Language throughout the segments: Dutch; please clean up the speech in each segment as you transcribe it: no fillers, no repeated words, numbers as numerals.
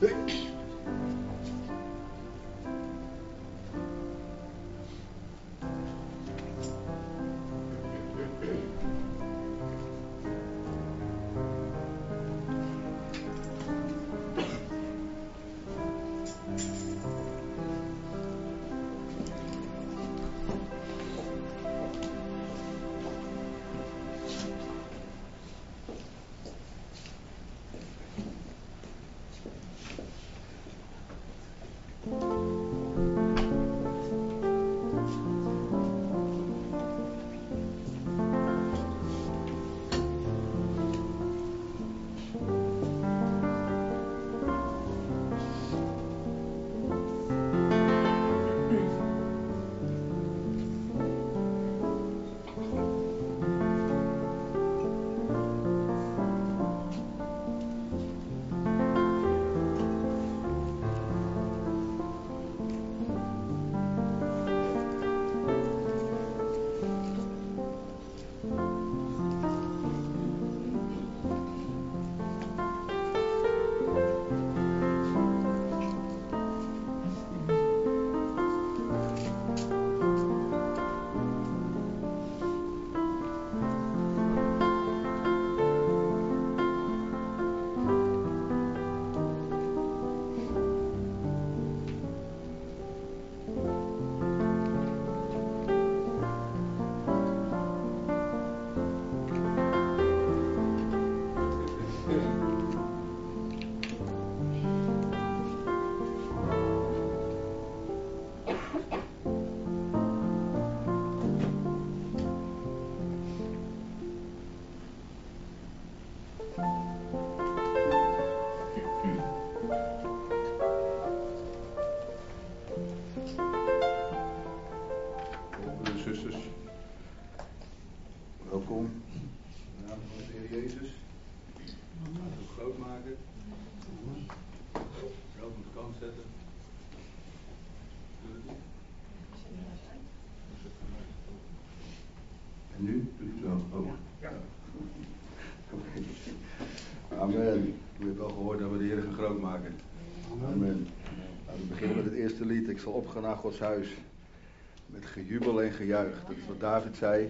Amen. U hebt wel gehoord dat we de Heer gaan groot maken. Amen. Nou, we beginnen met het eerste lied. Ik zal opgaan naar Gods huis. Met gejubel en gejuich. Dat is wat David zei.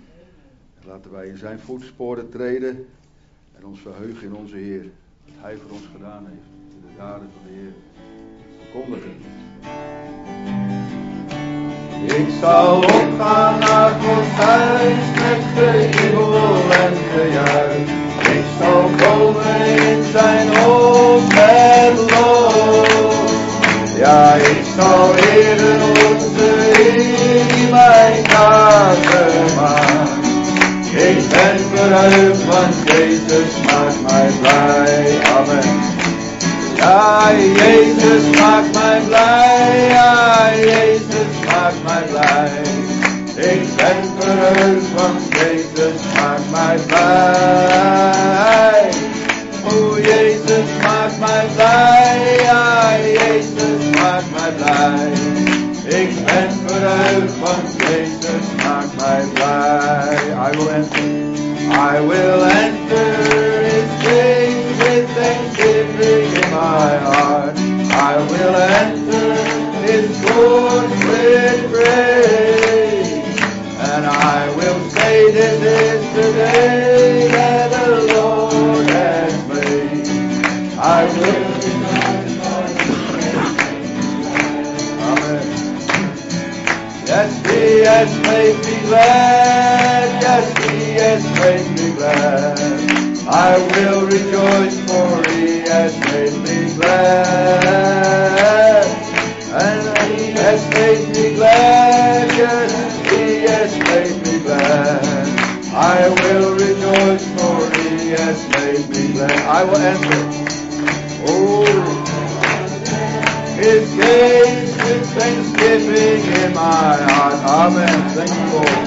En laten wij in zijn voetsporen treden. En ons verheugen in onze Heer. Wat Hij voor ons gedaan heeft. De daden van de Heer. Verkondigen. Ik zal opgaan naar Gods huis met gejubel en gejuich. Ik zal komen in zijn hof met lof. Ja, ik zal eren onze Heer die mij dagen maakt. Ik ben verheugd, want Jezus maakt mij blij. Amen. Ja, Jezus maakt mij blij. Ja, Jezus maakt mij blij. Ik ben verheugd, want Jezus maakt mij blij. O, Jezus maakt mij blij. Ja, Jezus maakt mij blij. Ik ben verheugd, want Jezus maakt mij blij. I will enter His gates with thanksgiving in my heart. I will enter His courts with praise. And I will say, this is the day that the Lord has made. I will Amen. Yes, He has made me glad. Yes, He has made me glad. I will rejoice, for He has made me glad. And He has made me glad. Yes, He has made me glad. I will rejoice, for He has made me glad. I will enter. Oh, His gates with thanksgiving in my heart. Amen. Thank you, Lord.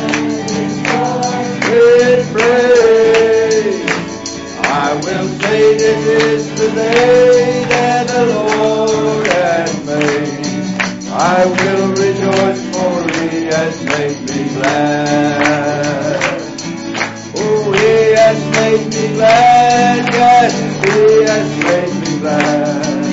With praise, I will say, this is the day that the Lord has made. I will rejoice, for He has made me glad. Oh, He has made me glad. Yes, He has made me glad.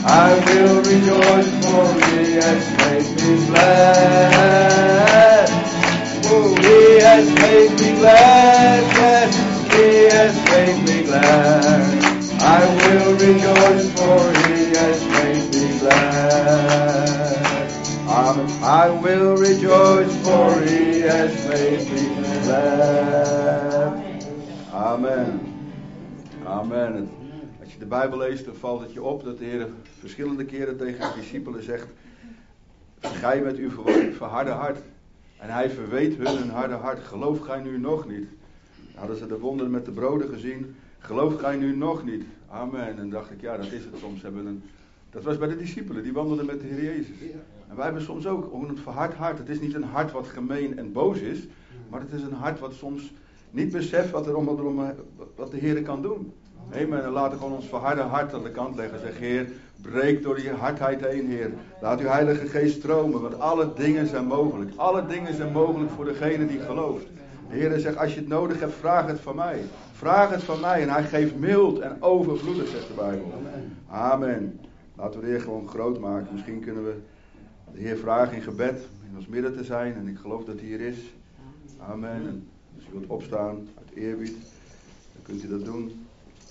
I will rejoice, for He has made me glad. Oh, He has made me glad, yes, He has made me glad. I will rejoice, for He has made me glad. Amen. I will rejoice, for He has made me glad. Amen. Amen. Als je de Bijbel leest, dan valt het je op dat de Heer verschillende keren tegen de discipelen zegt: gij met uw verharde hart. En hij verweet hun harde hart. Gelooft gij nu nog niet? Hadden ze de wonderen met de broden gezien? Gelooft gij nu nog niet? Amen. En dacht ik, ja, dat is het soms. Dat was bij de discipelen, die wandelden met de Heer Jezus. En wij hebben soms ook een verhard hart. Het is niet een hart wat gemeen en boos is, maar het is een hart wat soms niet beseft wat de Heer kan doen. Amen. En laten we gewoon ons verharde hart aan de kant leggen. Zeg, Heer, breek door die hardheid heen, Heer. Laat uw Heilige Geest stromen, want alle dingen zijn mogelijk. Alle dingen zijn mogelijk voor degene die gelooft. De Heer zegt, als je het nodig hebt, vraag het van mij. Vraag het van mij en hij geeft mild en overvloedig, zegt de Bijbel. Amen. Laten we de Heer gewoon groot maken. Misschien kunnen we de Heer vragen in gebed in ons midden te zijn. En ik geloof dat hij hier is. Amen. En als u wilt opstaan uit eerbied, dan kunt u dat doen.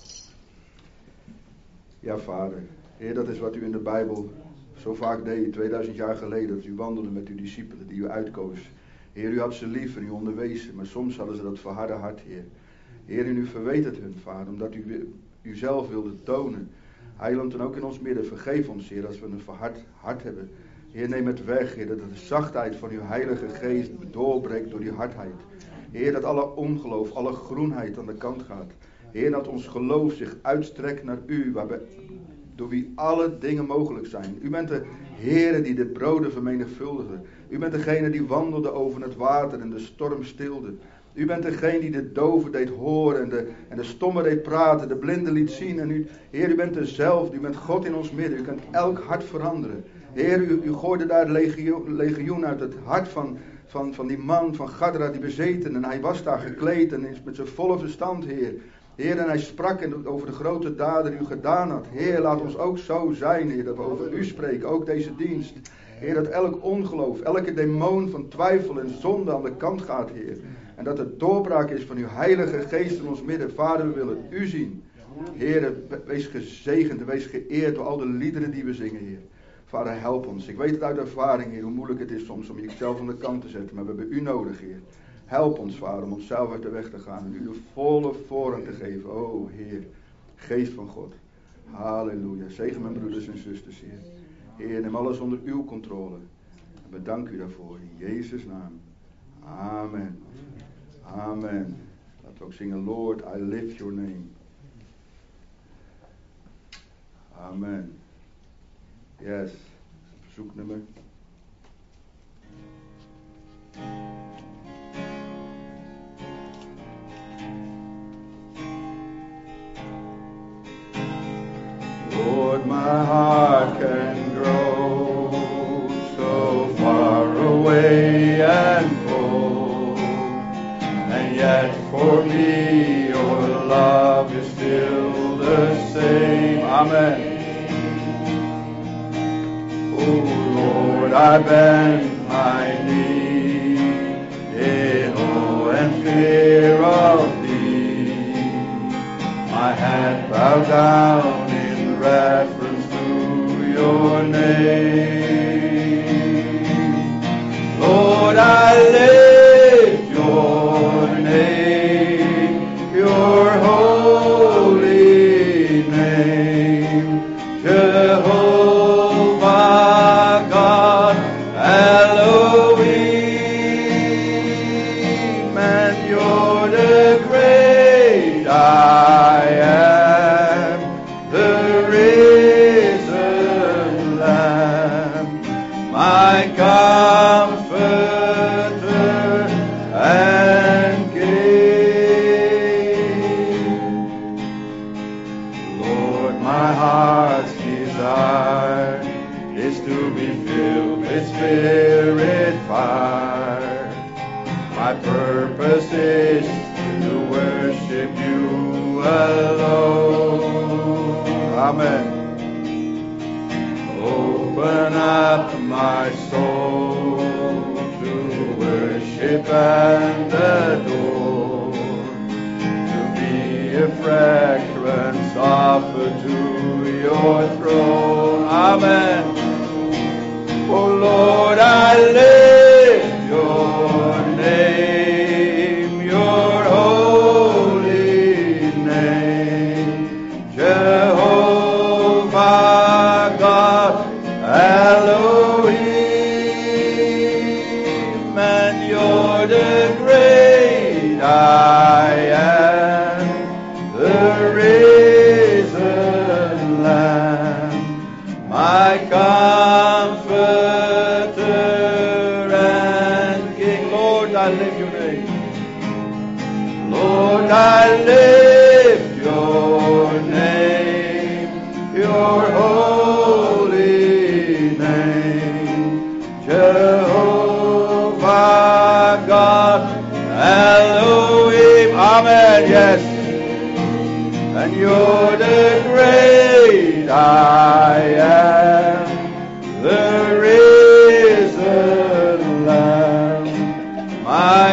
Ja, Vader. Heer, dat is wat u in de Bijbel zo vaak deed, 2000 jaar geleden, dat u wandelde met uw discipelen, die u uitkoos. Heer, u had ze lief en u onderwees ze, maar soms hadden ze dat verharde hart, Heer. Heer, en u verweet het hun, Vader, omdat u uzelf wilde tonen. Heiland, en ook in ons midden, vergeef ons, Heer, als we een verhard hart hebben. Heer, neem het weg, Heer, dat de zachtheid van uw Heilige Geest doorbreekt door die hardheid. Heer, dat alle ongeloof, alle groenheid aan de kant gaat. Heer, dat ons geloof zich uitstrekt naar u, door wie alle dingen mogelijk zijn. U bent de Heere die de broden vermenigvuldigde. U bent degene die wandelde over het water en de storm stilde. U bent degene die de doven deed horen en de stommen deed praten, de blinden liet zien. En Heer, u bent dezelfde, u bent God in ons midden. U kunt elk hart veranderen. Heer, u gooide daar de legioen uit het hart van die man, van Gadra, die bezeten. En hij was daar gekleed en is met zijn volle verstand, Heer. Heer, en hij sprak over de grote daden die u gedaan had. Heer, laat ons ook zo zijn, Heer, dat we over u spreken, ook deze dienst. Heer, dat elk ongeloof, elke demon van twijfel en zonde aan de kant gaat, Heer. En dat er doorbraak is van uw Heilige Geest in ons midden. Vader, we willen u zien. Heer, wees gezegend en wees geëerd door al de liederen die we zingen, Heer. Vader, help ons. Ik weet het uit ervaring, Heer, hoe moeilijk het is soms om jezelf aan de kant te zetten. Maar we hebben u nodig, Heer. Help ons, Vader, om onszelf uit de weg te gaan en u de volle voorrang te geven. O, Heer, Geest van God. Halleluja. Zegen mijn broeders en zusters, Heer. Heer, neem alles onder uw controle. En bedank u daarvoor. In Jezus' naam. Amen. Amen. Laten we ook zingen, Lord, I lift your name. Amen. Yes. Verzoeknummer. Lord, my heart can grow so far away and cold, and yet for me your love is still the same. Amen. Oh Lord, I bend my knee in awe and fear of thee. My head bowed down in reference to your name. Lord, I lift your name, your holy name, Jehovah God, Elohim, and you're the great I am, the risen Lamb, my Comforter and King. Lord, my heart's desire is to be filled with Spirit fire. My purpose is to worship you alone. Amen. Open up my soul to worship and adore, to be a fragrance offered to your throne. Amen. Oh Lord, I lift your name, your holy name, Jehovah God, Elohim, and you're the great I am, the risen Lamb, my Comforter and King. Lord, I lift your name. Lord, I lift your name, your holy name, Jehovah God, Elohim. Amen, yes. And you're the great I am, the risen Lamb, my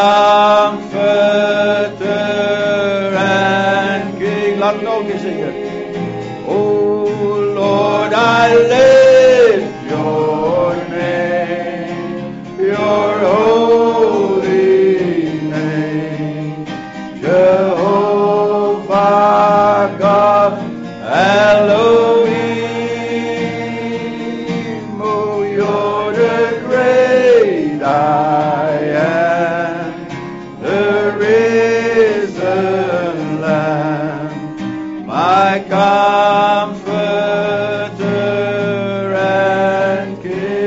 Comforter and King. Laat me ook eens zingen. Oh Lord, I lift your name, your holy name, Jehovah God, Elohim. Oh, you're the great I am, the risen Lamb, my Comforter and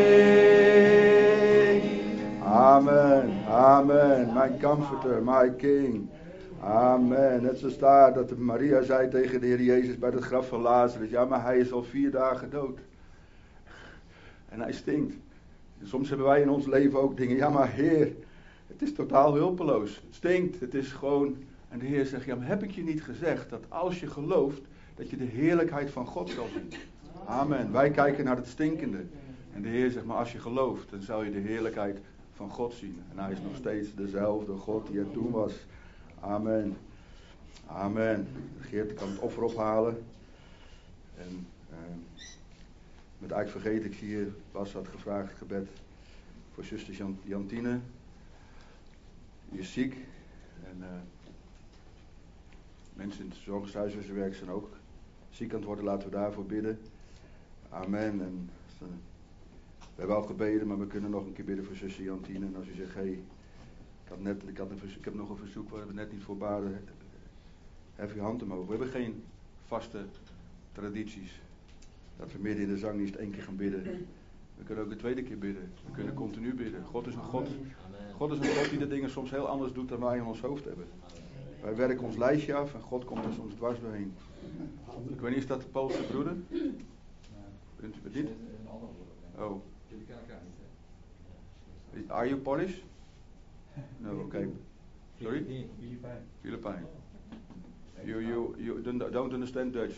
King. Amen, amen. My Comforter, my King. Amen. Net zo staat dat Maria zei tegen de Heer Jezus bij het graf van Lazarus: ja, maar hij is al 4 dagen dood. En hij stinkt. En soms hebben wij in ons leven ook dingen: ja, maar Heer, het is totaal hulpeloos. Het stinkt. Het is gewoon. En de Heer zegt: ja, maar heb ik je niet gezegd dat als je gelooft, dat je de heerlijkheid van God zal zien? Amen. Wij kijken naar het stinkende. En de Heer zegt: maar als je gelooft, dan zal je de heerlijkheid van God zien. En hij is nog steeds dezelfde God die er toen was. Amen. Amen. Geert kan het offer ophalen. En met eigenlijk vergeten, ik zie je, Bas had gevraagd gebed voor zuster Jantine. Die is ziek. En mensen in het zorghuiswerk zijn ook ziek aan het worden. Laten we daarvoor bidden. Amen. En we hebben al gebeden, maar we kunnen nog een keer bidden voor zuster Jantine. En als u zegt: hey, ik heb nog een verzoek waar we net niet voor baden. Hef je hand omhoog. We hebben geen vaste tradities. Dat we midden in de zangdienst 1 keer gaan bidden. We kunnen ook de 2e keer bidden. We kunnen continu bidden. God is een God. God is een God die de dingen soms heel anders doet dan wij in ons hoofd hebben. Wij werken ons lijstje af en God komt er soms dwars doorheen. Ik weet niet, is dat de Poolse broeder? Bent u het niet? Oh. Are you Polish? No, okay. Sorry? Filipijn. You don't understand Dutch?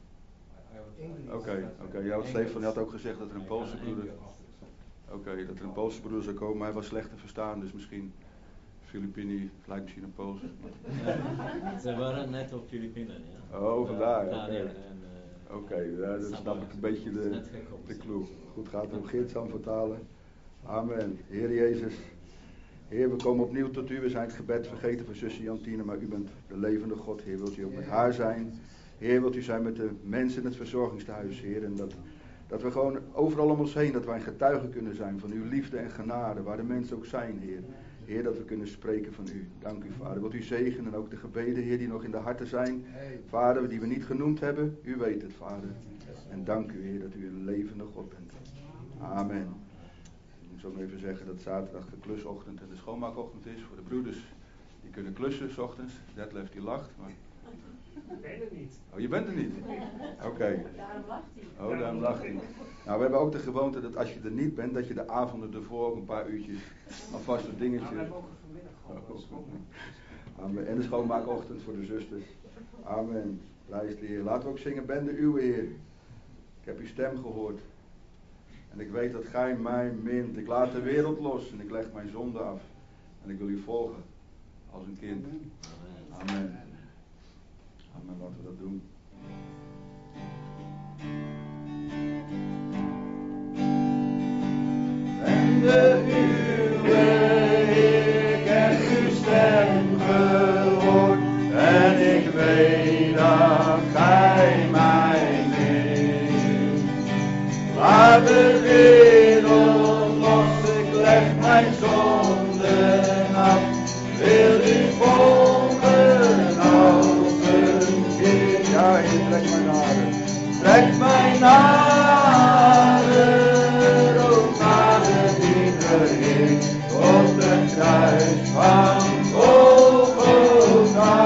Oké. Ja, wat Stefan had ook gezegd dat er een Poolse broeder... Oké, dat er een Poolse broeder zou komen, maar hij was slecht te verstaan, dus misschien... Filipini, lijkt misschien een Poolse. Ze waren net op Filipijnen, ja. Oh, vandaar. Oké, dan snap ik een beetje de clue. Goed, gaat er om Geert Sam vertalen. Amen. Heer Jezus. Heer, we komen opnieuw tot u. We zijn het gebed vergeten voor zuster Jantine, maar u bent de levende God. Heer, wilt u ook met haar zijn? Heer, wilt u zijn met de mensen in het verzorgingstehuis, Heer. En dat we gewoon overal om ons heen, dat wij getuigen kunnen zijn van uw liefde en genade, waar de mensen ook zijn, Heer. Heer, dat we kunnen spreken van u. Dank u, Vader. Wilt u zegenen en ook de gebeden, Heer, die nog in de harten zijn. Vader, die we niet genoemd hebben. U weet het, Vader. En dank u, Heer, dat u een levende God bent. Amen. Ik moet zo nog even zeggen dat zaterdag de klusochtend en de schoonmaakochtend is voor de broeders. Die kunnen klussen 's ochtends. Detlef die lacht, maar... Ik ben er niet. Oh, je bent er niet? Oké. Daarom lacht hij. Oh, daarom lacht hij. Nou, we hebben ook de gewoonte dat als je er niet bent, dat je de avonden ervoor ook een paar uurtjes alvast een dingetje... Nou, we hebben ook vanmiddag gewoon Amen. En de schoonmaakochtend voor de zusters. Amen. Prijs de Heer. Laten we ook zingen, ben de uwe Heer. Ik heb uw stem gehoord. En ik weet dat gij mij mint. Ik laat de wereld los en ik leg mijn zonde af. En ik wil u volgen als een kind. Amen. Amen, laten we dat doen. En de uwe, ik heb uw stem gehoord. En ik weet dat gij mij neemt. Laat de wereld los, ik leg mijn zonden af. Wil u volgen als een kind. Ja, Heer, trek mij nader. Trek mij nader, ook nader lieve Heer, tot het kruis van Golgotha.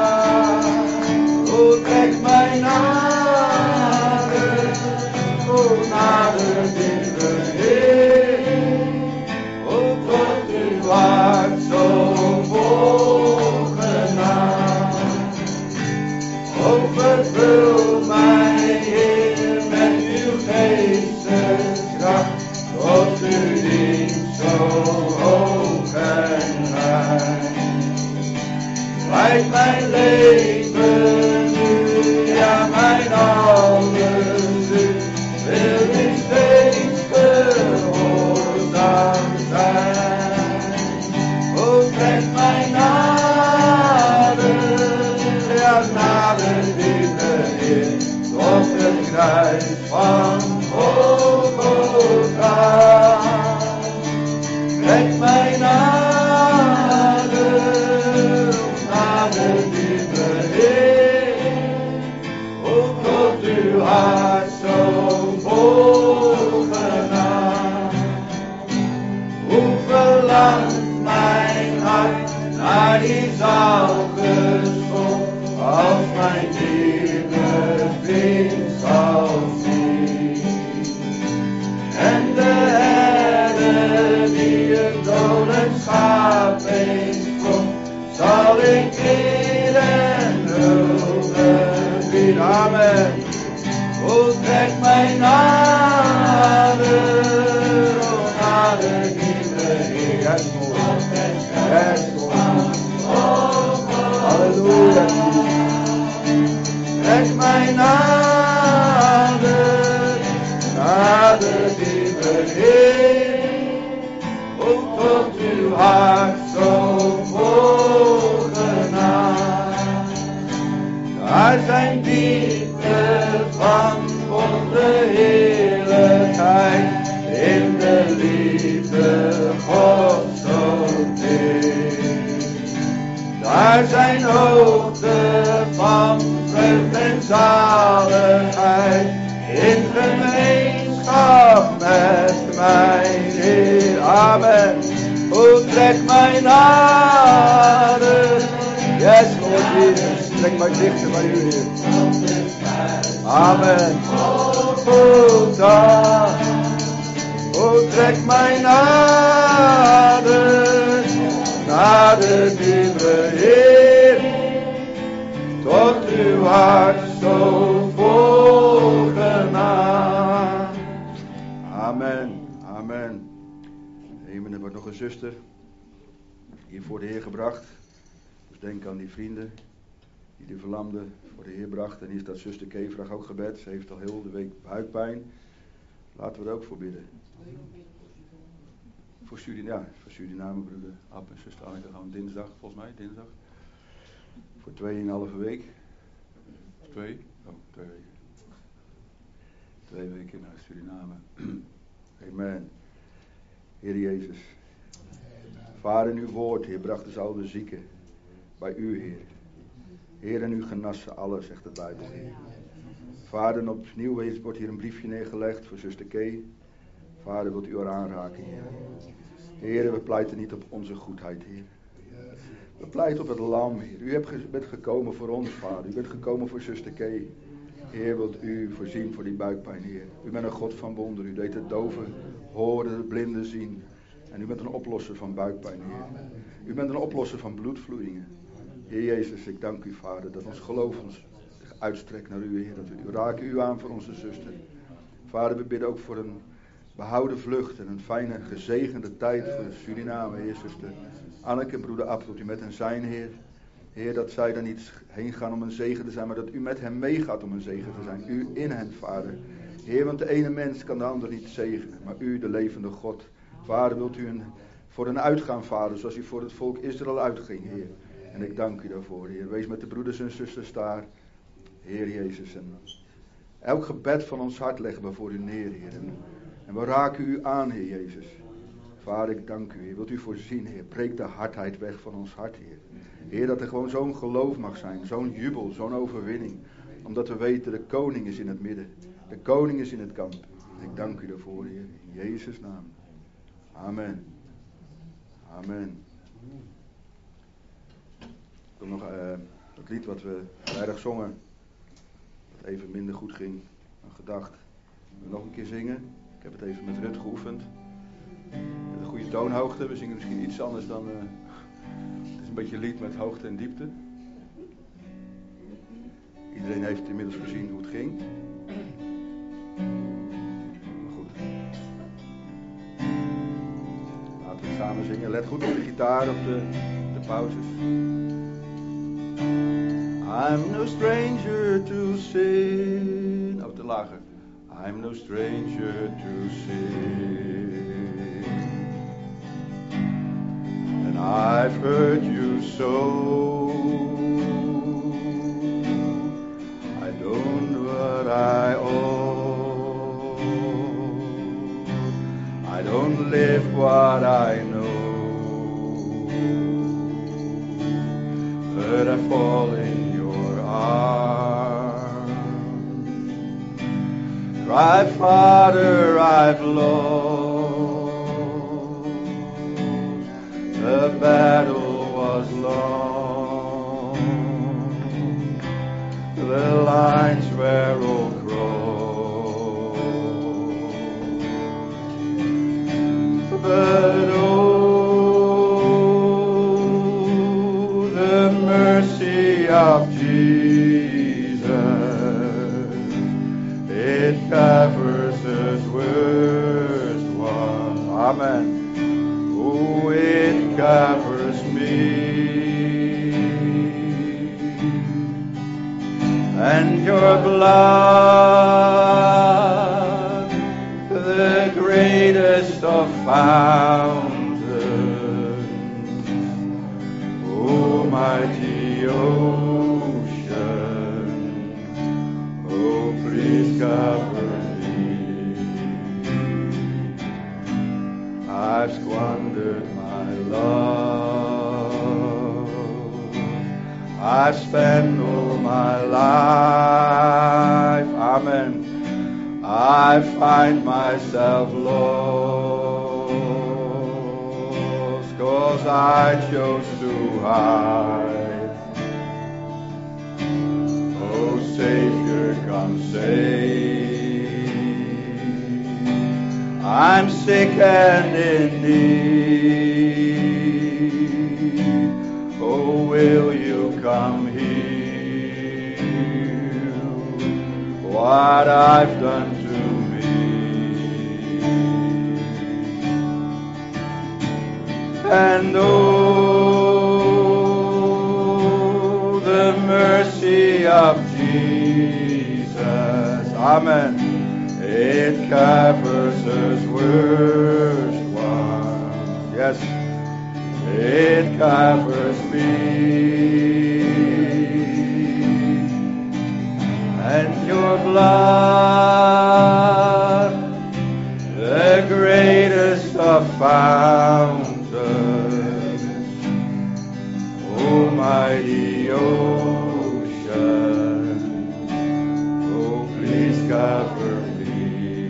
O, trek mij nader, o, nader lieve Heer, o, tot uw hart zo vol genade. O, vervul mij, Heer, met uw geesteskracht, tot uw dienst zo hoog en rein. Leid mijn leven nu, ja mijn alles u, wil ik steeds gehoorzaam zijn. O, trek mij nader, ja nader lieve Heer, tot het kruis van Golgotha. Trek mij nader, nader lieve Heer, o, tot uw hart zo vol genade. Hoe verlangt mijn hart naar die zalige school, als mijn lieve vriend zal zien. En de herder die het dodend schaap eens vond, zal ik eer en hulde bieden. Amen. O, trek mij nader, o, nader lieve Heer. Yes, Lord. Yes, Halleluja. trek mij nader, nader lieve Heer, o, tot uw hart zo vol genade. Daar zijn diepten van de heerlijkheid, in de liefde God zo dicht. Daar zijn hoogten van vreugd en zaligheid, in gemeenschap met mijn Heer. Amen. O, trek mij nader. Yes, Lord Jesus. Trek mij dichter bij u, Heer. Amen. Golgotha. O, trek mij nader, nader lieve Heer, tot uw hart zo vol genade. Amen. Amen. Amen. Er wordt nog een zuster hier voor de Heer gebracht. Dus denk aan die vrienden die de verlamde voor de Heer brachten. En hier staat zuster Kay, vraag ook gebed. Ze heeft al heel de week buikpijn. Laten we er ook voor bidden. Voor Suriname, broeder Ab en zuster Anneke gaan we dinsdag, volgens mij, dinsdag. Voor 2,5 week. 2? Oh, 2 weken. 2 weken naar Suriname. Amen. Heer Jezus. Vader, in uw woord, Heer, bracht dus al de zieken bij u, Heer. Heer, en u genassen alle, zegt de Bijbel, Heer. Vader, en opnieuw wordt hier een briefje neergelegd voor zuster Kay. Vader, wilt u haar aanraken, Heer. Heer, we pleiten niet op onze goedheid, Heer. We pleiten op het lam, Heer. U bent gekomen voor ons, Vader. U bent gekomen voor zuster Kay. Heer, wilt u voorzien voor die buikpijn, Heer. U bent een God van wonder. U deed het doven horen, de blinden zien. En u bent een oplosser van buikpijn, Heer. U bent een oplosser van bloedvloeien. Heer Jezus, ik dank u, Vader, dat ons geloof ons uitstrekt naar u, Heer. Dat we raken u aan voor onze zuster. Vader, we bidden ook voor een behouden vlucht en een fijne, gezegende tijd voor Suriname, Heer, zuster Anneke en broeder Ab, dat u met hen zijn, Heer. Heer, dat zij er niet heen gaan om een zegen te zijn, maar dat u met hen meegaat om een zegen te zijn. U in hen, Vader. Heer, want de ene mens kan de ander niet zegenen, maar u, de levende God. Vader, wilt u voor hen uitgaan, Vader, zoals u voor het volk Israël uitging, Heer. En ik dank u daarvoor, Heer. Wees met de broeders en zusters daar, Heer Jezus. En elk gebed van ons hart leggen we voor u neer, Heer. En we raken u aan, Heer Jezus. Vader, ik dank u, Heer. Wilt u voorzien, Heer. Breek de hardheid weg van ons hart, Heer. Heer, dat er gewoon zo'n geloof mag zijn. Zo'n jubel, zo'n overwinning. Omdat we weten, de koning is in het midden. De koning is in het kamp. Ik dank u daarvoor, Heer. In Jezus' naam. Amen. Amen. Ik wil nog het lied wat we vrijdag zongen, dat even minder goed ging dan gedacht. We nog een keer zingen. Ik heb het even met Rut geoefend. Met een goede toonhoogte. We zingen misschien iets anders dan... het is een beetje een lied met hoogte en diepte. Iedereen heeft inmiddels gezien hoe het ging. Maar goed. Laten we het samen zingen. Let goed op de gitaar, op de pauzes. I'm no stranger to sin. Oh, te lager. I'm no stranger to sin. And I've heard you so. I don't know what I owe. I don't live what I know. But I fall in your arms. Cry, Father, I've lost. The battle was long. The lines were all crossed. But oh, the mercy of Jesus, it covers His worst one. Amen. Oh, it covers me. And your blood, the greatest of fountains, oh, mighty ocean, oh, please cover me. I've squandered my love. I've spent all my life. Amen. I find myself lost, 'cause I chose to hide. Oh, Savior, come save. I'm sick and in need. Oh, will you come heal what I've done to me? And oh, the mercy of Jesus, amen, it covers His worst one. Yes, it covers me. And your blood, the greatest of fountains, oh, mighty ocean, oh, please cover me.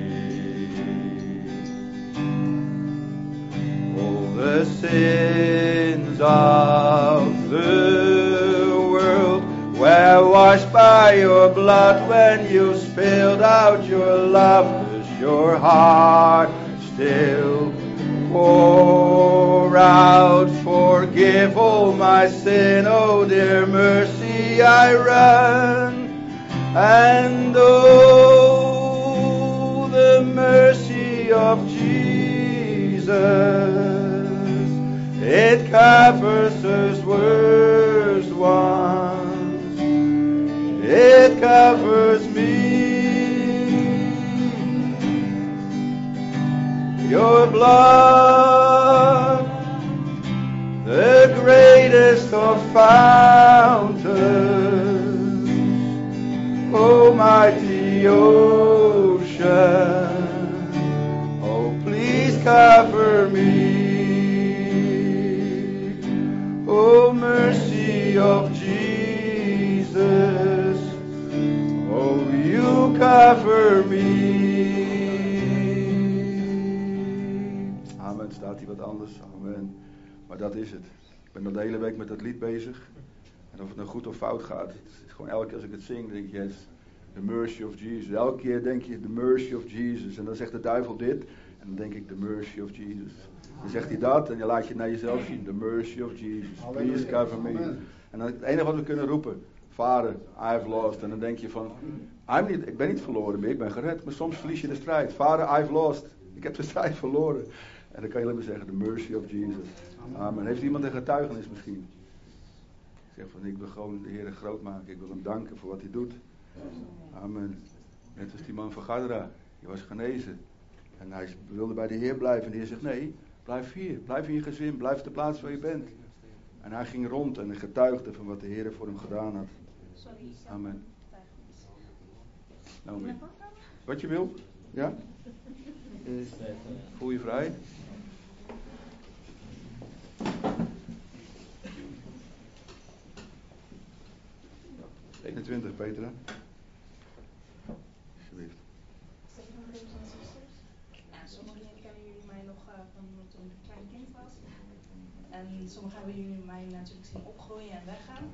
All the sins of the world were washed by your blood when you spilled out your love. Does your heart still pour out? Forgive all my sin, oh dear mercy I run. And oh, the mercy of It covers us worst ones. It covers me. Your blood, the greatest of fountains, oh mighty ocean, oh please cover me. Oh mercy of Jesus, oh you cover me. Amen, staat hier wat anders. Amen. Maar dat is het. Ik ben al de hele week met dat lied bezig. En of het nou goed of fout gaat, het is gewoon elke keer als ik het zing, denk je, yes, the mercy of Jesus. Elke keer denk je, the mercy of Jesus. En dan zegt de duivel dit, en dan denk ik, the mercy of Jesus. Dan zegt hij dat, en je laat je het naar jezelf zien, the mercy of Jesus. Please cover me. En dan het enige wat we kunnen roepen, Vader, I've lost. En dan denk je van, ik ben niet verloren meer, ik ben gered. Maar soms verlies je de strijd. Vader, I've lost. Ik heb de strijd verloren. En dan kan je alleen maar zeggen, the mercy of Jesus. Amen. Heeft iemand een getuigenis misschien? Ik zeg van, ik wil gewoon de Heer groot maken. Ik wil hem danken voor wat hij doet. Amen. Net als die man van Gadara. Die was genezen. En hij wilde bij de Heer blijven. En de Heer zegt, nee, blijf hier. Blijf in je gezin. Blijf op de plaats waar je bent. En hij ging rond en hij getuigde van wat de Heer voor hem gedaan had. Amen. Nou, wat je wil? Ja? Voel je vrij? Ja. 21, Petra. Alsjeblieft. Ja, sommigen kennen jullie mij nog van toen ik een klein kind was. En sommigen hebben jullie mij natuurlijk zien opgroeien en weggaan.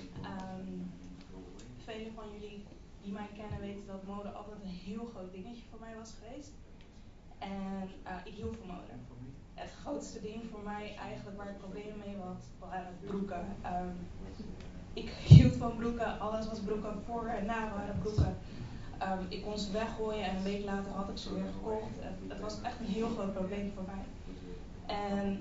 Velen van jullie die mij kennen weten dat mode altijd een heel groot dingetje voor mij was geweest. En ik hield van mode. Het grootste ding voor mij eigenlijk waar ik problemen mee had, waren broeken. Ik hield van broeken, alles was broeken, voor en na waren broeken. Ik kon ze weggooien en een week later had ik ze weer gekocht. Het was echt een heel groot probleem voor mij. En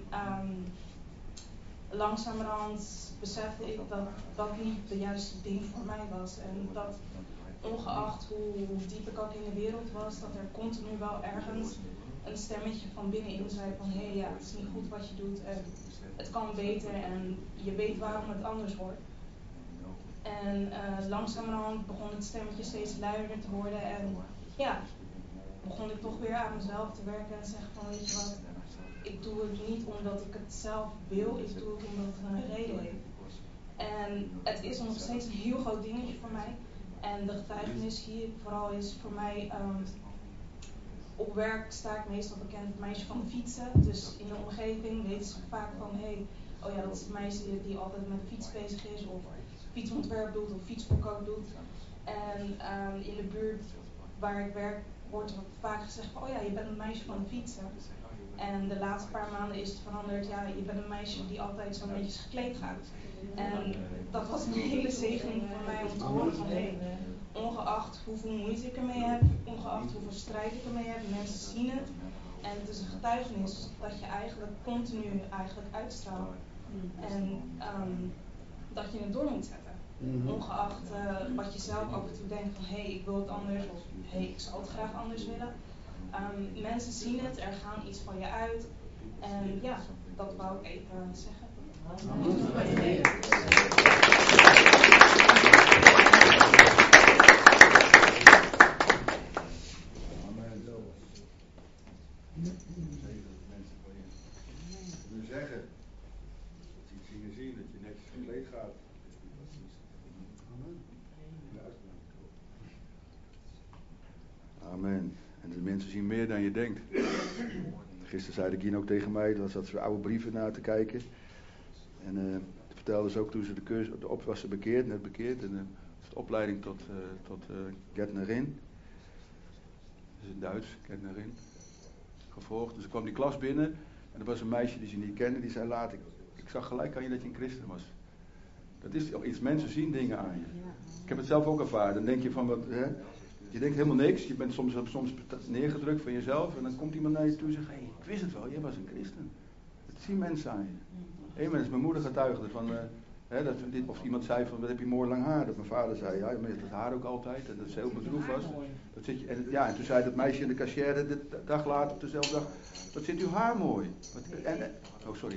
langzamerhand besefte ik dat dat niet de juiste ding voor mij was. En dat ongeacht hoe diep ik ook in de wereld was, dat er continu wel ergens een stemmetje van binnenin zei van hé, ja, het is niet goed wat je doet en het kan beter en je weet waarom het anders wordt. En langzamerhand begon het stemmetje steeds luider te worden en ja, begon ik toch weer aan mezelf te werken en zeggen van weet je wat, ik doe het niet omdat ik het zelf wil, ik doe het omdat het een reden heeft. En het is nog steeds een heel groot dingetje voor mij. En de getuigenis hier vooral is voor mij, op werk sta ik meestal bekend het meisje van de fietsen. Dus in de omgeving weten ze vaak van hé, oh ja, dat is het meisje die altijd met de fiets bezig is of fietsontwerp doet of fietsverkoop doet. En in de buurt waar ik werk wordt er vaak gezegd van oh ja, je bent een meisje van de fietsen. En de laatste paar maanden is het veranderd, ja, je bent een meisje die altijd zo netjes gekleed gaat. En dat was een hele zegening voor mij om te horen van hé, ongeacht hoeveel moeite ik ermee heb, ongeacht hoeveel strijd ik ermee heb, mensen zien het. En het is een getuigenis dat je eigenlijk continu uitstraalt. En dat je het door moet zetten. Ongeacht wat je zelf af en toe denkt van hé, ik wil het anders of hé, ik zou het graag anders willen. Mensen zien het, er gaan iets van je uit. En ja, dat wou ik even zeggen. Nu zeggen, dat je iets zien en zien, dat je netjes gekleed gaat. Amen. En de mensen zien meer dan je denkt. Gisteren zei de Gien ook tegen mij, dat zat ze oude brieven na te kijken. En vertelde ze ook toen ze was ze bekeerd, net bekeerd. En de opleiding tot Gärtnerin. Dat is in Duits, Gärtnerin. Gevolgd. Dus ze kwam die klas binnen. En er was een meisje die ze niet kende, die zei later, ik zag gelijk aan je dat je een christen was. Dat is iets, mensen zien dingen aan je. Ik heb het zelf ook ervaren. Dan denk je van, wat, hè? Je denkt helemaal niks. Je bent soms neergedrukt van jezelf. En dan komt iemand naar je toe en zegt, hey, ik wist het wel, jij was een christen. Dat zien mensen aan je. Eén mens, mijn moeder getuigde van... of iemand zei van, wat heb je mooi lang haar? Dat mijn vader zei, ja, maar dat haar ook altijd. En dat ze heel bedroefd was. Dat zit je, en toen zei dat meisje in de cashier, de dag later, op dezelfde dag, wat zit uw haar mooi? Oh, sorry.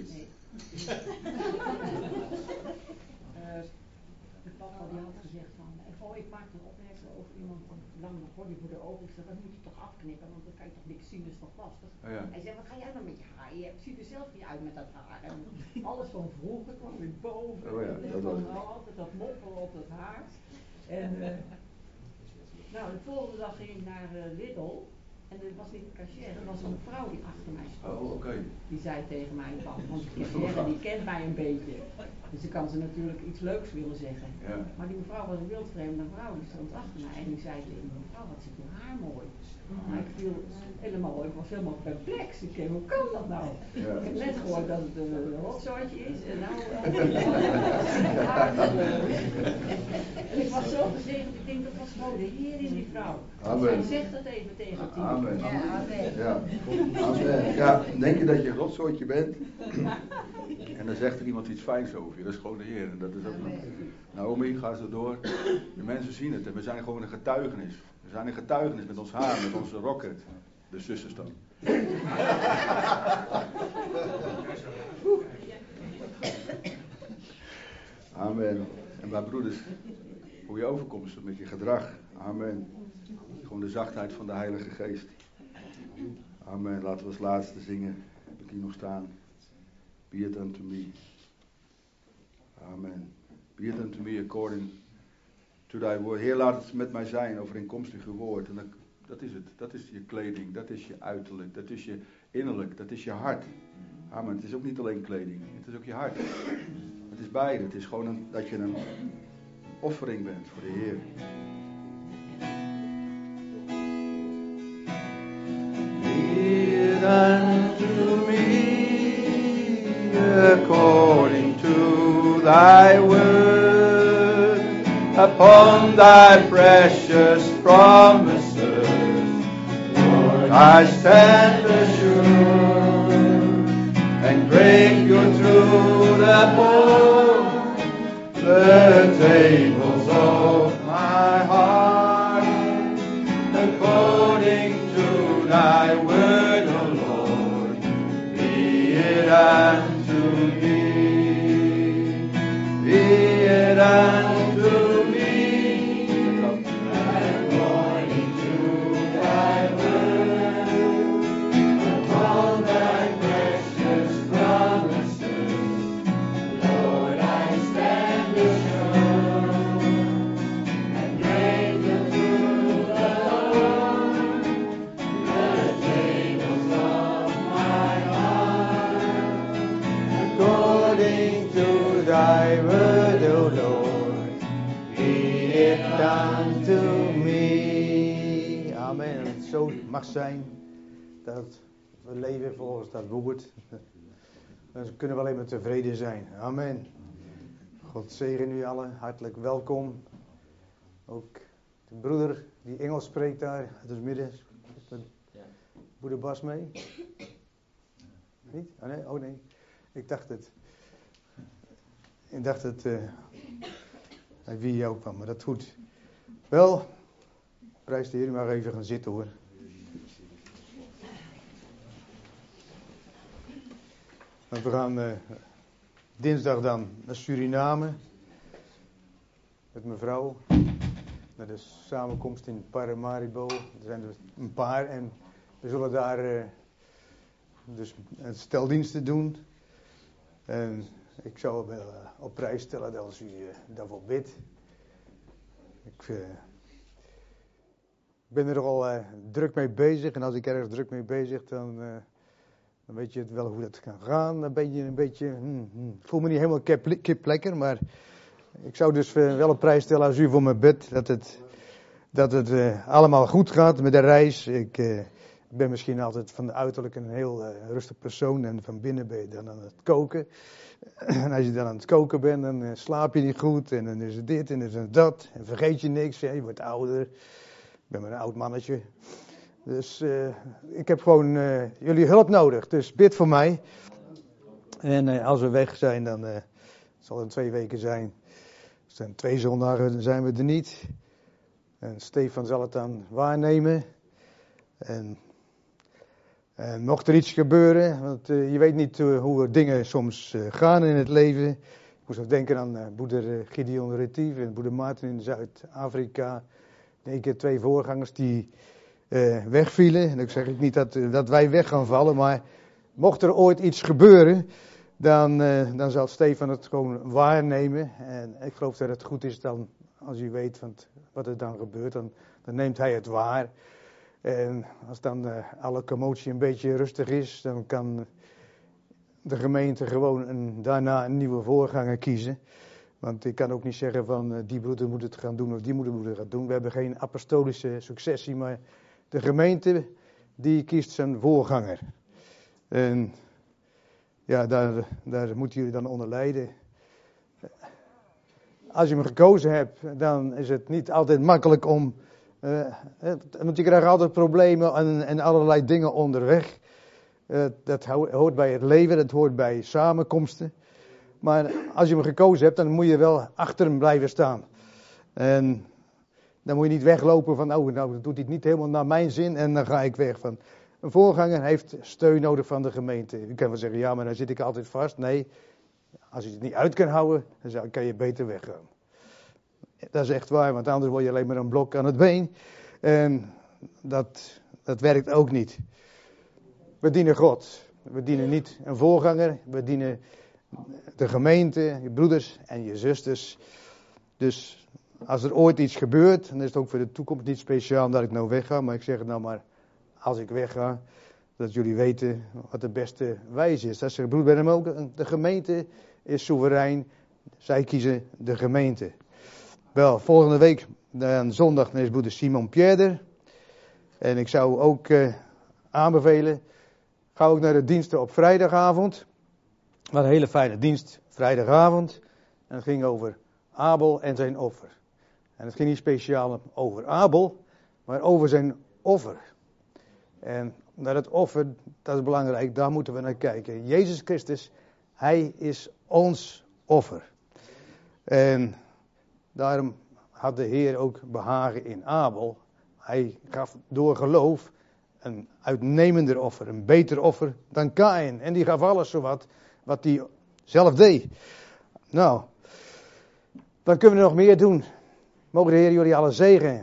De papa die had gezegd van, ik maak een opmerking over iemand lang body voor de ogen. Ik zeg, dat moet je toch afknippen, want dan kan je toch niks zien, dat is toch lastig. Oh, ja. Hij zei, wat ga jij nou met je haar? Je ziet er zelf niet uit met dat haar. En alles van vroeger kwam weer boven. Oh ja, en dat was het. altijd dat moppelen op dat haar. En de volgende dag ging ik naar Lidl. En dat was niet een cashier, dat was een vrouw die achter mij stond. Oh, oké. Die zei tegen mij, want de cashier die kent mij een beetje. Dus dan kan ze natuurlijk iets leuks willen zeggen. Ja. Maar die mevrouw was een wildvreemde vrouw, die stond achter mij. En die zei tegen me, mevrouw, wat zit uw haar mooi. Maar ik viel helemaal, ik was helemaal perplex. Ik dacht, hoe kan dat nou? Ja. Ik heb net gehoord dat het een rotzootje is. En nou, haar mooi. En ik was zo gezegend, ik denk, dat was gewoon de Heer in die vrouw. Amen. Zeg dat even tegen Tien. Amen. Ja, amen. Ja. Amen. Ja, denk je dat je een rotsoortje bent? En dan zegt er iemand iets fijns over je. Dat is gewoon de Heer. En dat is ook Naomi, ga zo door. De mensen zien het. En we zijn gewoon een getuigenis. We zijn een getuigenis met ons haar, met onze rocket. De zusters dan. Amen. En mijn broeders, hoe je overkomt is met je gedrag. Amen. Gewoon de zachtheid van de Heilige Geest. Amen. Laten we als laatste zingen. Heb ik hier nog staan. Be it unto me. Amen. Be it unto me according to thy word. Heer, laat het met mij zijn overeenkomstig uw woord. En dat is het. Dat is je kleding. Dat is je uiterlijk. Dat is je innerlijk. Dat is je hart. Amen. Het is ook niet alleen kleding. Het is ook je hart. Het is beide. Het is gewoon dat je een offering bent voor de Heer. Be it unto me according to thy word, upon thy precious promises, Lord, I stand assured, and break through the board, the tables of my heart, according to thy word, O Lord, be it unto me, be it unto me, according to thy word, upon thy precious promises, Lord, I stand assured, and break through the Lord, the tables of my heart, according to thy word, O Lord, be it unto me. Amen. En het zo mag zijn dat we leven volgens dat woord. Dan kunnen we alleen maar tevreden zijn. Amen. God zegen u allen. Hartelijk welkom. Ook de broeder die Engels spreekt daar uit ons midden. Broeder Bas mee? Niet? Oh nee? Oh nee. Ik dacht het uit wie jou kwam, maar dat is goed. Wel, prijs de Heer, maar even gaan zitten hoor. Want we gaan dinsdag dan naar Suriname met mijn vrouw. Naar de samenkomst in Paramaribo. Er zijn er een paar en we zullen daar dus een steldiensten doen. En ik zou wel op prijs stellen als u daarvoor bidt. Ik ben er al druk mee bezig. En als ik ergens druk mee bezig, dan weet je het wel hoe dat kan gaan. Dan ben je een beetje... Ik voel me niet helemaal kip lekker, maar ik zou dus wel op prijs stellen als u voor me bidt. Dat het allemaal goed gaat met de reis. Ik ben misschien altijd van de uiterlijk een heel rustig persoon. En van binnen ben je dan aan het koken. En als je dan aan het koken bent, dan slaap je niet goed. En dan is het dit en dan is het dat. En vergeet je niks. Je wordt ouder. ben maar een oud mannetje. Dus ik heb gewoon jullie hulp nodig. Dus bid voor mij. En als we weg zijn, dan zal het 2 weken zijn. Het zijn 2 zondagen, dan zijn we er niet. En Stefan zal het dan waarnemen. En mocht er iets gebeuren, want je weet niet hoe dingen soms gaan in het leven. Ik moest ook denken aan broeder Gideon Retief en broeder Maarten in Zuid-Afrika. 1 keer 2 voorgangers die wegvielen. En dan zeg ik niet dat wij weg gaan vallen, maar mocht er ooit iets gebeuren, dan zal Stefan het gewoon waarnemen. En ik geloof dat het goed is dan, als u weet wat er dan gebeurt, dan neemt hij het waar. En als dan alle commotie een beetje rustig is, dan kan de gemeente gewoon daarna een nieuwe voorganger kiezen. Want ik kan ook niet zeggen van die broeder moet het gaan doen of die broeder moet het gaan doen. We hebben geen apostolische successie, maar de gemeente die kiest zijn voorganger. En ja, daar moeten jullie dan onder lijden. Als je hem gekozen hebt, dan is het niet altijd makkelijk om... want je krijgt altijd problemen en allerlei dingen onderweg. Dat hoort bij het leven, dat hoort bij samenkomsten. Maar als je hem gekozen hebt, dan moet je wel achter hem blijven staan. En dan moet je niet weglopen van, nou doet hij het niet helemaal naar mijn zin en dan ga ik weg. Van. Een voorganger heeft steun nodig van de gemeente. U kan wel zeggen, ja, maar dan zit ik altijd vast. Nee, als je het niet uit kan houden, dan kan je beter weggaan. Dat is echt waar, want anders word je alleen maar een blok aan het been. En dat werkt ook niet. We dienen God. We dienen niet een voorganger. We dienen de gemeente, je broeders en je zusters. Dus als er ooit iets gebeurt, dan is het ook voor de toekomst niet speciaal dat ik nou wegga. Maar ik zeg het nou maar, als ik wegga, dat jullie weten wat de beste wijze is. Dat zegt broeder Benham ook. De gemeente is soeverein. Zij kiezen de gemeente. Wel, volgende week, zondag, is broeder Simon Pierder. En ik zou ook aanbevelen, ga ook naar de diensten op vrijdagavond. Wat een hele fijne dienst, vrijdagavond. En het ging over Abel en zijn offer. En het ging niet speciaal over Abel, maar over zijn offer. En naar het offer, dat is belangrijk, daar moeten we naar kijken. Jezus Christus, hij is ons offer. En daarom had de Heer ook behagen in Abel. Hij gaf door geloof een uitnemender offer, een beter offer dan Kaïn. En die gaf alles zowat wat hij zelf deed. Nou, wat kunnen we nog meer doen? Mogen de Heer jullie alle zegenen.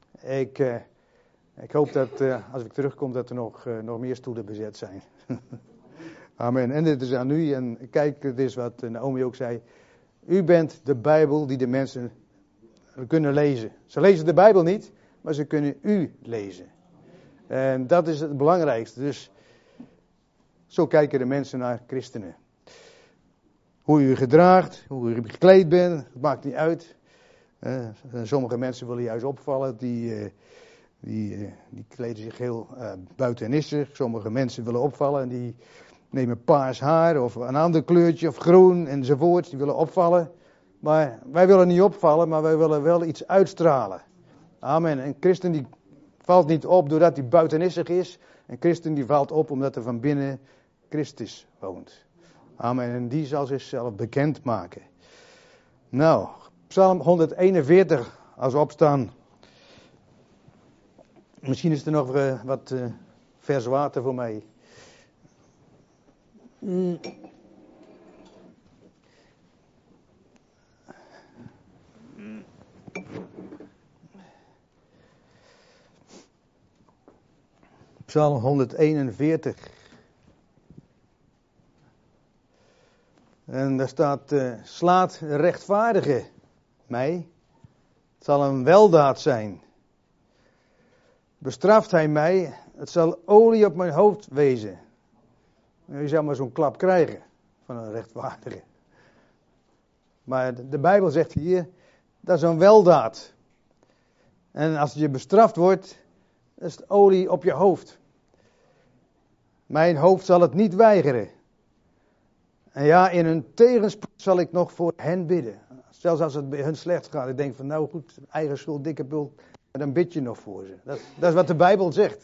Ik hoop dat als ik terugkom dat er nog meer stoelen bezet zijn. Amen. En dit is aan u. En kijk, het is wat Naomi ook zei. U bent de Bijbel die de mensen kunnen lezen. Ze lezen de Bijbel niet, maar ze kunnen u lezen. En dat is het belangrijkste. Dus zo kijken de mensen naar christenen. Hoe u gedraagt, hoe u gekleed bent, het maakt niet uit. Sommige mensen willen juist opvallen, die kleden zich heel buitenissig. Sommige mensen willen opvallen en die nemen paars haar of een ander kleurtje of groen enzovoort. Die willen opvallen. Maar wij willen niet opvallen, maar wij willen wel iets uitstralen. Amen. Een christen die valt niet op doordat hij buitenissig is. Een christen die valt op omdat er van binnen Christus woont. Amen. En die zal zichzelf bekend maken. Nou, Psalm 141 als we opstaan. Misschien is er nog wat vers water voor mij. Psalm 141. En daar staat, slaat de rechtvaardige mij. Het zal een weldaad zijn. Bestraft hij mij, het zal olie op mijn hoofd wezen. Je zou maar zo'n klap krijgen van een rechtvaardige. Maar de Bijbel zegt hier, dat is een weldaad. En als je bestraft wordt, is het olie op je hoofd. Mijn hoofd zal het niet weigeren. En ja, in hun tegenspoed zal ik nog voor hen bidden. Zelfs als het bij hun slecht gaat. Ik denk van nou goed, eigen schuld, dikke bult. Maar dan bid je nog voor ze. Dat is wat de Bijbel zegt.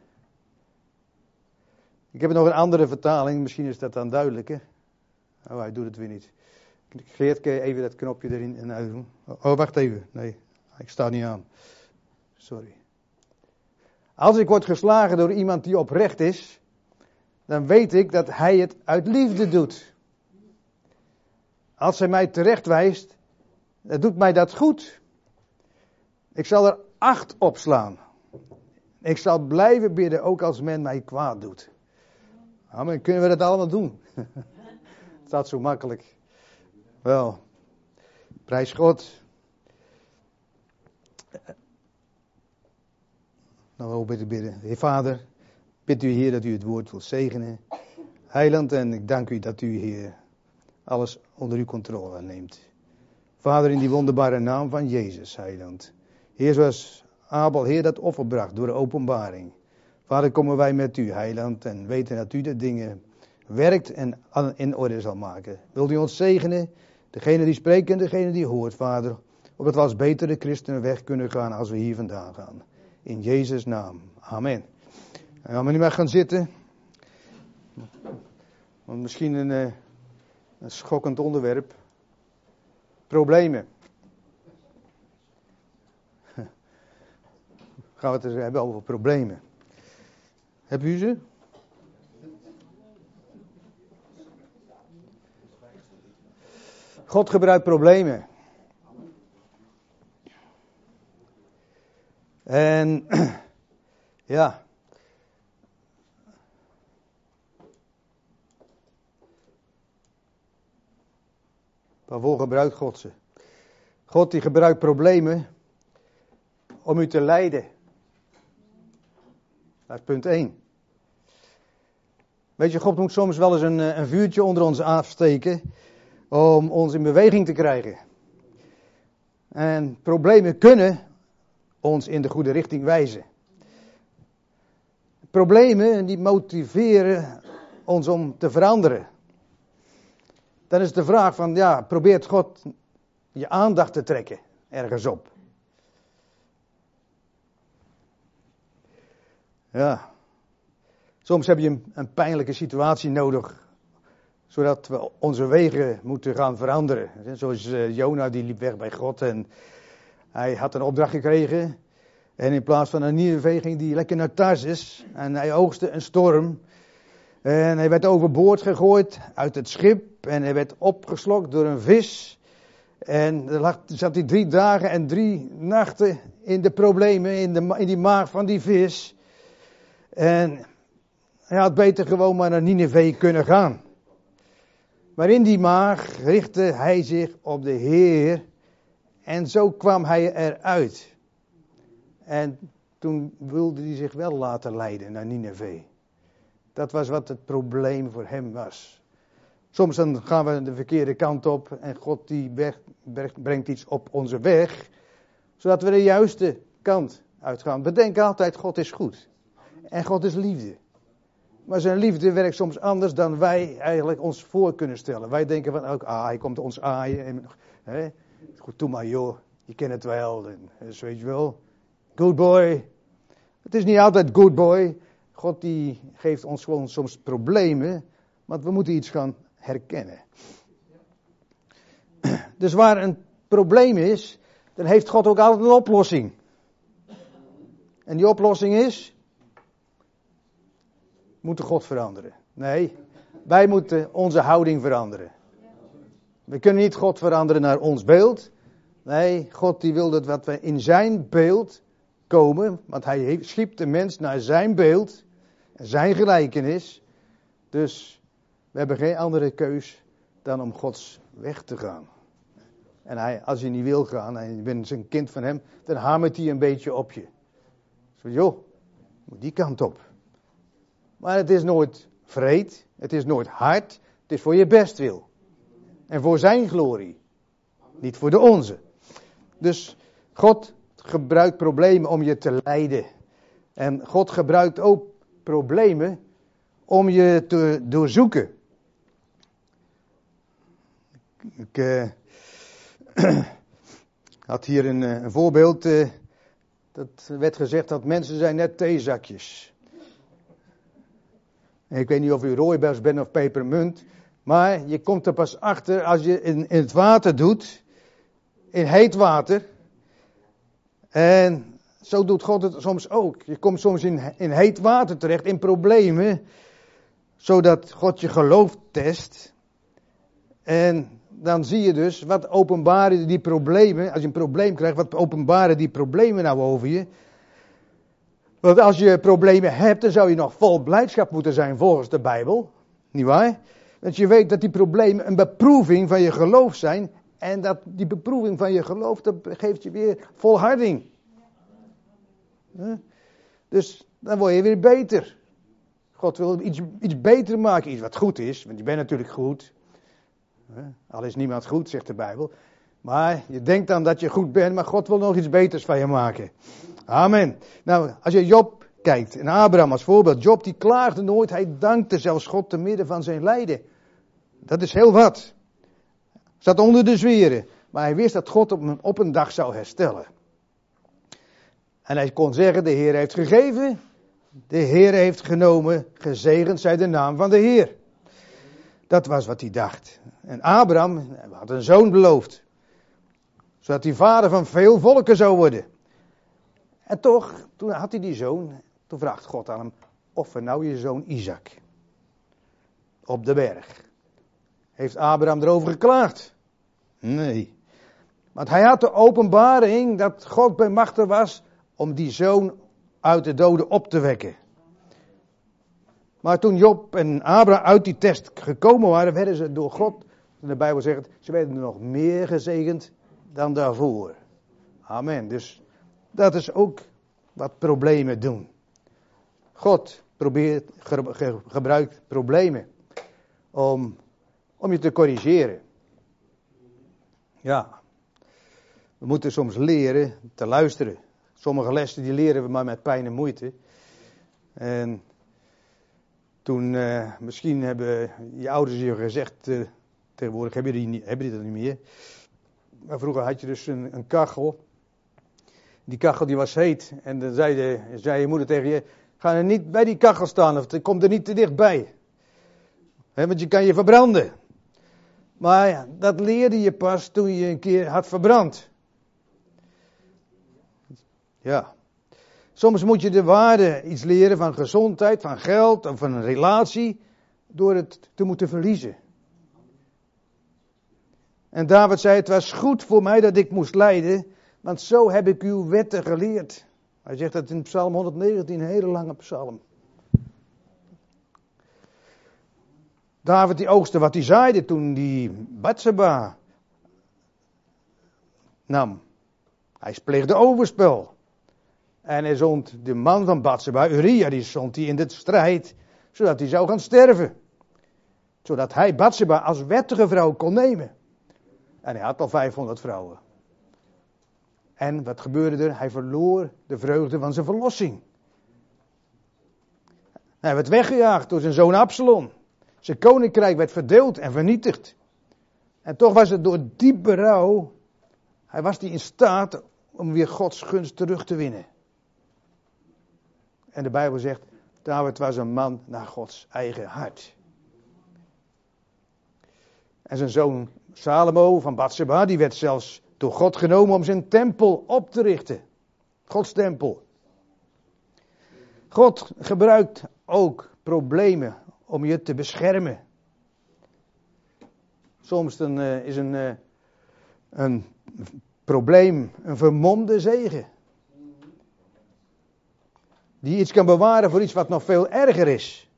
Ik heb nog een andere vertaling, misschien is dat dan duidelijker. Oh, hij doet het weer niet. Geert, kun je even dat knopje erin en uit doen? Oh, wacht even. Nee, ik sta niet aan. Sorry. Als ik word geslagen door iemand die oprecht is, dan weet ik dat hij het uit liefde doet. Als hij mij terechtwijst, dan doet mij dat goed. Ik zal er 8 op slaan. Ik zal blijven bidden, ook als men mij kwaad doet. Amen, kunnen we dat allemaal doen? Het staat zo makkelijk. Wel, prijs God. Nou, we bidden, bidden. Heer Vader, bid u Heer dat u het woord wil zegenen. Heiland, en ik dank u dat u Heer alles onder uw controle neemt. Vader, in die wonderbare naam van Jezus, Heiland. Heer, zoals Abel, Heer, dat offer bracht door de openbaring. Vader, komen wij met u, Heiland, en weten dat u de dingen werkt en in orde zal maken. Wilt u ons zegenen, degene die spreekt en degene die hoort, Vader, opdat we als betere christenen weg kunnen gaan als we hier vandaan gaan. In Jezus' naam. Amen. En gaan we nu maar gaan zitten. Want misschien een schokkend onderwerp. Problemen. Gaan we het eens hebben over problemen. Hebt u ze? God gebruikt problemen. En ja. Waarvoor gebruikt God ze? God die gebruikt problemen om u te leiden. Dat is punt 1. Weet je, God moet soms wel eens een vuurtje onder ons afsteken om ons in beweging te krijgen. En problemen kunnen ons in de goede richting wijzen. Problemen die motiveren ons om te veranderen. Dan is de vraag van, ja, probeert God je aandacht te trekken ergens op? Ja. Soms heb je een pijnlijke situatie nodig, zodat we onze wegen moeten gaan veranderen. Zoals Jona, die liep weg bij God en hij had een opdracht gekregen. En in plaats van naar Nineve ging hij lekker naar Tarsus en hij oogste een storm. En hij werd overboord gegooid uit het schip en hij werd opgeslokt door een vis. En zat hij 3 dagen en 3 nachten in de problemen, in die maag van die vis. En hij had beter gewoon maar naar Nineve kunnen gaan. Maar in die maag richtte hij zich op de Heer en zo kwam hij eruit. En toen wilde hij zich wel laten leiden naar Nineve. Dat was wat het probleem voor hem was. Soms dan gaan we de verkeerde kant op en God die brengt iets op onze weg, zodat we de juiste kant uitgaan. We denken altijd, God is goed. En God is liefde. Maar zijn liefde werkt soms anders dan wij eigenlijk ons voor kunnen stellen. Wij denken van, hij komt ons aaien. En, goed, doe maar joh, je kent het wel. En, dus weet je wel, good boy. Het is niet altijd good boy. God die geeft ons gewoon soms problemen, want we moeten iets gaan herkennen. Dus waar een probleem is, dan heeft God ook altijd een oplossing. En die oplossing is, we moeten God veranderen. Nee, wij moeten onze houding veranderen. We kunnen niet God veranderen naar ons beeld. Nee, God die wil dat wat we in zijn beeld komen, want hij schiep de mens naar zijn beeld, zijn gelijkenis. Dus we hebben geen andere keus dan om Gods weg te gaan. En als je niet wil gaan en je bent een kind van hem, dan hamert hij een beetje op je. Zo, joh, moet die kant op. Maar het is nooit wreed, het is nooit hard, het is voor je bestwil. En voor zijn glorie, niet voor de onze. Dus God gebruikt problemen om je te leiden. En God gebruikt ook problemen om je te doorzoeken. Ik had hier een voorbeeld. Dat werd gezegd dat mensen zijn net theezakjes. En ik weet niet of u rooibos bent of pepermunt. Maar je komt er pas achter als je in het water doet. In heet water. En zo doet God het soms ook. Je komt soms in heet water terecht, in problemen. Zodat God je geloof test. En dan zie je dus, wat openbaren die problemen. Als je een probleem krijgt, wat openbaren die problemen nou over je. Want als je problemen hebt, dan zou je nog vol blijdschap moeten zijn volgens de Bijbel. Niet waar? Want je weet dat die problemen een beproeving van je geloof zijn. En dat die beproeving van je geloof, dat geeft je weer volharding. Dus dan word je weer beter. God wil iets beter maken, iets wat goed is. Want je bent natuurlijk goed. Al is niemand goed, zegt de Bijbel. Maar je denkt dan dat je goed bent, maar God wil nog iets beters van je maken. Amen. Nou, als je Job kijkt, en Abraham als voorbeeld. Job die klaagde nooit, hij dankte zelfs God te midden van zijn lijden. Dat is heel wat. Zat onder de zweren. Maar hij wist dat God op een dag zou herstellen. En hij kon zeggen, de Heer heeft gegeven. De Heer heeft genomen. Gezegend zij de naam van de Heer. Dat was wat hij dacht. En Abraham had een zoon beloofd. Zodat hij vader van veel volken zou worden. En toch, toen had hij die zoon. Toen vraagt God aan hem, offer nou je zoon Isaac. Op de berg. Heeft Abraham erover geklaagd? Nee. Want hij had de openbaring dat God bij machte was om die zoon uit de doden op te wekken. Maar toen Job en Abraham uit die test gekomen waren, werden ze door God, de Bijbel zegt, ze werden nog meer gezegend dan daarvoor. Amen. Dus dat is ook wat problemen doen. God gebruikt problemen om je te corrigeren. Ja. We moeten soms leren te luisteren. Sommige lessen die leren we maar met pijn en moeite. En toen, misschien hebben je ouders je gezegd, tegenwoordig heb je dat niet meer. Maar vroeger had je dus een kachel. Die kachel die was heet. En dan zei je moeder tegen je, ga er niet bij die kachel staan of kom er niet te dichtbij. Want je kan je verbranden. Maar ja, dat leerde je pas toen je een keer had verbrand. Ja. Soms moet je de waarde iets leren van gezondheid, van geld of van een relatie, door het te moeten verliezen. En David zei, het was goed voor mij dat ik moest lijden, want zo heb ik uw wetten geleerd. Hij zegt dat in Psalm 119, een hele lange psalm. David die oogste wat hij zaaide toen die Batseba nam. Hij pleegde overspel. En hij zond de man van Batseba, Uria, die zond hij in de strijd, zodat hij zou gaan sterven. Zodat hij Batseba als wettige vrouw kon nemen. En hij had al 500 vrouwen. En wat gebeurde er? Hij verloor de vreugde van zijn verlossing. Hij werd weggejaagd door zijn zoon Absalom. Zijn koninkrijk werd verdeeld en vernietigd. En toch was het door diep berouw, hij was niet in staat om weer Gods gunst terug te winnen. En de Bijbel zegt, David was een man naar Gods eigen hart. En zijn zoon Salomo van Batseba, die werd zelfs door God genomen om zijn tempel op te richten. Gods tempel. God gebruikt ook problemen om je te beschermen. Soms dan is een probleem een vermomde zegen. Die iets kan bewaren voor iets wat nog veel erger is.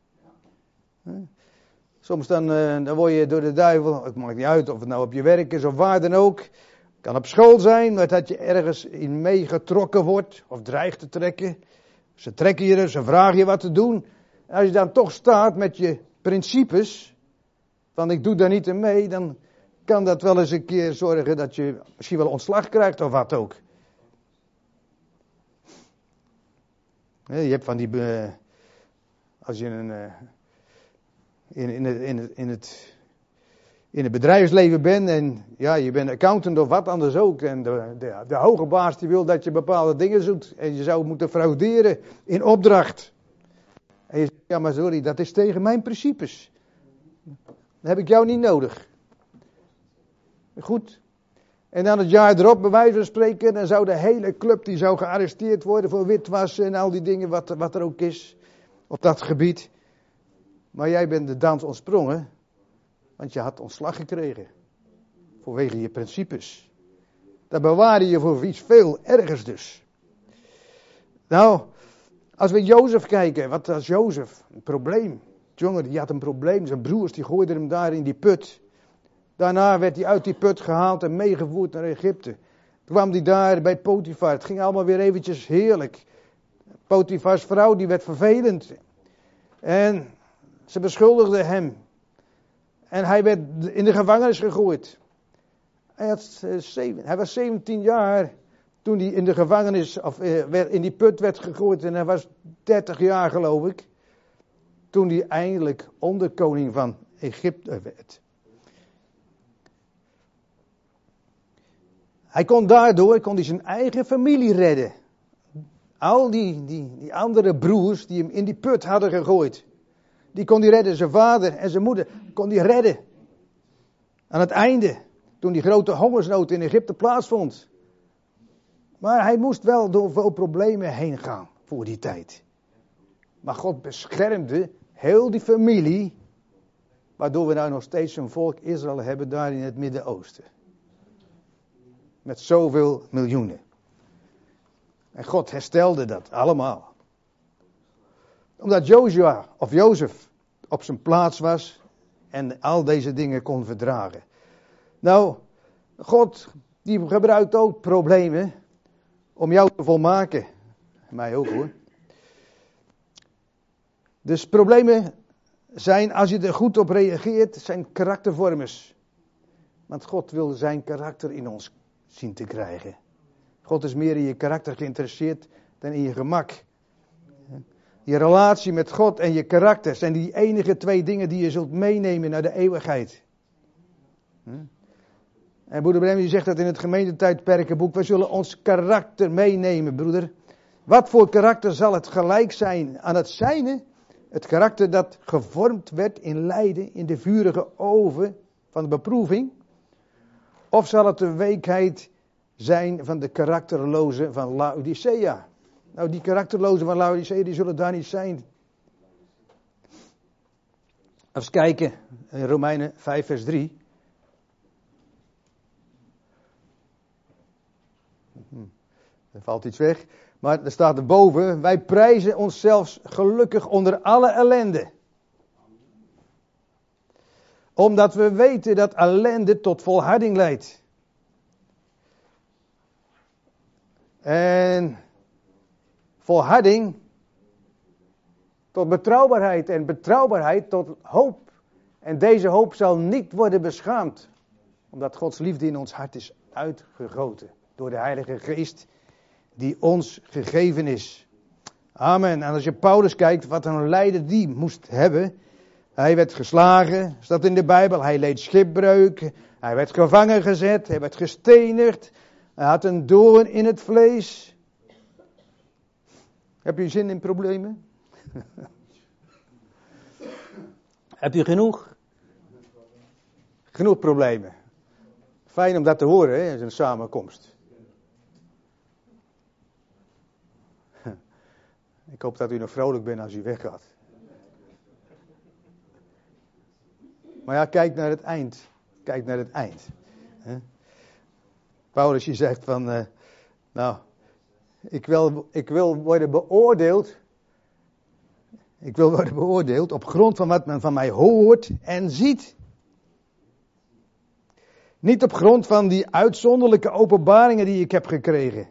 Soms dan word je door de duivel, het maakt niet uit of het nou op je werk is of waar dan ook. Het kan op school zijn, dat je ergens in meegetrokken wordt of dreigt te trekken. Ze trekken je ze vragen je wat te doen. En als je dan toch staat met je principes, van ik doe daar niet in mee, dan kan dat wel eens een keer zorgen dat je misschien wel ontslag krijgt of wat ook. Je hebt van die, als je in het bedrijfsleven bent en ja, je bent accountant of wat anders ook. En de hoge baas die wil dat je bepaalde dingen doet en je zou moeten frauderen in opdracht. En je zegt, ja maar sorry, dat is tegen mijn principes. Dan heb ik jou niet nodig. Goed. En dan het jaar erop, bij wijze van spreken, dan zou de hele club die zou gearresteerd worden voor witwassen en al die dingen wat er ook is op dat gebied. Maar jij bent de dans ontsprongen, want je had ontslag gekregen. Vanwege je principes. Dat bewaarde je voor iets veel ergers dus. Nou, als we Jozef kijken, wat was Jozef? Een probleem. Jongen, die had een probleem. Zijn broers die gooiden hem daar in die put. Daarna werd hij uit die put gehaald en meegevoerd naar Egypte. Toen kwam hij daar bij Potifar. Het ging allemaal weer eventjes heerlijk. Potifars vrouw die werd vervelend. En ze beschuldigde hem. En hij werd in de gevangenis gegooid. Hij was 17 jaar toen hij in de gevangenis, of in die put werd gegooid. En hij was 30 jaar geloof ik. Toen hij eindelijk onderkoning van Egypte werd. Hij kon daardoor zijn eigen familie redden. Al die andere broers die hem in die put hadden gegooid. Die kon hij redden. Zijn vader en zijn moeder kon hij redden. Aan het einde. Toen die grote hongersnood in Egypte plaatsvond. Maar hij moest wel door veel problemen heen gaan voor die tijd. Maar God beschermde heel die familie. Waardoor we nou nog steeds een volk Israël hebben daar in het Midden-Oosten. Met zoveel miljoenen. En God herstelde dat allemaal. Omdat Jozef op zijn plaats was en al deze dingen kon verdragen. Nou, God die gebruikt ook problemen om jou te volmaken. Mij ook hoor. Dus problemen zijn, als je er goed op reageert, zijn karaktervormers. Want God wil zijn karakter in ons zien te krijgen. God is meer in je karakter geïnteresseerd dan in je gemak. Je relatie met God en je karakter zijn die enige twee dingen die je zult meenemen naar de eeuwigheid. En broeder Brem, die zegt dat in het gemeentetijdperkenboek. We zullen ons karakter meenemen, broeder. Wat voor karakter zal het gelijk zijn aan het zijne? Het karakter dat gevormd werd in lijden in de vurige oven van de beproeving? Of zal het de weekheid zijn van de karakterlozen van Laodicea? Nou, die karakterlozen van Laodicea, die zullen daar niet zijn. Even kijken, in Romeinen 5 vers 3. Er valt iets weg. Maar er staat erboven, wij prijzen onszelf gelukkig onder alle ellende. Omdat we weten dat ellende tot volharding leidt. En volharding tot betrouwbaarheid en betrouwbaarheid tot hoop. En deze hoop zal niet worden beschaamd. Omdat Gods liefde in ons hart is uitgegoten door de Heilige Geest die ons gegeven is. Amen. En als je Paulus kijkt, wat een lijden die moest hebben. Hij werd geslagen, staat in de Bijbel. Hij leed schipbreuk. Hij werd gevangen gezet. Hij werd gestenigd. Hij had een doorn in het vlees. Heb je zin in problemen? Heb je genoeg? Genoeg problemen. Fijn om dat te horen, hè, in een samenkomst. Ik hoop dat u nog vrolijk bent als u weggaat. Maar ja, kijk naar het eind. Kijk naar het eind. Paulus je zegt van, ik wil worden beoordeeld. Ik wil worden beoordeeld op grond van wat men van mij hoort en ziet. Niet op grond van die uitzonderlijke openbaringen die ik heb gekregen.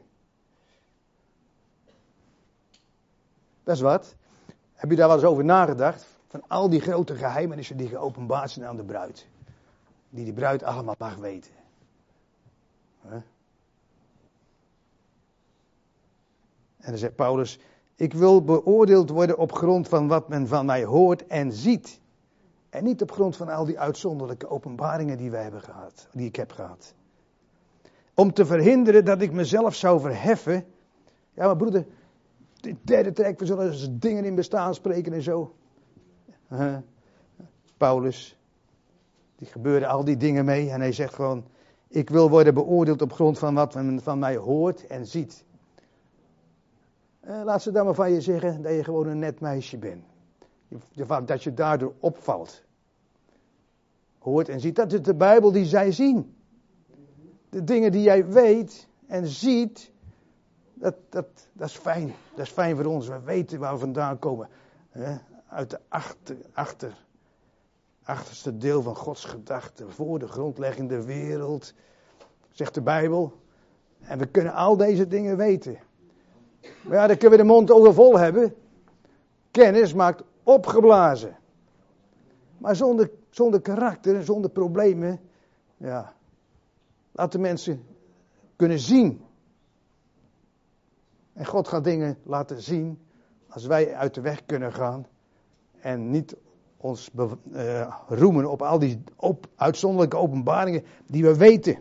Dat is wat. Heb je daar wel eens over nagedacht? Van al die grote geheimenissen die geopenbaard zijn aan de bruid. Die bruid allemaal mag weten. En dan zegt Paulus, ik wil beoordeeld worden op grond van wat men van mij hoort en ziet. En niet op grond van al die uitzonderlijke openbaringen die wij hebben gehad, die ik heb gehad. Om te verhinderen dat ik mezelf zou verheffen. Ja, maar broeder, de derde trek, we zullen dus dingen in bestaan spreken en zo. Paulus, die gebeurde al die dingen mee en hij zegt gewoon, ik wil worden beoordeeld op grond van wat men van mij hoort en ziet. Laat ze dan maar van je zeggen dat je gewoon een net meisje bent. Dat je daardoor opvalt. Hoort en ziet, dat is de Bijbel die zij zien. De dingen die jij weet en ziet, dat is fijn. Dat is fijn voor ons. We weten waar we vandaan komen. Uit de achterste deel van Gods gedachten. Voor de grondlegging der wereld. Zegt de Bijbel. En we kunnen al deze dingen weten. Maar ja, dan kunnen we de mond overvol hebben. Kennis maakt opgeblazen. Maar zonder karakter, zonder problemen. Ja. Laat de mensen kunnen zien. En God gaat dingen laten zien. Als wij uit de weg kunnen gaan. En niet ons roemen op al die uitzonderlijke openbaringen die we weten.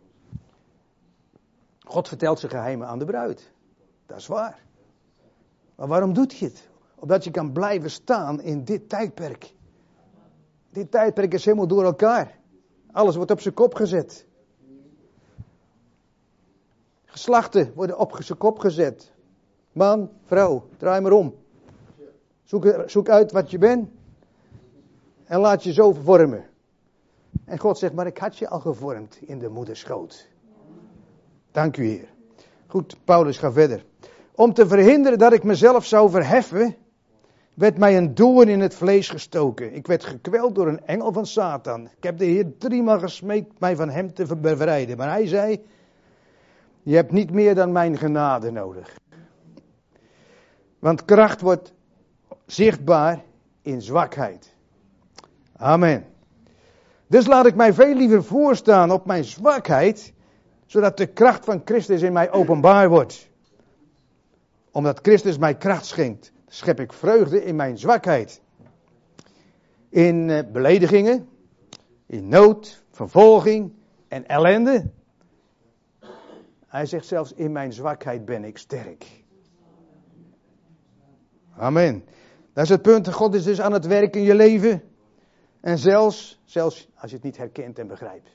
God vertelt zijn geheimen aan de bruid. Dat is waar. Maar waarom doet hij het? Opdat je kan blijven staan in dit tijdperk. Dit tijdperk is helemaal door elkaar. Alles wordt op zijn kop gezet. Geslachten worden op zijn kop gezet. Man, vrouw, draai maar om. Zoek uit wat je bent. En laat je zo vormen. En God zegt, maar ik had je al gevormd in de moederschoot. Dank u, Heer. Goed, Paulus gaat verder. Om te verhinderen dat ik mezelf zou verheffen, werd mij een doorn in het vlees gestoken. Ik werd gekweld door een engel van Satan. Ik heb de Heer 3 maal gesmeekt mij van hem te bevrijden. Maar hij zei, je hebt niet meer dan mijn genade nodig. Want kracht wordt zichtbaar in zwakheid. Amen. Dus laat ik mij veel liever voorstaan op mijn zwakheid, zodat de kracht van Christus in mij openbaar wordt. Omdat Christus mij kracht schenkt, schep ik vreugde in mijn zwakheid. In beledigingen, in nood, vervolging en ellende. Hij zegt zelfs, in mijn zwakheid ben ik sterk. Amen. Dat is het punt. God is dus aan het werk in je leven. En zelfs als je het niet herkent en begrijpt.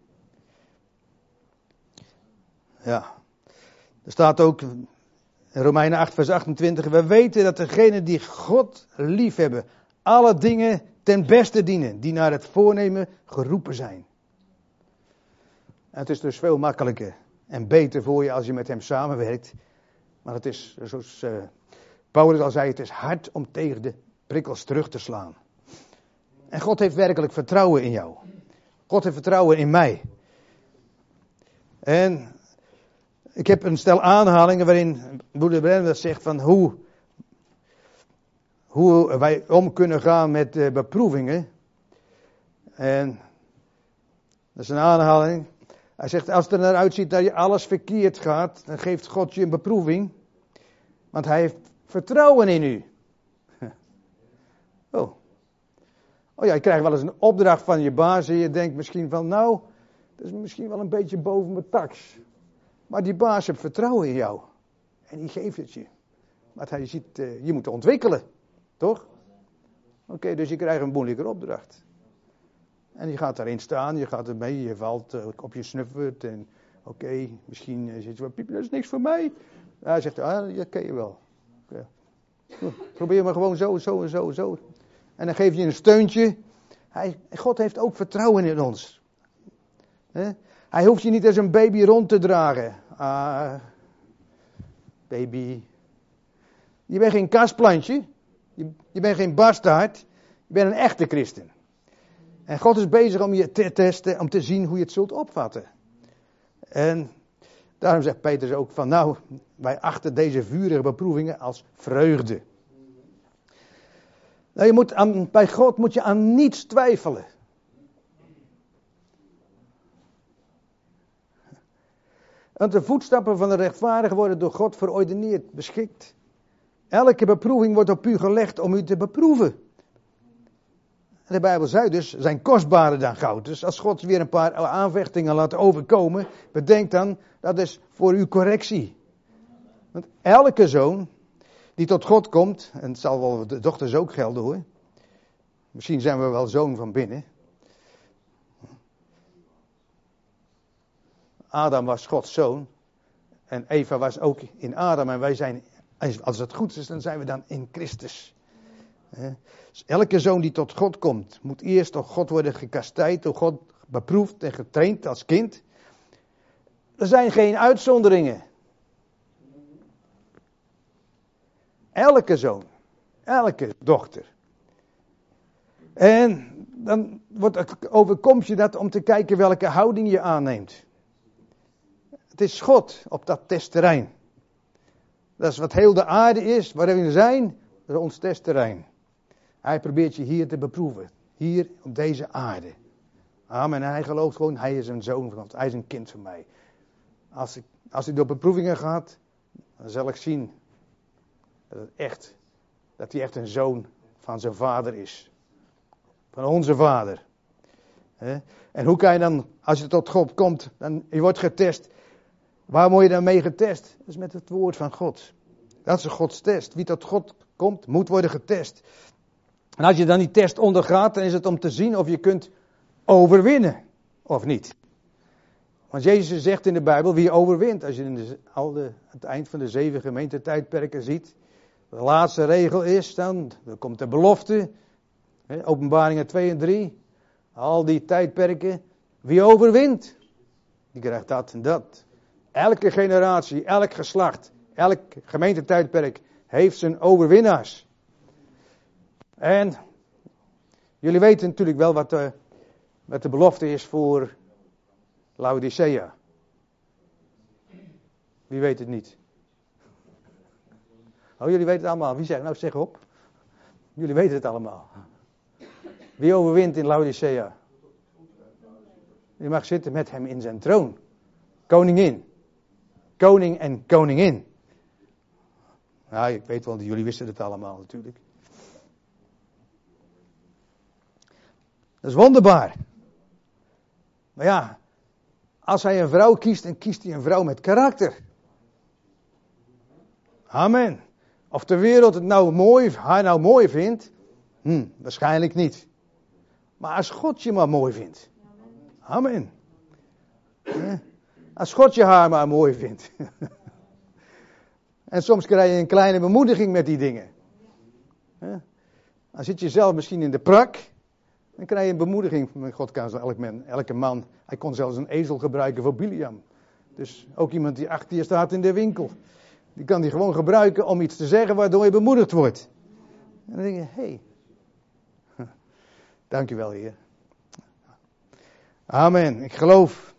Ja. Er staat ook in Romeinen 8 vers 28. We weten dat degenen die God lief hebben, alle dingen ten beste dienen. Die naar het voornemen geroepen zijn. En het is dus veel makkelijker en beter voor je als je met hem samenwerkt. Maar het is, zoals Paulus al zei, het is hard om tegen de prikkels terug te slaan. En God heeft werkelijk vertrouwen in jou. God heeft vertrouwen in mij. En ik heb een stel aanhalingen waarin broeder Brenner zegt van hoe wij om kunnen gaan met beproevingen. En dat is een aanhaling. Hij zegt, als het er naar uitziet dat je alles verkeerd gaat, dan geeft God je een beproeving. Want hij heeft vertrouwen in u. Oh ja, je krijgt wel eens een opdracht van je baas en je denkt misschien van, nou, dat is misschien wel een beetje boven mijn tax. Maar die baas heeft vertrouwen in jou. En die geeft het je. Want hij ziet, je moet ontwikkelen. Toch? Oké, dus je krijgt een moeilijke opdracht. En je gaat daarin staan, je gaat ermee, je valt op je snuffert. En oké, misschien zit je wel piepen, dat is niks voor mij. Hij zegt, dat ken je wel. Ja. Probeer maar gewoon zo. En dan geef je een steuntje. God heeft ook vertrouwen in ons. Hij hoeft je niet als een baby rond te dragen. Baby. Je bent geen kastplantje. Je bent geen bastaard. Je bent een echte christen. En God is bezig om je te testen, om te zien hoe je het zult opvatten. En daarom zegt Petrus ook van, nou, wij achten deze vurige beproevingen als vreugde. Nou, bij God moet je aan niets twijfelen. Want de voetstappen van de rechtvaardigen worden door God verordeneerd, beschikt. Elke beproeving wordt op u gelegd om u te beproeven. De Bijbel zei dus, zijn kostbaarder dan goud. Dus als God weer een paar aanvechtingen laat overkomen, bedenk dan, dat is voor uw correctie. Want elke zoon die tot God komt, en het zal wel de dochters ook gelden hoor. Misschien zijn we wel zoon van binnen. Adam was Gods zoon. En Eva was ook in Adam. En wij zijn, als het goed is, dan zijn we dan in Christus. Dus elke zoon die tot God komt, moet eerst door God worden gekastijd, door God beproefd en getraind als kind. Er zijn geen uitzonderingen. Elke zoon, elke dochter. En dan overkomt je dat om te kijken welke houding je aanneemt. Het is God op dat testterrein. Dat is wat heel de aarde is, waarin we zijn, dat is ons testterrein. Hij probeert je hier te beproeven. Hier op deze aarde. Amen. En hij gelooft gewoon, hij is een zoon van ons. Hij is een kind van mij. Als hij door beproevingen gaat, dan zal ik zien dat hij echt een zoon van zijn vader is. Van onze vader. En hoe kan je dan, als je tot God komt, je wordt getest. Waar word je dan mee getest? Dat is met het woord van God. Dat is een Gods test. Wie tot God komt, moet worden getest. En als je dan die test ondergaat, dan is het om te zien of je kunt overwinnen. Of niet. Want Jezus zegt in de Bijbel, wie overwint. Als je het eind van de 7 gemeentetijdperken ziet. De laatste regel is dan komt de belofte. Openbaringen 2 en 3. Al die tijdperken. Wie overwint, die krijgt dat en dat. Elke generatie, elk geslacht, elk gemeentetijdperk heeft zijn overwinnaars. En jullie weten natuurlijk wel wat de belofte is voor Laodicea. Wie weet het niet? Oh, jullie weten het allemaal. Wie zegt nou, zeg op. Jullie weten het allemaal. Wie overwint in Laodicea? Je mag zitten met hem in zijn troon. Koningin. Koning en koningin. Nou, ik weet wel, jullie wisten het allemaal natuurlijk. Dat is wonderbaar. Maar ja, als hij een vrouw kiest, dan kiest hij een vrouw met karakter. Amen. Of de wereld het haar nou mooi vindt, waarschijnlijk niet. Maar als God je maar mooi vindt. Amen. Als God je haar maar mooi vindt. En soms krijg je een kleine bemoediging met die dingen. Dan zit je zelf misschien in de prak. Dan krijg je een bemoediging. God kan elke man. Hij kon zelfs een ezel gebruiken voor Biliam. Dus ook iemand die achter je staat in de winkel. Die kan die gewoon gebruiken om iets te zeggen waardoor je bemoedigd wordt. En dan denk je, hé. Dank u wel, Heer. Amen. Ik geloof.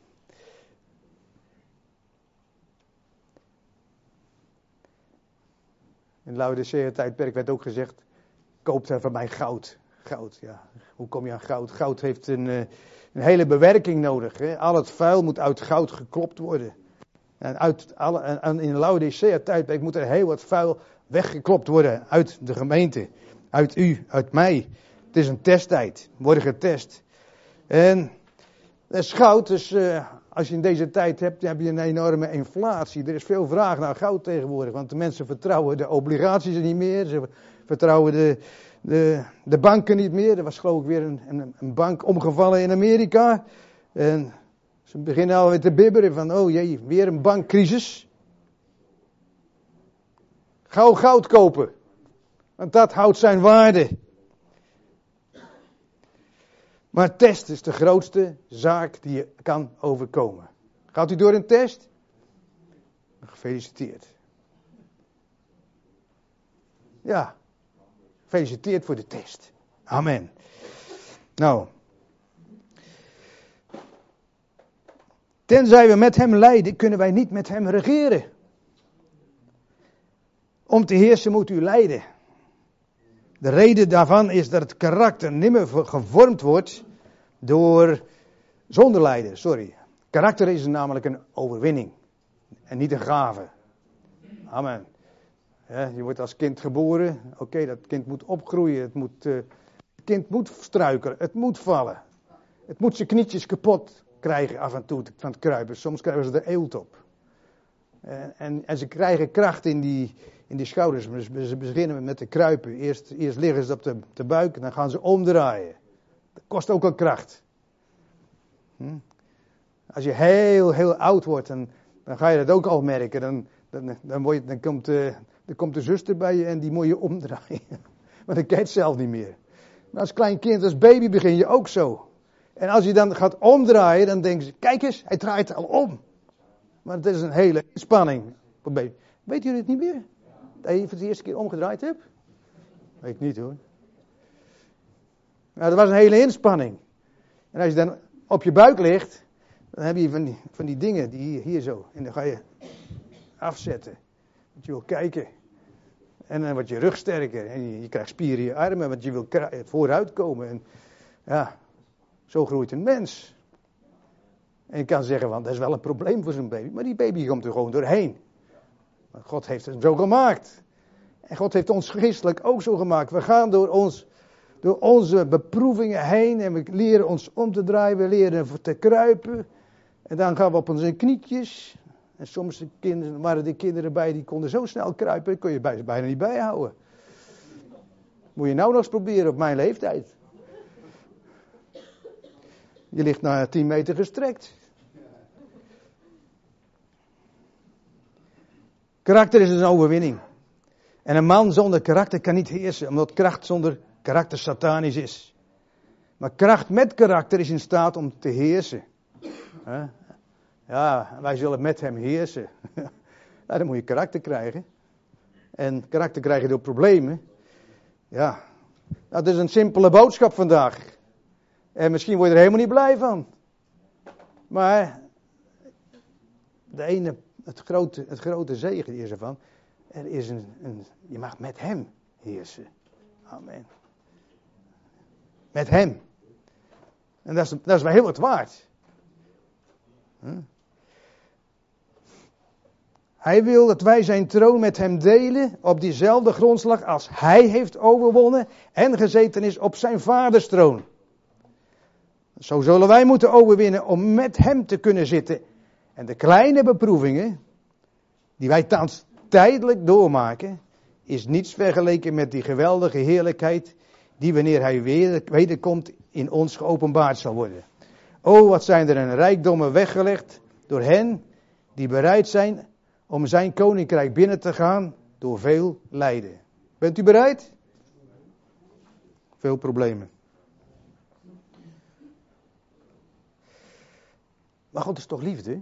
In het Laodicea-tijdperk werd ook gezegd, koop daar van mij goud. Goud, ja. Hoe kom je aan goud? Goud heeft een hele bewerking nodig. Hè? Al het vuil moet uit goud geklopt worden. En in de Laodicea-tijdperk moet er heel wat vuil weggeklopt worden uit de gemeente. Uit u, uit mij. Het is een testtijd. We worden getest. En dat is goud, dus als je in deze tijd hebt, dan heb je een enorme inflatie. Er is veel vraag naar goud tegenwoordig, want de mensen vertrouwen de obligaties niet meer. Ze vertrouwen de banken niet meer. Er was geloof ik weer een bank omgevallen in Amerika. En ze beginnen alweer te bibberen van, oh jee, weer een bankcrisis. Gauw goud kopen, want dat houdt zijn waarde. Maar test is de grootste zaak die je kan overkomen. Gaat u door een test? Gefeliciteerd. Ja, gefeliciteerd voor de test. Amen. Nou. Tenzij we met hem lijden, kunnen wij niet met hem regeren. Om te heersen moet u lijden. De reden daarvan is dat het karakter nimmer gevormd wordt zonder lijden. Karakter is namelijk een overwinning en niet een gave. Amen. Ja, je wordt als kind geboren. Oké, dat kind moet opgroeien. Het moet Het kind moet struikelen, het moet vallen. Het moet zijn knietjes kapot krijgen af en toe van het kruipen. Soms krijgen ze er eelt op. En ze krijgen kracht in die schouders. Ze beginnen met te kruipen. Eerst liggen ze op de buik en dan gaan ze omdraaien. Dat kost ook al kracht. Als je heel oud wordt, dan ga je dat ook al merken. Dan komt de zuster bij je en die moet je omdraaien. Maar dan kan je het zelf niet meer. Maar als klein kind, als baby begin je ook zo. En als je dan gaat omdraaien, dan denken ze, kijk eens, hij draait al om. Maar het is een hele inspanning. Weet jullie het niet meer? Dat je voor de eerste keer omgedraaid hebt? Weet ik niet hoor. Nou, dat was een hele inspanning. En als je dan op je buik ligt, dan heb je van die dingen die hier zo. En dan ga je afzetten. Want je wil kijken. En dan wordt je rug sterker. En je krijgt spieren in je armen, want je wil vooruit komen. En ja, zo groeit een mens. En je kan zeggen, want dat is wel een probleem voor zo'n baby. Maar die baby komt er gewoon doorheen. Want God heeft het zo gemaakt. En God heeft ons geestelijk ook zo gemaakt. We gaan door onze beproevingen heen. En we leren ons om te draaien. We leren te kruipen. En dan gaan we op onze knietjes. En soms waren de kinderen bij die konden zo snel kruipen. Dat kon je bijna niet bijhouden. Moet je nou nog eens proberen op mijn leeftijd. Je ligt naar 10 meter gestrekt. Karakter is een overwinning. En een man zonder karakter kan niet heersen, omdat kracht zonder karakter satanisch is. Maar kracht met karakter is in staat om te heersen. Ja, wij zullen met hem heersen. Ja, dan moet je karakter krijgen. En karakter krijg je door problemen. Ja, dat is een simpele boodschap vandaag. En misschien word je er helemaal niet blij van. Maar het grote zegen is ervan. Er is je mag met hem heersen. Amen. Met hem. En dat is wel heel wat waard. Hij wil dat wij zijn troon met hem delen op diezelfde grondslag als hij heeft overwonnen en gezeten is op zijn vaders troon. Zo zullen wij moeten overwinnen om met hem te kunnen zitten. En de kleine beproevingen die wij thans tijdelijk doormaken, is niets vergeleken met die geweldige heerlijkheid die wanneer hij wederkomt in ons geopenbaard zal worden. O, wat zijn er een rijkdommen weggelegd door hen die bereid zijn om zijn koninkrijk binnen te gaan door veel lijden. Bent u bereid? Veel problemen. Maar God is toch liefde?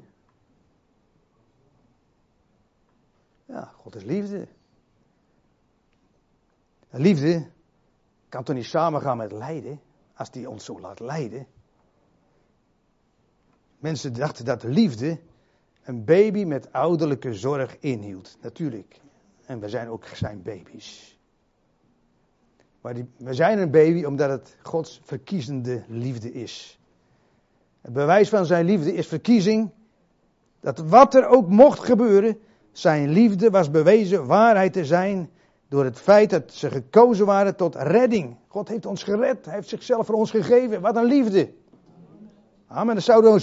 Ja, God is liefde. En liefde kan toch niet samengaan met lijden, als die ons zo laat lijden. Mensen dachten dat liefde een baby met ouderlijke zorg inhield. Natuurlijk. En we zijn ook zijn baby's. Maar we zijn een baby omdat het Gods verkiezende liefde is. Het bewijs van zijn liefde is verkiezing. Dat wat er ook mocht gebeuren, zijn liefde was bewezen waarheid te zijn door het feit dat ze gekozen waren tot redding. God heeft ons gered. Hij heeft zichzelf voor ons gegeven. Wat een liefde. Amen. Dat zouden we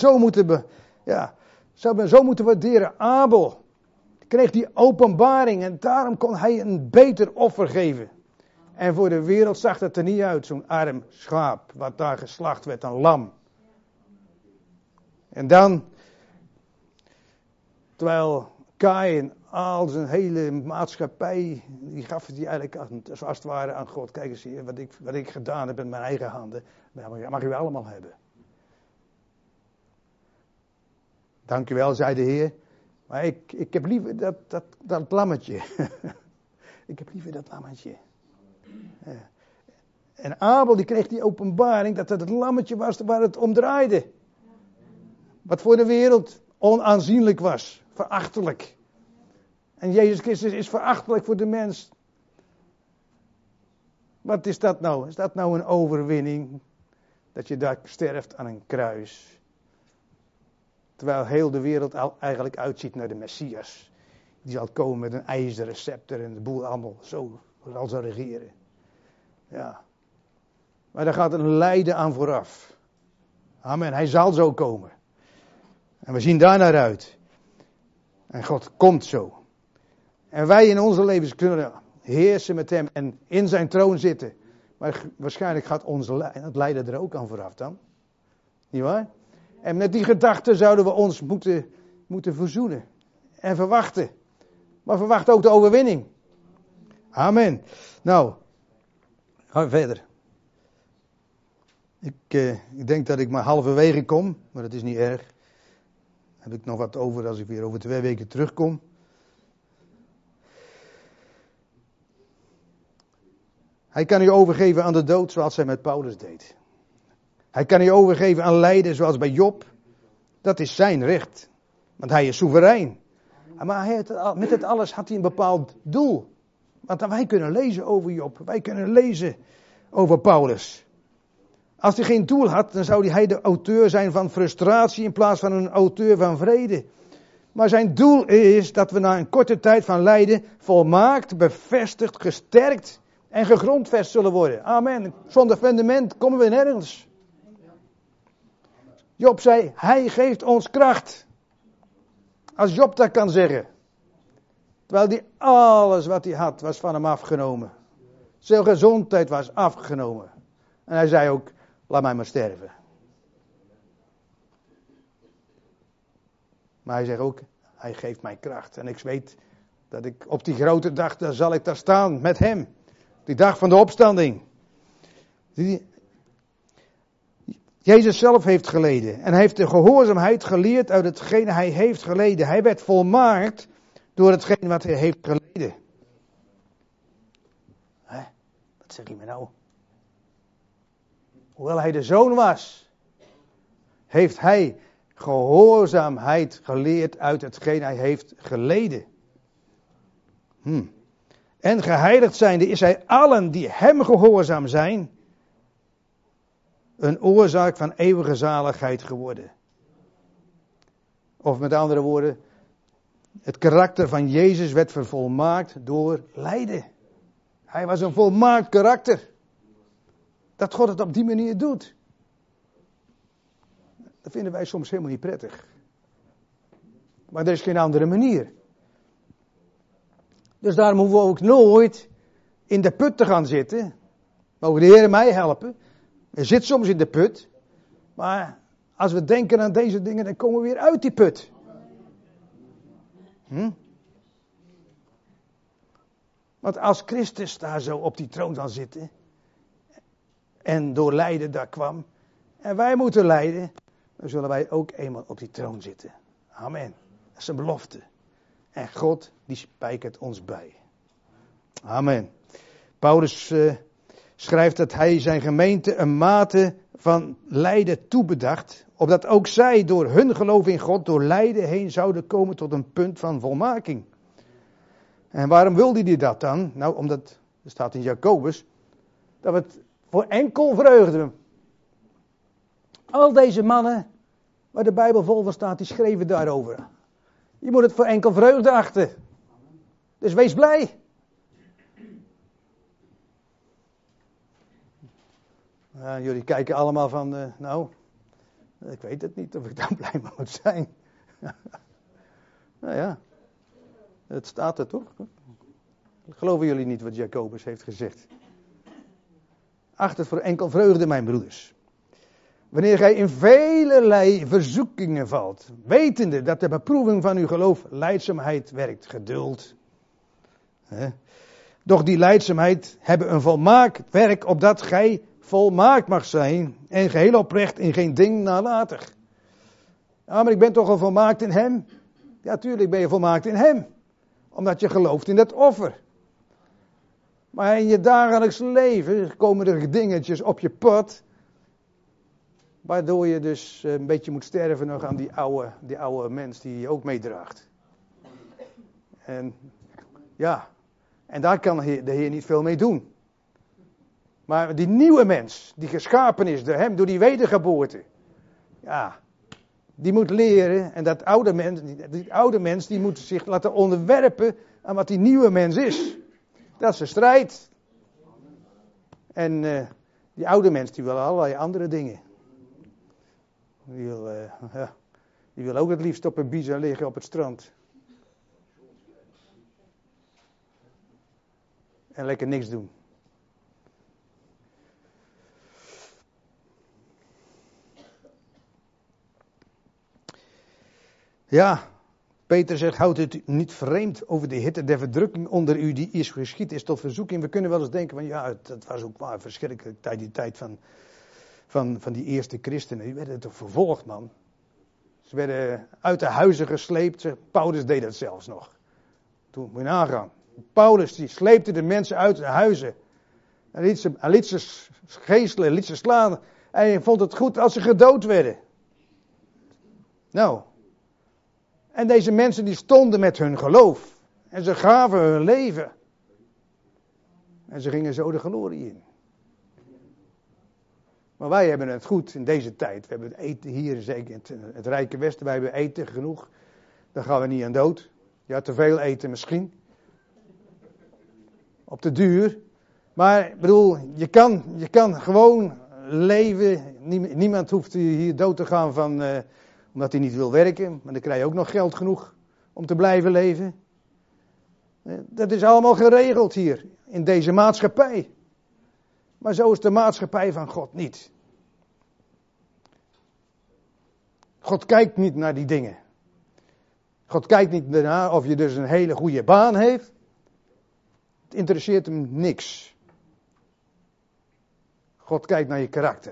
zo moeten waarderen. Abel kreeg die openbaring en daarom kon hij een beter offer geven. En voor de wereld zag het er niet uit, zo'n arm schaap wat daar geslacht werd, een lam. En dan, terwijl Kaïn al zijn hele maatschappij, die gaf het die eigenlijk als het ware aan God. Kijk eens hier, wat ik gedaan heb met mijn eigen handen, dat mag u allemaal hebben. Dank u wel, zei de Heer. Maar ik heb liever dat lammetje. Ik heb liever dat lammetje. Ja. En Abel die kreeg die openbaring dat het lammetje was waar het om draaide. Wat voor de wereld onaanzienlijk was. Verachtelijk. En Jezus Christus is verachtelijk voor de mens. Wat is dat nou? Is dat nou een overwinning? Dat je daar sterft aan een kruis. Terwijl heel de wereld eigenlijk uitziet naar de Messias. Die zal komen met een ijzeren scepter en de boel allemaal zo zal regeren. Ja. Maar daar gaat een lijden aan vooraf. Amen. Hij zal zo komen. En we zien daar naar uit. En God komt zo. En wij in onze levens kunnen heersen met hem en in zijn troon zitten. Maar waarschijnlijk gaat het lijden er ook aan vooraf dan. Niet waar? En met die gedachte zouden we ons moeten verzoenen. En verwachten. Maar verwacht ook de overwinning. Amen. Nou, gaan we verder. Ik denk dat ik maar halverwege kom, maar dat is niet erg. Heb ik nog wat over als ik weer over 2 weken terugkom. Hij kan u overgeven aan de dood zoals hij met Paulus deed. Hij kan u overgeven aan lijden zoals bij Job. Dat is zijn recht. Want hij is soeverein. Maar met het alles had hij een bepaald doel. Want wij kunnen lezen over Job. Wij kunnen lezen over Paulus. Als hij geen doel had, dan zou hij de auteur zijn van frustratie in plaats van een auteur van vrede. Maar zijn doel is dat we na een korte tijd van lijden volmaakt, bevestigd, gesterkt en gegrondvest zullen worden. Amen. Zonder fundament komen we nergens. Job zei, hij geeft ons kracht. Als Job dat kan zeggen. Terwijl hij alles wat hij had was van hem afgenomen. Zijn gezondheid was afgenomen. En hij zei ook, laat mij maar sterven. Maar hij zegt ook, hij geeft mij kracht. En ik weet dat ik op die grote dag, daar zal ik daar staan met hem. Die dag van de opstanding. Jezus zelf heeft geleden. En hij heeft de gehoorzaamheid geleerd uit hetgeen hij heeft geleden. Hij werd volmaakt door hetgeen wat hij heeft geleden. Wat zeg je me nou? Hoewel hij de zoon was, heeft hij gehoorzaamheid geleerd uit hetgeen hij heeft geleden. En geheiligd zijnde is hij allen die hem gehoorzaam zijn, een oorzaak van eeuwige zaligheid geworden. Of met andere woorden, het karakter van Jezus werd vervolmaakt door lijden. Hij was een volmaakt karakter. Dat God het op die manier doet. Dat vinden wij soms helemaal niet prettig. Maar er is geen andere manier. Dus daarom hoeven we ook nooit in de put te gaan zitten. Mogen de Heer mij helpen. Je zit soms in de put. Maar als we denken aan deze dingen, dan komen we weer uit die put. Want als Christus daar zo op die troon zal zitten. En door lijden daar kwam. En wij moeten lijden. Dan zullen wij ook eenmaal op die troon zitten. Amen. Dat is een belofte. En God die spijkert ons bij. Amen. Paulus schrijft dat hij zijn gemeente een mate van lijden toebedacht. Opdat ook zij door hun geloof in God door lijden heen zouden komen tot een punt van volmaking. En waarom wilde hij dat dan? Nou, omdat, er staat in Jacobus, dat we het voor enkel vreugde. Al deze mannen, waar de Bijbel vol van staat, die schreven daarover. Je moet het voor enkel vreugde achten. Dus wees blij. Jullie kijken allemaal van, nou, ik weet het niet of ik daar blij mee moet zijn. Nou ja, het staat er toch? Geloven jullie niet wat Jacobus heeft gezegd? Acht het voor enkel vreugde, mijn broeders. Wanneer gij in velelei verzoekingen valt, wetende dat de beproeving van uw geloof lijdzaamheid werkt, geduld. Doch die lijdzaamheid hebben een volmaakt werk, opdat gij volmaakt mag zijn en geheel oprecht in geen ding nalatig. Ja, maar ik ben toch al volmaakt in hem? Ja, tuurlijk ben je volmaakt in hem. Omdat je gelooft in dat offer. Maar in je dagelijks leven komen er dingetjes op je pad. Waardoor je dus een beetje moet sterven nog aan die oude mens die je ook meedraagt. En ja, en daar kan de Heer niet veel mee doen. Maar die nieuwe mens, die geschapen is door hem, door die wedergeboorte. Ja, die moet leren. En die oude mens, die moet zich laten onderwerpen aan wat die nieuwe mens is. Dat is een strijd. En Die oude mens die wil allerlei andere dingen. Die wil ook het liefst op een biza liggen op het strand. En lekker niks doen. Ja, Peter zegt, houd het niet vreemd over de hitte der verdrukking onder u die is geschied is tot verzoeking. We kunnen wel eens denken van ja, dat was ook maar verschrikkelijk tijd, die tijd van die eerste christenen. Die werden toch vervolgd, man. Ze werden uit de huizen gesleept. Paulus deed dat zelfs nog. Toen moet je nagaan. Paulus die sleepte de mensen uit de huizen. Hij liet ze geestelen, liet ze slaan. En hij vond het goed als ze gedood werden. Nou. En deze mensen die stonden met hun geloof. En ze gaven hun leven. En ze gingen zo de glorie in. Maar wij hebben het goed in deze tijd. We hebben het eten hier, zeker in het rijke Westen. Wij hebben eten genoeg. Daar gaan we niet aan dood. Ja, te veel eten misschien. Op de duur. Maar ik bedoel, je kan gewoon leven. Niemand hoeft hier dood te gaan omdat hij niet wil werken. Maar dan krijg je ook nog geld genoeg om te blijven leven. Dat is allemaal geregeld hier in deze maatschappij. Maar zo is de maatschappij van God niet. God kijkt niet naar die dingen. God kijkt niet naar of je dus een hele goede baan heeft. Het interesseert hem niks. God kijkt naar je karakter.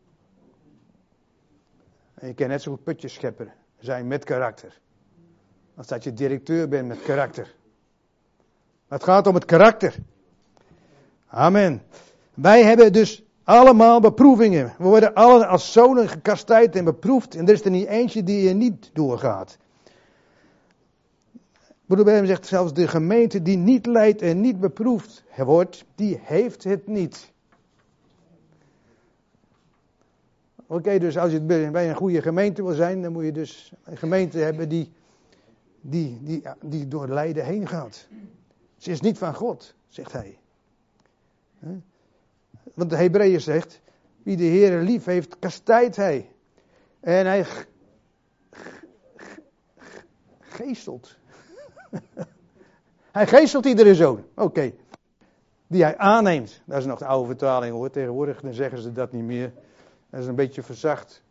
En je kan net zo goed putjeschepper zijn met karakter. Als dat je directeur bent met karakter. Maar het gaat om het karakter. Amen. Wij hebben dus allemaal beproevingen. We worden allen als zonen gekastijd en beproefd. En er is er niet eentje die er niet doorgaat. Broeder Branham zegt zelfs de gemeente die niet lijdt en niet beproefd wordt, die heeft het niet. Oké, dus als je bij een goede gemeente wil zijn, dan moet je dus een gemeente hebben die door lijden heen gaat. Ze is niet van God, zegt hij. Want de Hebreeën zegt, wie de Heere lief heeft, kastijdt hij. En hij geestelt. Hij geestelt iedere zoon. Oké. Die hij aanneemt. Dat is nog de oude vertaling hoor. Tegenwoordig dan zeggen ze dat niet meer. Dat is een beetje verzacht.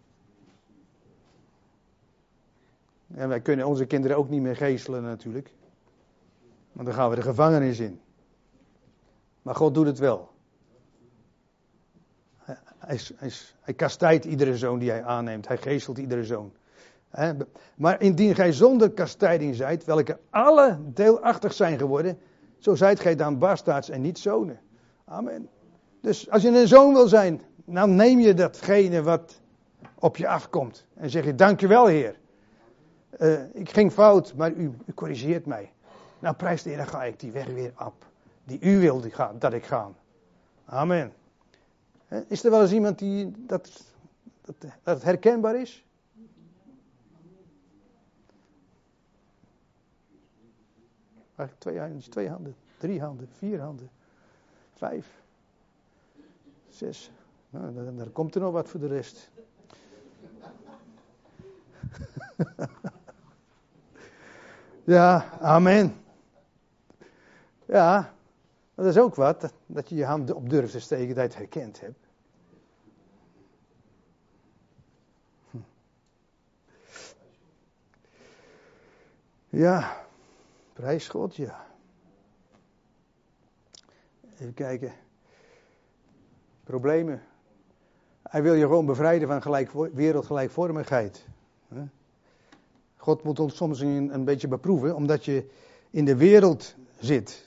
En wij kunnen onze kinderen ook niet meer geestelen natuurlijk. Want dan gaan we de gevangenis in. Maar God doet het wel. Hij kastijdt iedere zoon die hij aanneemt. Hij geestelt iedere zoon. Maar indien gij zonder kastijding zijt, welke alle deelachtig zijn geworden, zo zijt gij dan bastaards en niet zonen. Amen. Dus als je een zoon wil zijn, dan neem je datgene wat op je afkomt. En zeg je, dankjewel Heer. Ik ging fout, maar u corrigeert mij. Nou prijs de Heer, dan ga ik die weg weer op. Die u wilde dat ik ga. Amen. Is er wel eens iemand die dat het herkenbaar is? Twee handen, 3 handen, 4 handen, 5, 6. Nou, daar komt er nog wat voor de rest. Ja, amen. Ja, dat is ook wat, dat je je hand op durft te steken, dat je het herkend hebt. Ja, prijs God, ja. Even kijken. Problemen. Hij wil je gewoon bevrijden van wereldgelijkvormigheid. God moet ons soms een beetje beproeven, omdat je in de wereld zit.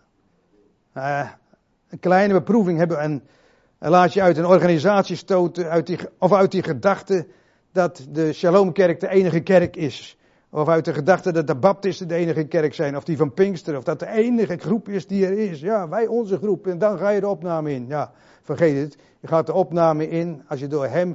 Een kleine beproeving hebben en laat je uit een organisatie stoten, uit die gedachte dat de Shalomkerk de enige kerk is. Of uit de gedachte dat de Baptisten de enige kerk zijn, of die van Pinkster, of dat de enige groep is die er is. Ja, wij onze groep, en dan ga je de opname in. Ja, vergeet het, je gaat de opname in als je door hem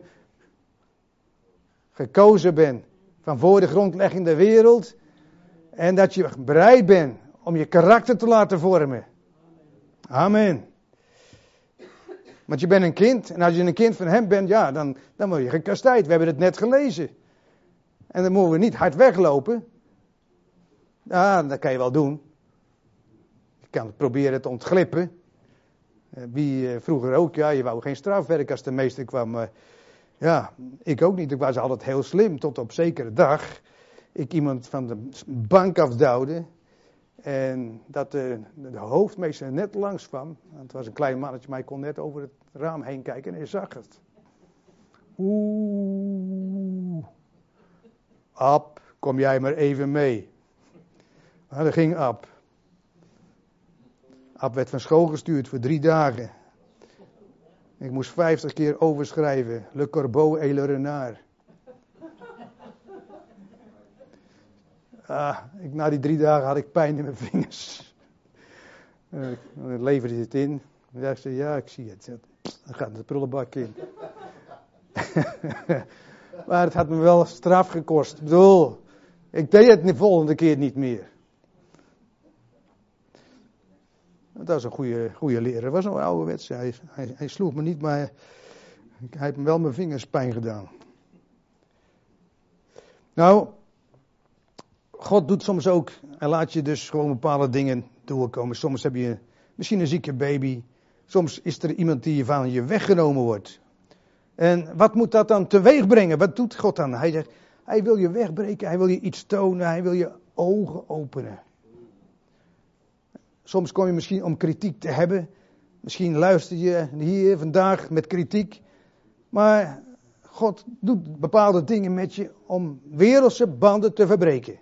gekozen bent, van voor de grondlegging der wereld, en dat je bereid bent om je karakter te laten vormen. Amen. Want je bent een kind. En als je een kind van hem bent, ja, dan word je gekastijd. We hebben het net gelezen. En dan moeten we niet hard weglopen. Ja, dat kan je wel doen. Je kan proberen te ontglippen. Wie vroeger ook, ja, je wou geen strafwerk als de meester kwam. Ja, ik ook niet. Ik was altijd heel slim. Tot op zekere dag ik iemand van de bank afduwde. En dat de hoofdmeester net langs kwam. Het was een klein mannetje, maar hij kon net over het raam heen kijken en hij zag het. Oeh. Ab, kom jij maar even mee. Nou, dat ging Ab. Ab werd van school gestuurd voor 3 dagen. Ik moest 50 keer overschrijven. Le Corbeau et le Renard. Na die 3 dagen had ik pijn in mijn vingers. Dan leverde hij het in. Dan zei ja, ik zie het. Dan gaat de prullenbak in. Maar het had me wel straf gekost. Ik bedoel, ik deed het de volgende keer niet meer. Dat was een goede leraar. Dat was een ouderwets. Hij sloeg me niet, maar hij heeft me wel mijn vingers pijn gedaan. Nou, God doet soms ook, en laat je dus gewoon bepaalde dingen doorkomen. Soms heb je misschien een zieke baby. Soms is er iemand die van je weggenomen wordt. En wat moet dat dan teweeg brengen? Wat doet God dan? Hij zegt, hij wil je wegbreken, hij wil je iets tonen, hij wil je ogen openen. Soms kom je misschien om kritiek te hebben. Misschien luister je hier vandaag met kritiek. Maar God doet bepaalde dingen met je om wereldse banden te verbreken.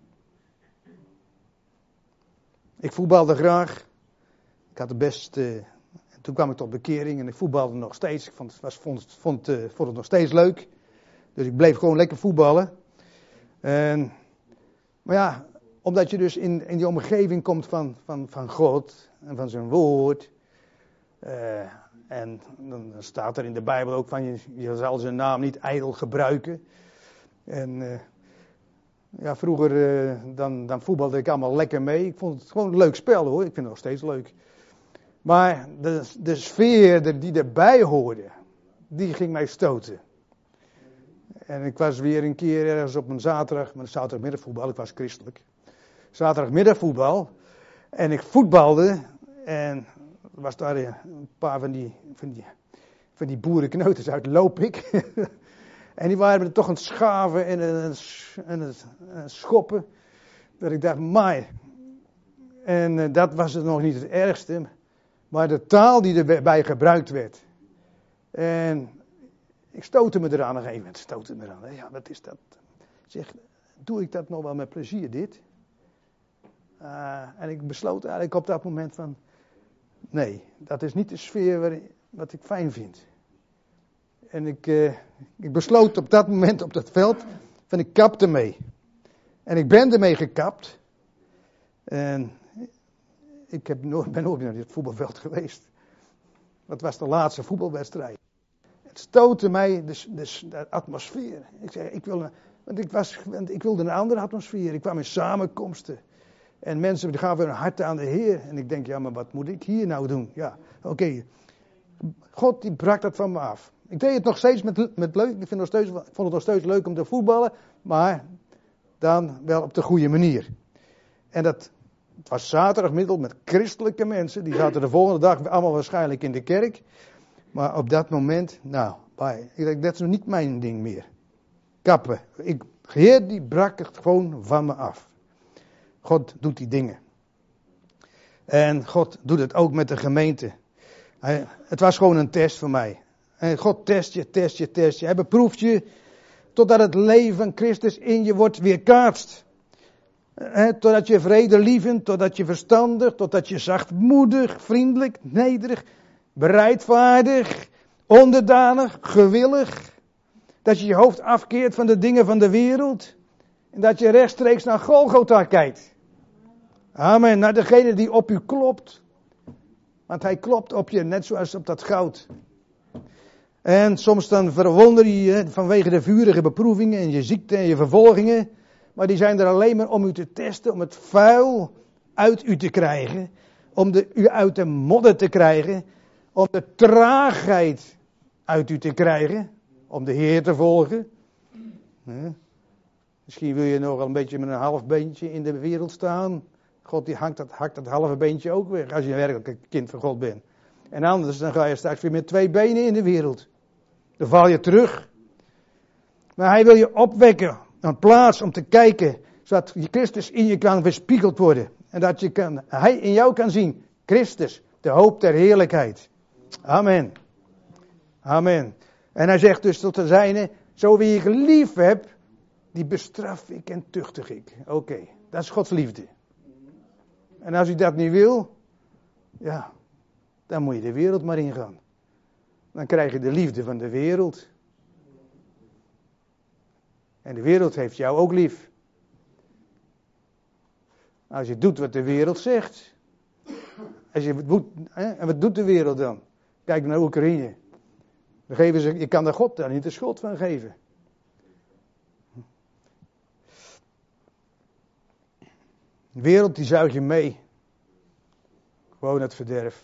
Ik voetbalde graag. Ik had het best. Toen kwam ik tot bekering en ik voetbalde nog steeds. Ik vond het nog steeds leuk. Dus ik bleef gewoon lekker voetballen. Maar ja, omdat je dus in die omgeving komt van God en van zijn woord. En dan staat er in de Bijbel ook van je zal zijn naam niet ijdel gebruiken. En ja, vroeger dan voetbalde ik allemaal lekker mee. Ik vond het gewoon een leuk spel hoor. Ik vind het nog steeds leuk. Maar de sfeer die erbij hoorde, die ging mij stoten. En ik was weer een keer ergens op een zaterdagmiddagvoetbal. Ik was christelijk. Zaterdagmiddagvoetbal. En ik voetbalde. En er was daar een paar van die boerenkneuters uit Lopik. En die waren me toch aan het schaven en het schoppen. Dat ik dacht, maar. En dat was het nog niet het ergste. Maar de taal die erbij gebruikt werd. En ik stootte me eraan nog even. Ja, wat is dat? Ik zeg, doe ik dat nog wel met plezier dit? En ik besloot eigenlijk op dat moment van. Nee, dat is niet de sfeer wat ik fijn vind. En ik besloot op dat moment op dat veld van ik kap ermee. En ik ben ermee gekapt. En ik ben nooit naar dit voetbalveld geweest. Dat was de laatste voetbalwedstrijd. Het stootte mij de atmosfeer. Ik zei, ik wilde een andere atmosfeer. Ik kwam in samenkomsten. En mensen die gaven hun hart aan de Heer. En ik denk, ja, maar wat moet ik hier nou doen? Ja, oké. God die brak dat van me af. Ik deed het nog steeds met leuk. Ik vond het nog steeds leuk om te voetballen. Maar dan wel op de goede manier. En het was zaterdagmiddel met christelijke mensen. Die zaten de volgende dag allemaal waarschijnlijk in de kerk. Maar op dat moment, ik denk, dat is nog niet mijn ding meer. Kappen. Heer die brak het gewoon van me af. God doet die dingen. En God doet het ook met de gemeente. Het was gewoon een test voor mij. En God test je. Hij beproeft je totdat het leven van Christus in je wordt weerkaatst. Totdat je vredelievend, totdat je verstandig, totdat je zachtmoedig, vriendelijk, nederig, bereidvaardig, onderdanig, gewillig. Dat je je hoofd afkeert van de dingen van de wereld. En dat je rechtstreeks naar Golgotha kijkt. Amen, naar degene die op u klopt. Want hij klopt op je, net zoals op dat goud. En soms dan verwonder je je vanwege de vurige beproevingen en je ziekte en je vervolgingen. Maar die zijn er alleen maar om u te testen, om het vuil uit u te krijgen. Om u uit de modder te krijgen. om de traagheid uit u te krijgen, om de Heer te volgen. Misschien wil je nog wel een beetje met een half beentje in de wereld staan. God die hakt dat halve beentje ook weg als je werkelijk een kind van God bent. En anders dan ga je straks weer met 2 benen in de wereld. Dan val je terug. Maar hij wil je opwekken, een plaats om te kijken, zodat Christus in je kan weerspiegeld worden. En dat hij in jou kan zien, Christus, de hoop der heerlijkheid. Amen. Amen. En hij zegt dus tot de zijne, zo wie ik lief heb, die bestraf ik en tuchtig ik. Oké, dat is Gods liefde. En als u dat niet wil, ja, dan moet je de wereld maar ingaan. Dan krijg je de liefde van de wereld. En de wereld heeft jou ook lief. Als je doet wat de wereld zegt. En wat doet de wereld dan? Kijk naar Oekraïne. Je kan daar God daar niet de schuld van geven. De wereld die zuigt je mee. Gewoon het verderf.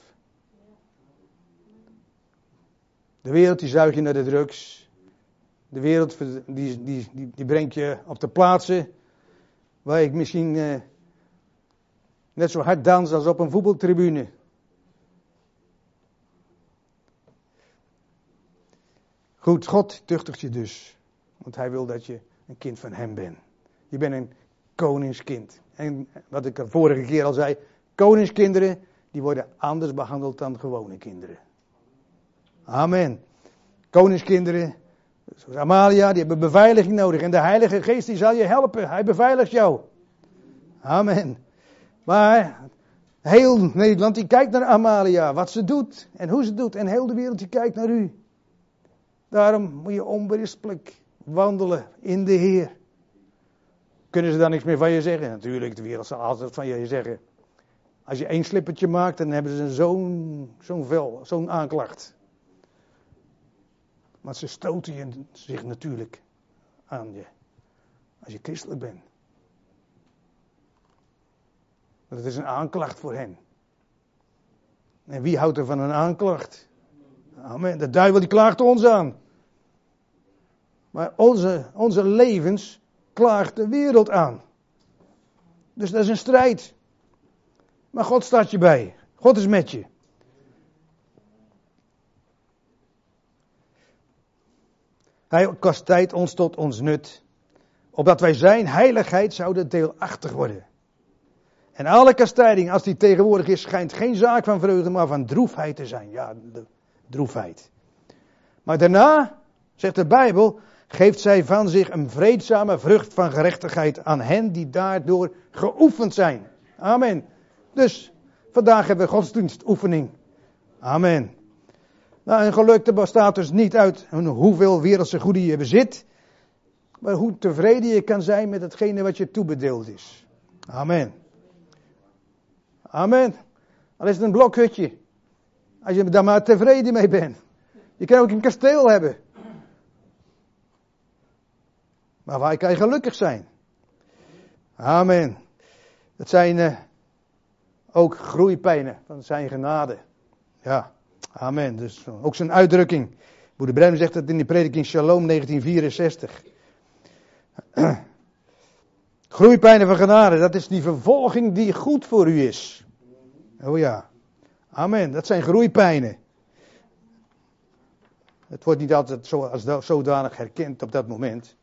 De wereld die zuigt je naar de drugs. De wereld die brengt je op de plaatsen waar ik misschien net zo hard dans als op een voetbaltribune. Goed, God tuchtigt je dus. Want hij wil dat je een kind van hem bent. Je bent een koningskind. En wat ik de vorige keer al zei, koningskinderen die worden anders behandeld dan gewone kinderen. Amen. Koningskinderen, zoals Amalia, die hebben beveiliging nodig. En de Heilige Geest die zal je helpen. Hij beveiligt jou. Amen. Maar heel Nederland die kijkt naar Amalia. Wat ze doet en hoe ze doet. En heel de wereld die kijkt naar u. Daarom moet je onberispelijk wandelen in de Heer. Kunnen ze dan niks meer van je zeggen? Natuurlijk, de wereld zal altijd van je zeggen. Als je 1 slippertje maakt, dan hebben ze zo'n aanklacht. Maar ze stoten zich natuurlijk aan je. Als je christelijk bent. Want het is een aanklacht voor hen. En wie houdt er van een aanklacht? Amen. De duivel die klaagt ons aan. Maar onze levens klaagt de wereld aan. Dus dat is een strijd. Maar God staat je bij. God is met je. Hij kastijdt ons tot ons nut, opdat wij zijn heiligheid zouden deelachtig worden. En alle kastijding, als die tegenwoordig is, schijnt geen zaak van vreugde, maar van droefheid te zijn. Ja, de droefheid. Maar daarna, zegt de Bijbel, geeft zij van zich een vreedzame vrucht van gerechtigheid aan hen die daardoor geoefend zijn. Amen. Dus, vandaag hebben we godsdienstoefening. Amen. Nou, een geluk bestaat dus niet uit hoeveel wereldse goeden je bezit, maar hoe tevreden je kan zijn met hetgene wat je toebedeeld is. Amen. Amen. Al is het een blokhutje. Als je daar maar tevreden mee bent. Je kan ook een kasteel hebben. Maar waar kan je gelukkig zijn? Amen. Het zijn ook groeipijnen van zijn genade. Ja. Amen. Dus ook zijn uitdrukking. Broeder Branham zegt dat in de prediking Shalom 1964. Groeipijnen van genade, dat is die vervolging die goed voor u is. Oh ja. Amen. Dat zijn groeipijnen. Het wordt niet altijd zodanig herkend op dat moment.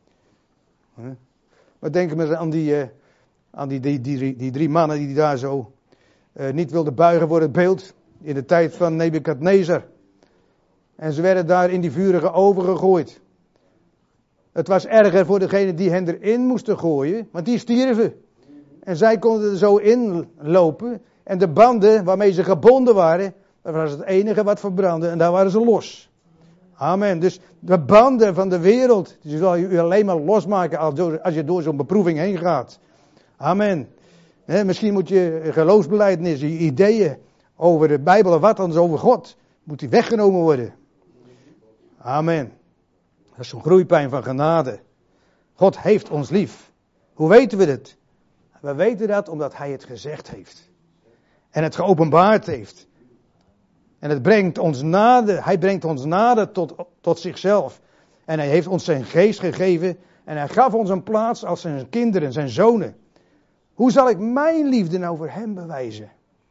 Maar denk maar aan die 3 mannen die daar zo niet wilden buigen voor het beeld. In de tijd van Nebukadnezar. En ze werden daar in die vurige oven gegooid. Het was erger voor degene die hen erin moesten gooien. Want die stierven. En zij konden er zo in lopen. En de banden waarmee ze gebonden waren. Dat was het enige wat verbrandde. En daar waren ze los. Amen. Dus de banden van de wereld. Die zal je alleen maar losmaken als je door zo'n beproeving heen gaat. Amen. Misschien moet je geloofsbelijdenis, je ideeën over de Bijbel of wat anders over God, moet die weggenomen worden. Amen. Dat is zo'n groeipijn van genade. God heeft ons lief. Hoe weten we dit? We weten dat omdat hij het gezegd heeft. En het geopenbaard heeft. En het brengt ons nader, hij brengt ons nader tot zichzelf. En hij heeft ons zijn geest gegeven en hij gaf ons een plaats als zijn kinderen, zijn zonen. Hoe zal ik mijn liefde nou voor hem bewijzen?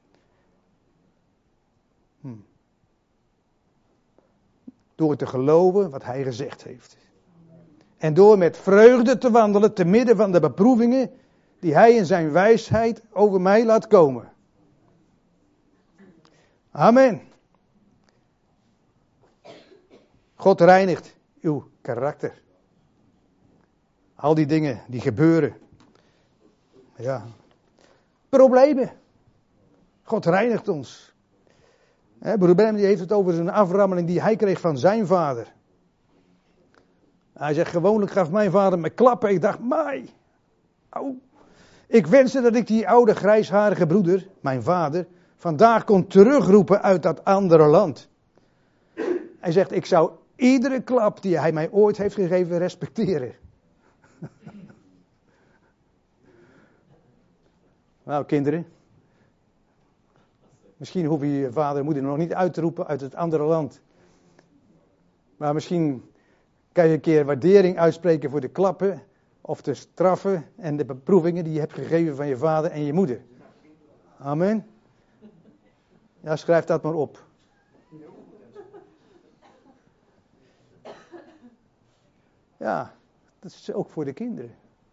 Door te geloven wat hij gezegd heeft. En door met vreugde te wandelen te midden van de beproevingen die hij in zijn wijsheid over mij laat komen. Amen. God reinigt uw karakter. Al die dingen die gebeuren. Ja. Problemen. God reinigt ons. Broeder Branham die heeft het over zijn aframmeling die hij kreeg van zijn vader. Hij zegt, gewoonlijk gaf mijn vader me klappen. Ik dacht, mij. Au. Ik wenste dat ik die oude grijsharige broeder, mijn vader, vandaag kon terugroepen uit dat andere land. Hij zegt, ik zou iedere klap die hij mij ooit heeft gegeven respecteren. Nou, kinderen. Misschien hoef je je vader en moeder nog niet uit te roepen uit het andere land. Maar misschien kan je een keer waardering uitspreken voor de klappen of de straffen en de beproevingen die je hebt gegeven van je vader en je moeder. Amen. Ja, schrijf dat maar op. Ja, dat is ook voor de kinderen.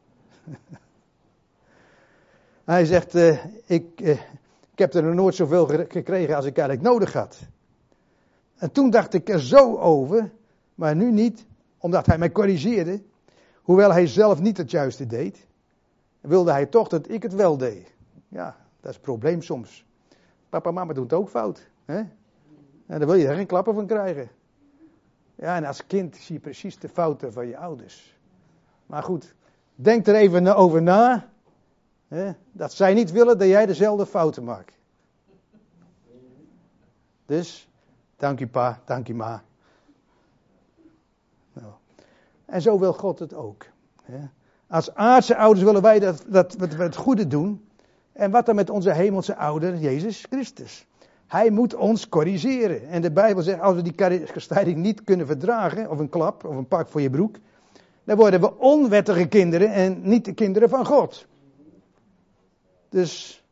Hij zegt, ik heb er nog nooit zoveel gekregen als ik eigenlijk nodig had. En toen dacht ik er zo over, maar nu niet, omdat hij mij corrigeerde. Hoewel hij zelf niet het juiste deed, wilde hij toch dat ik het wel deed. Ja, dat is het probleem soms. Papa en mama doen het ook fout. Hè? En daar wil je er geen klappen van krijgen. Ja, en als kind zie je precies de fouten van je ouders. Maar goed, denk er even over na. Hè, dat zij niet willen dat jij dezelfde fouten maakt. Dus, dank u pa, dank u ma. Nou. En zo wil God het ook. Hè. Als aardse ouders willen wij dat we het goede doen. En wat dan met onze hemelse ouder, Jezus Christus? Hij moet ons corrigeren. En de Bijbel zegt, als we die kastijding niet kunnen verdragen, of een klap, of een pak voor je broek, dan worden we onwettige kinderen en niet de kinderen van God. Dus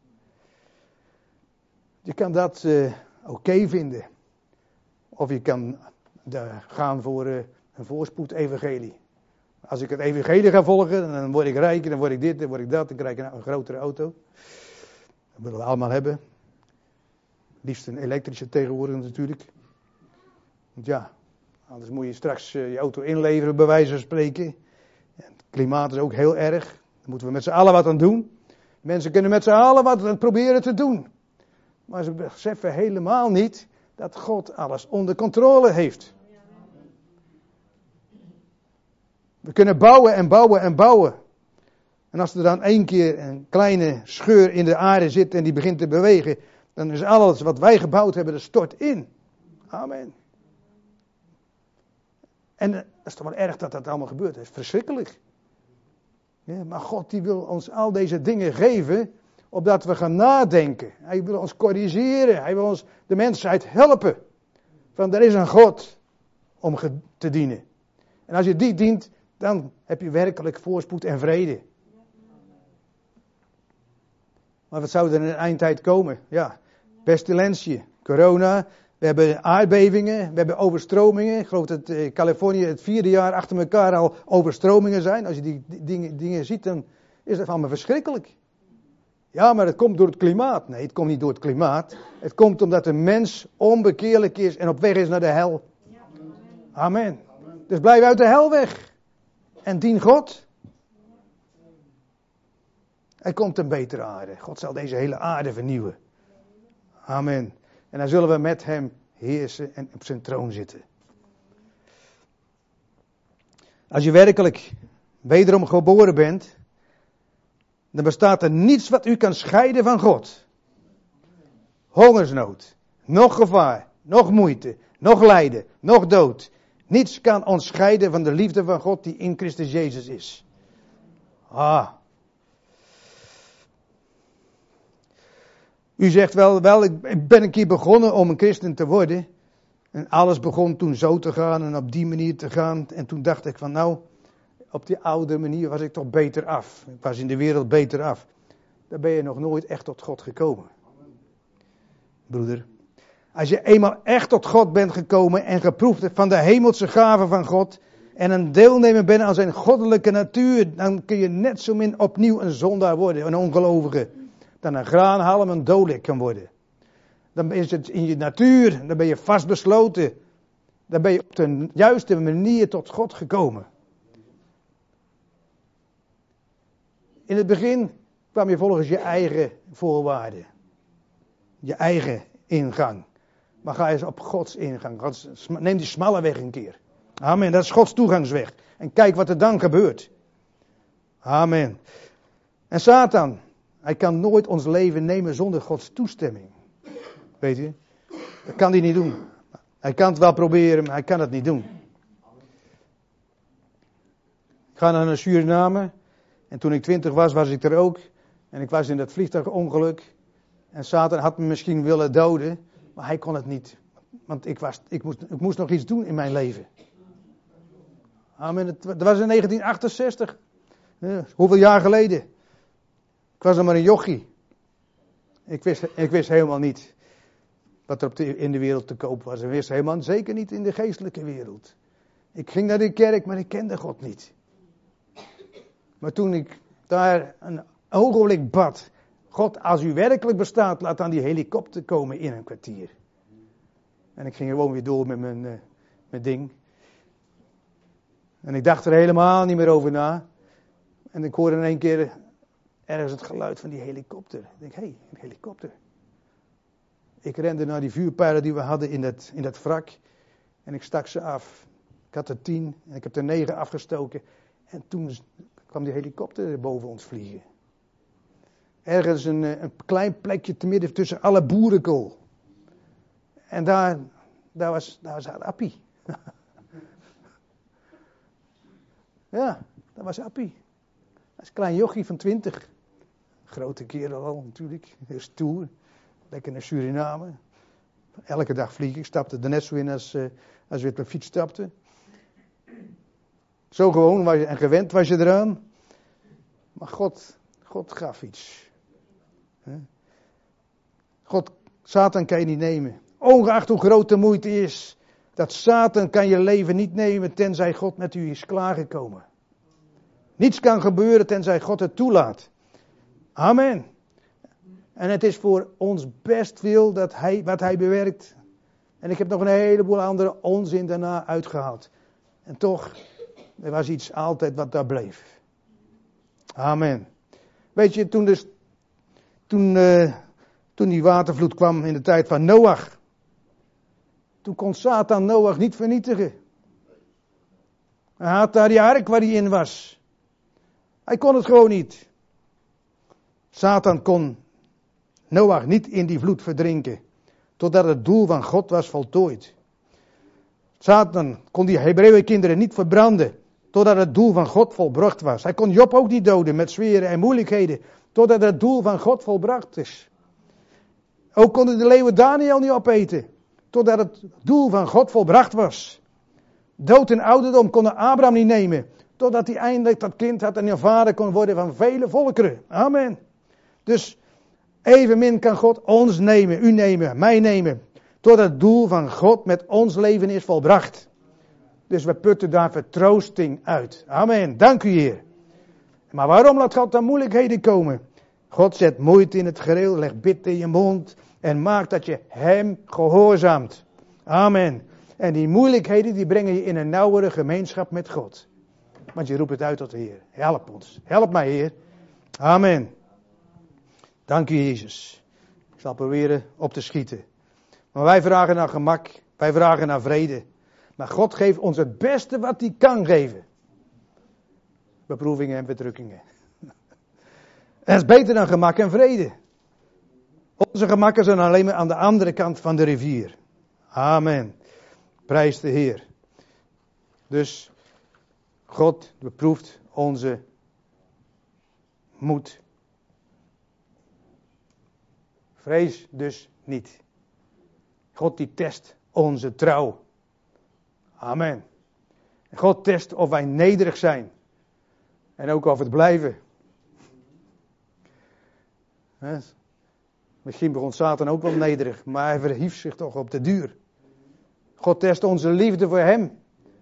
je kan dat oké vinden. Of je kan gaan voor een voorspoed-evangelie. Als ik het evangelie ga volgen, dan word ik rijker, dan word ik dit, dan word ik dat, dan krijg ik een grotere auto. Dat willen we allemaal hebben. Liefst een elektrische tegenwoordig natuurlijk. Want ja, anders moet je straks je auto inleveren, bij wijze van spreken. En het klimaat is ook heel erg. Daar moeten we met z'n allen wat aan doen. Mensen kunnen met z'n allen wat proberen te doen. Maar ze beseffen helemaal niet dat God alles onder controle heeft. We kunnen bouwen en bouwen en bouwen. En als er dan één keer een kleine scheur in de aarde zit en die begint te bewegen, dan is alles wat wij gebouwd hebben, dat stort in. Amen. En dat is toch wel erg dat dat allemaal gebeurt. Dat is verschrikkelijk. Ja, maar God die wil ons al deze dingen geven, opdat we gaan nadenken. Hij wil ons corrigeren. Hij wil ons de mensheid helpen. Van er is een God om te dienen. En als je die dient, dan heb je werkelijk voorspoed en vrede. Maar wat zou er in de eindtijd komen? Ja, pestilentie, corona, we hebben aardbevingen, we hebben overstromingen. Ik geloof dat Californië het 4e jaar achter elkaar al overstromingen zijn. Als je die dingen ziet, dan is dat allemaal verschrikkelijk. Ja, maar het komt door het klimaat. Nee, het komt niet door het klimaat. Het komt omdat de mens onbekeerlijk is en op weg is naar de hel. Amen. Dus blijf uit de hel weg. En dien God. Er komt een betere aarde. God zal deze hele aarde vernieuwen. Amen. En dan zullen we met hem heersen en op zijn troon zitten. Als je werkelijk wederom geboren bent, dan bestaat er niets wat u kan scheiden van God. Hongersnood, nog gevaar, nog moeite, nog lijden, nog dood. Niets kan ons scheiden van de liefde van God die in Christus Jezus is. U zegt wel, ik ben een keer begonnen om een christen te worden. En alles begon toen zo te gaan en op die manier te gaan. En toen dacht ik van nou, op die oude manier was ik toch beter af. Ik was in de wereld beter af. Dan ben je nog nooit echt tot God gekomen. Broeder. Als je eenmaal echt tot God bent gekomen en geproefd hebt van de hemelse gaven van God. En een deelnemer bent aan zijn goddelijke natuur. Dan kun je net zo min opnieuw een zondaar worden, een ongelovige. Dan een graanhalm een dolik kan worden. Dan is het in je natuur, dan ben je vastbesloten. Dan ben je op de juiste manier tot God gekomen. In het begin kwam je volgens je eigen voorwaarden. Je eigen ingang. Maar ga eens op Gods ingang. Neem die smalle weg een keer. Amen, dat is Gods toegangsweg. En kijk wat er dan gebeurt. Amen. En Satan, hij kan nooit ons leven nemen zonder Gods toestemming. Weet je? Dat kan hij niet doen. Hij kan het wel proberen, maar hij kan het niet doen. Ik ga naar Suriname. En toen ik 20 was, was ik er ook. En ik was in dat vliegtuigongeluk. En Satan had me misschien willen doden. Maar hij kon het niet. Want ik moest nog iets doen in mijn leven. Amen. Dat was in 1968. Hoeveel jaar geleden? Ik was nog maar een jochie. Ik wist helemaal niet wat er in de wereld te koop was. Ik wist helemaal zeker niet in de geestelijke wereld. Ik ging naar de kerk, maar ik kende God niet. Maar toen ik daar een ogenblik bad. God, als u werkelijk bestaat, laat dan die helikopter komen in een kwartier. En ik ging gewoon weer door met mijn ding. En ik dacht er helemaal niet meer over na. En ik hoorde in één keer ergens het geluid van die helikopter. Ik denk, hé, een helikopter. Ik rende naar die vuurpijlen die we hadden in dat wrak. En ik stak ze af. Ik had er 10 en ik heb er 9 afgestoken. En toen kwam die helikopter boven ons vliegen. Ergens een klein plekje te midden tussen alle boerenkool. En daar was Appie. Ja, dat was Appie. Dat is een klein jochie van 20. Grote kerel al natuurlijk. Stoer. Lekker naar Suriname. Elke dag vliegen. Ik stapte er net zo in als we op de fiets stapten. Zo gewoon was je, en gewend was je eraan. Maar God gaf iets. Satan kan je niet nemen. Ongeacht hoe groot de moeite is. Dat Satan kan je leven niet nemen tenzij God met u is klaargekomen. Niets kan gebeuren tenzij God het toelaat. Amen. En het is voor ons bestwil wat hij bewerkt. En ik heb nog een heleboel andere onzin daarna uitgehaald. En toch, er was iets altijd wat daar bleef. Amen. Weet je, toen die watervloed kwam in de tijd van Noach. Toen kon Satan Noach niet vernietigen. Hij had daar die ark waar hij in was. Hij kon het gewoon niet. Satan kon Noach niet in die vloed verdrinken. Totdat het doel van God was voltooid. Satan kon die Hebreeënkinderen niet verbranden. Totdat het doel van God volbracht was. Hij kon Job ook niet doden met zweren en moeilijkheden. Totdat het doel van God volbracht is. Ook konden de leeuwen Daniel niet opeten. Totdat het doel van God volbracht was. Dood en ouderdom konden Abraham niet nemen. Totdat hij eindelijk dat kind had en een vader kon worden van vele volkeren. Amen. Dus evenmin kan God ons nemen, u nemen, mij nemen. Totdat het doel van God met ons leven is volbracht. Dus we putten daar vertroosting uit. Amen. Dank u, Heer. Maar waarom laat God dan moeilijkheden komen? God zet moeite in het gereel, legt bid in je mond en maakt dat je hem gehoorzaamt. Amen. En die moeilijkheden die brengen je in een nauwere gemeenschap met God. Want je roept het uit tot de Heer. Help ons. Help mij, Heer. Amen. Dank u, Jezus. Ik zal proberen op te schieten. Maar wij vragen naar gemak. Wij vragen naar vrede. Maar God geeft ons het beste wat hij kan geven. Beproevingen en verdrukkingen. En dat is beter dan gemak en vrede. Onze gemakken zijn alleen maar aan de andere kant van de rivier. Amen. Prijs de Heer. Dus God beproeft onze moed. Vrees dus niet. God die test onze trouw. Amen. God test of wij nederig zijn. En ook of het blijven. Misschien begon Satan ook wel nederig, maar hij verhief zich toch op de duur. God test onze liefde voor hem.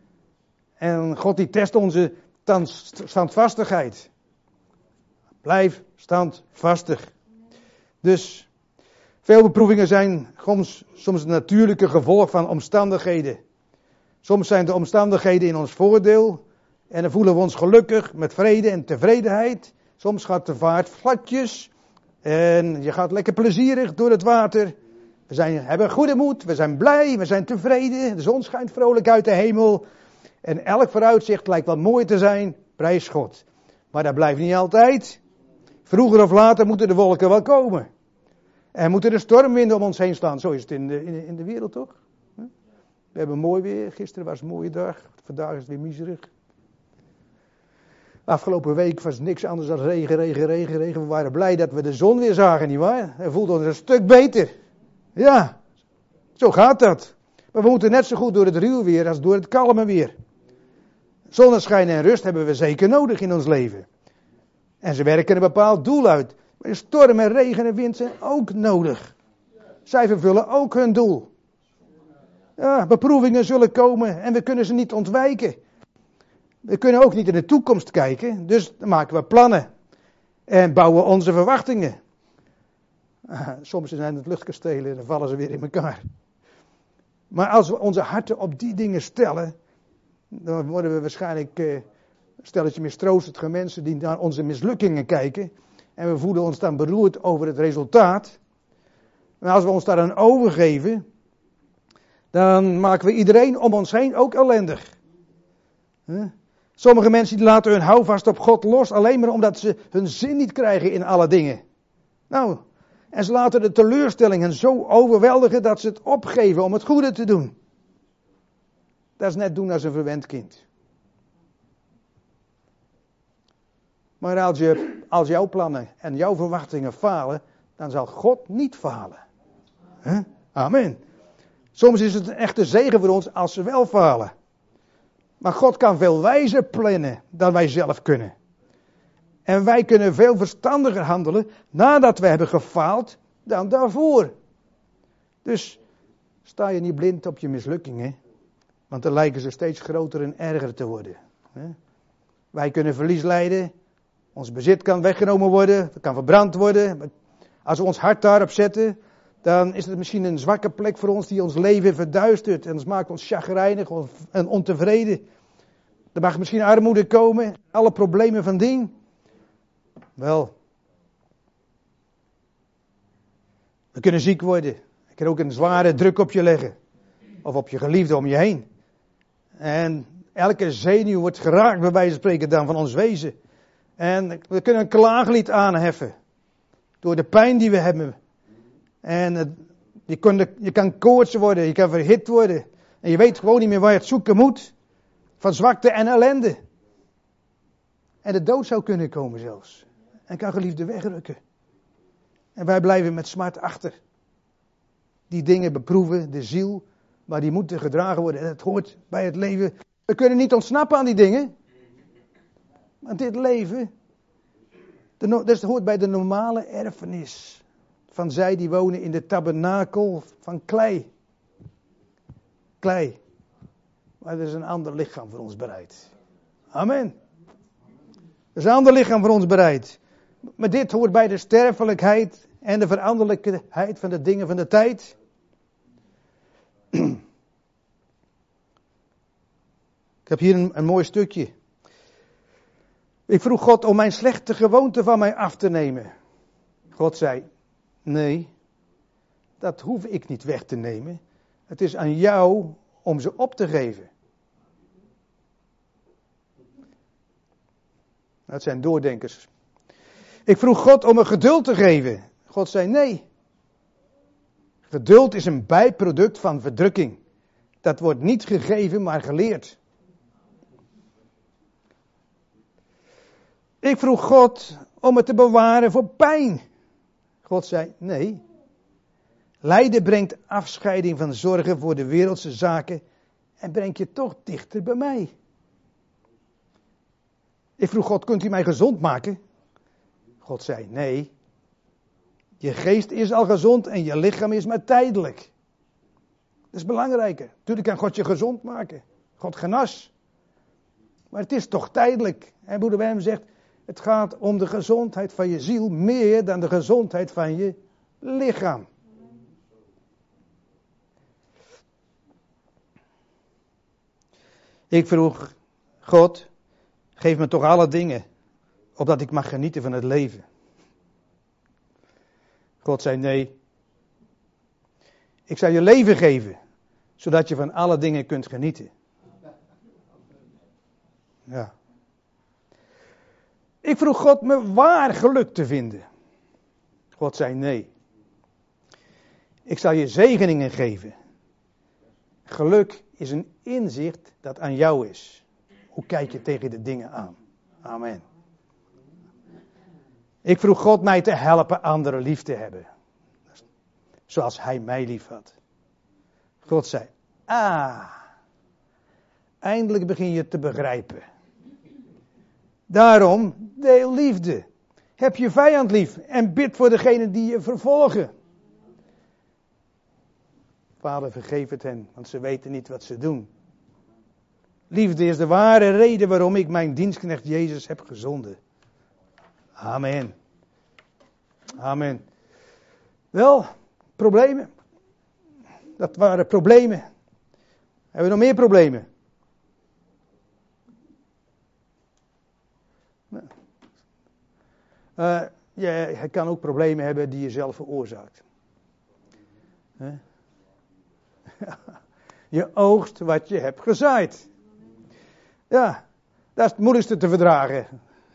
En God die test onze standvastigheid. Blijf standvastig. Dus, veel beproevingen zijn soms het natuurlijke gevolg van omstandigheden. Soms zijn de omstandigheden in ons voordeel. En dan voelen we ons gelukkig met vrede en tevredenheid. Soms gaat de vaart vlatjes. En je gaat lekker plezierig door het water. We hebben goede moed, we zijn blij, we zijn tevreden. De zon schijnt vrolijk uit de hemel. En elk vooruitzicht lijkt wel mooi te zijn. Prijs God. Maar dat blijft niet altijd. Vroeger of later moeten de wolken wel komen. En moeten de stormwinden om ons heen staan. Zo is het in de wereld toch? We hebben mooi weer. Gisteren was een mooie dag. Vandaag is het weer miserig. Afgelopen week was niks anders dan regen. We waren blij dat we de zon weer zagen, nietwaar? We voelden ons een stuk beter. Ja, zo gaat dat. Maar we moeten net zo goed door het ruw weer als door het kalme weer. Zonneschijn en rust hebben we zeker nodig in ons leven. En ze werken een bepaald doel uit. Maar storm en regen en wind zijn ook nodig. Zij vervullen ook hun doel. Ja, beproevingen zullen komen en we kunnen ze niet ontwijken. We kunnen ook niet in de toekomst kijken, dus dan maken we plannen. En bouwen onze verwachtingen. Soms zijn het luchtkastelen en dan vallen ze weer in elkaar. Maar als we onze harten op die dingen stellen, dan worden we waarschijnlijk een stelletje mistroostige mensen die naar onze mislukkingen kijken. En we voelen ons dan beroerd over het resultaat. Maar als we ons daaraan overgeven, dan maken we iedereen om ons heen ook ellendig. Sommige mensen die laten hun houvast op God los, alleen maar omdat ze hun zin niet krijgen in alle dingen. Nou, en ze laten de teleurstellingen zo overweldigen dat ze het opgeven om het goede te doen. Dat is net doen als een verwend kind. Maar als jouw plannen en jouw verwachtingen falen, dan zal God niet falen. Amen. Soms is het een echte zegen voor ons als ze wel falen. Maar God kan veel wijzer plannen dan wij zelf kunnen. En wij kunnen veel verstandiger handelen nadat we hebben gefaald dan daarvoor. Dus sta je niet blind op je mislukkingen. Want dan lijken ze steeds groter en erger te worden. Wij kunnen verlies lijden. Ons bezit kan weggenomen worden. Het kan verbrand worden. Als we ons hart daarop zetten, dan is het misschien een zwakke plek voor ons die ons leven verduistert. En dat maakt ons chagrijnig en ontevreden. Er mag misschien armoede komen. Alle problemen van dien. Wel. We kunnen ziek worden. Je kan ook een zware druk op je leggen. Of op je geliefde om je heen. En elke zenuw wordt geraakt bij wijze van spreken dan van ons wezen. En we kunnen een klaaglied aanheffen. Door de pijn die we hebben. En je kan koorts worden, je kan verhit worden. En je weet gewoon niet meer waar je het zoeken moet. Van zwakte en ellende. En de dood zou kunnen komen zelfs. En kan geliefde wegrukken. En wij blijven met smart achter. Die dingen beproeven, de ziel. Maar die moeten gedragen worden. En het hoort bij het leven. We kunnen niet ontsnappen aan die dingen. Want dit leven, dat hoort bij de normale erfenis. Van zij die wonen in de tabernakel van klei. Klei. Maar er is een ander lichaam voor ons bereid. Amen. Er is een ander lichaam voor ons bereid. Maar dit hoort bij de sterfelijkheid en de veranderlijkheid van de dingen van de tijd. Ik heb hier een mooi stukje. Ik vroeg God om mijn slechte gewoonte van mij af te nemen. God zei, nee, dat hoef ik niet weg te nemen. Het is aan jou om ze op te geven. Dat zijn doordenkers. Ik vroeg God om me geduld te geven. God zei nee. Geduld is een bijproduct van verdrukking. Dat wordt niet gegeven, maar geleerd. Ik vroeg God om het te bewaren voor pijn. God zei nee, Lijden brengt afscheiding van zorgen voor de wereldse zaken en brengt je toch dichter bij mij. Ik vroeg God, kunt u mij gezond maken? God zei, nee. Je geest is al gezond en je lichaam is maar tijdelijk. Dat is belangrijker. Natuurlijk kan God je gezond maken. God genas. Maar het is toch tijdelijk. En broeder Wem zegt, het gaat om de gezondheid van je ziel meer dan de gezondheid van je lichaam. Ik vroeg, God, geef me toch alle dingen, opdat ik mag genieten van het leven. God zei nee. Ik zal je leven geven, zodat je van alle dingen kunt genieten. Ja. Ik vroeg God me waar geluk te vinden. God zei nee. Ik zal je zegeningen geven. Geluk is een inzicht dat aan jou is. Hoe kijk je tegen de dingen aan? Amen. Ik vroeg God mij te helpen anderen lief te hebben. Zoals hij mij lief had. God zei, eindelijk begin je te begrijpen. Daarom deel liefde. Heb je vijand lief en bid voor degenen die je vervolgen. Vader, vergeef het hen, want ze weten niet wat ze doen. Liefde is de ware reden waarom ik mijn dienstknecht Jezus heb gezonden. Amen. Amen. Wel, problemen. Dat waren problemen. Hebben we nog meer problemen? Je kan ook problemen hebben die je zelf veroorzaakt. Je oogst wat je hebt gezaaid. Ja, dat is het moeilijkste te verdragen.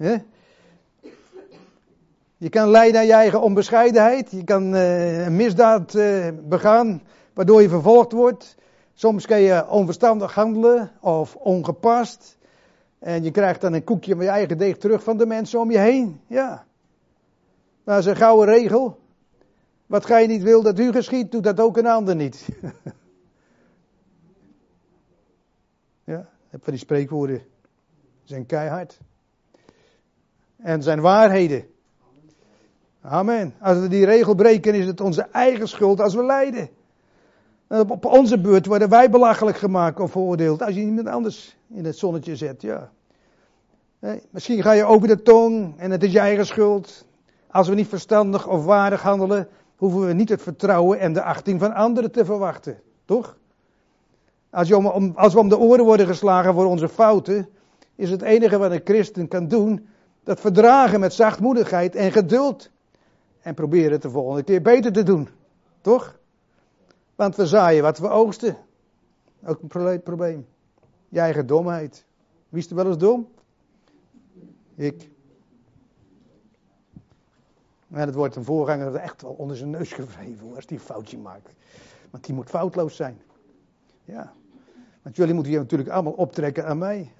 Je kan lijden aan je eigen onbescheidenheid. Je kan een misdaad begaan, waardoor je vervolgd wordt. Soms kan je onverstandig handelen of ongepast. En je krijgt dan een koekje van je eigen deeg terug van de mensen om je heen. Ja. Dat is een gouden regel. Wat gij niet wil dat u geschiedt, doet dat ook een ander niet. Ja, heb van die spreekwoorden. Zijn keihard. En zijn waarheden. Amen. Als we die regel breken, is het onze eigen schuld als we lijden. Op onze beurt worden wij belachelijk gemaakt of veroordeeld. Als je iemand anders in het zonnetje zet, ja. Misschien ga je over de tong en het is je eigen schuld. Als we niet verstandig of waardig handelen, hoeven we niet het vertrouwen en de achting van anderen te verwachten. Toch? Als we om de oren worden geslagen voor onze fouten, is het enige wat een christen kan doen, dat verdragen met zachtmoedigheid en geduld. En proberen het de volgende keer beter te doen. Toch? Want we zaaien wat we oogsten. Ook een probleem. Je eigen domheid. Wie is er wel eens dom? Ik. Maar dat wordt een voorganger echt wel onder zijn neus gewreven als die een foutje maakt. Want die moet foutloos zijn. Ja. Want jullie moeten hier natuurlijk allemaal optrekken aan mij.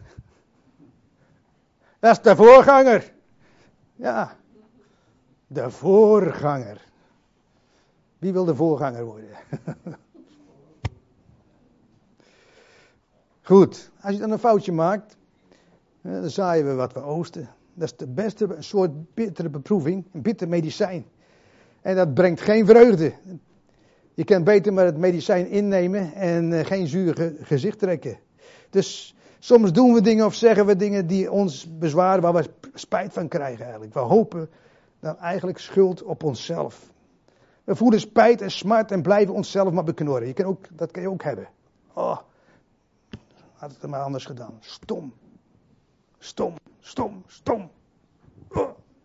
Dat is de voorganger. Ja. De voorganger. Wie wil de voorganger worden? Goed, als je dan een foutje maakt, dan zaaien we wat we oogsten. Dat is de beste, een soort bittere beproeving, een bitter medicijn. En dat brengt geen vreugde. Je kan beter maar het medicijn innemen en geen zuur gezicht trekken. Dus soms doen we dingen of zeggen we dingen die ons bezwaren, waar we spijt van krijgen eigenlijk. We hopen dan eigenlijk schuld op onszelf. We voelen spijt en smart en blijven onszelf maar beknorren. Dat kan je ook hebben. Oh, had het er maar anders gedaan. Stom. Stom, stom, stom. Oh.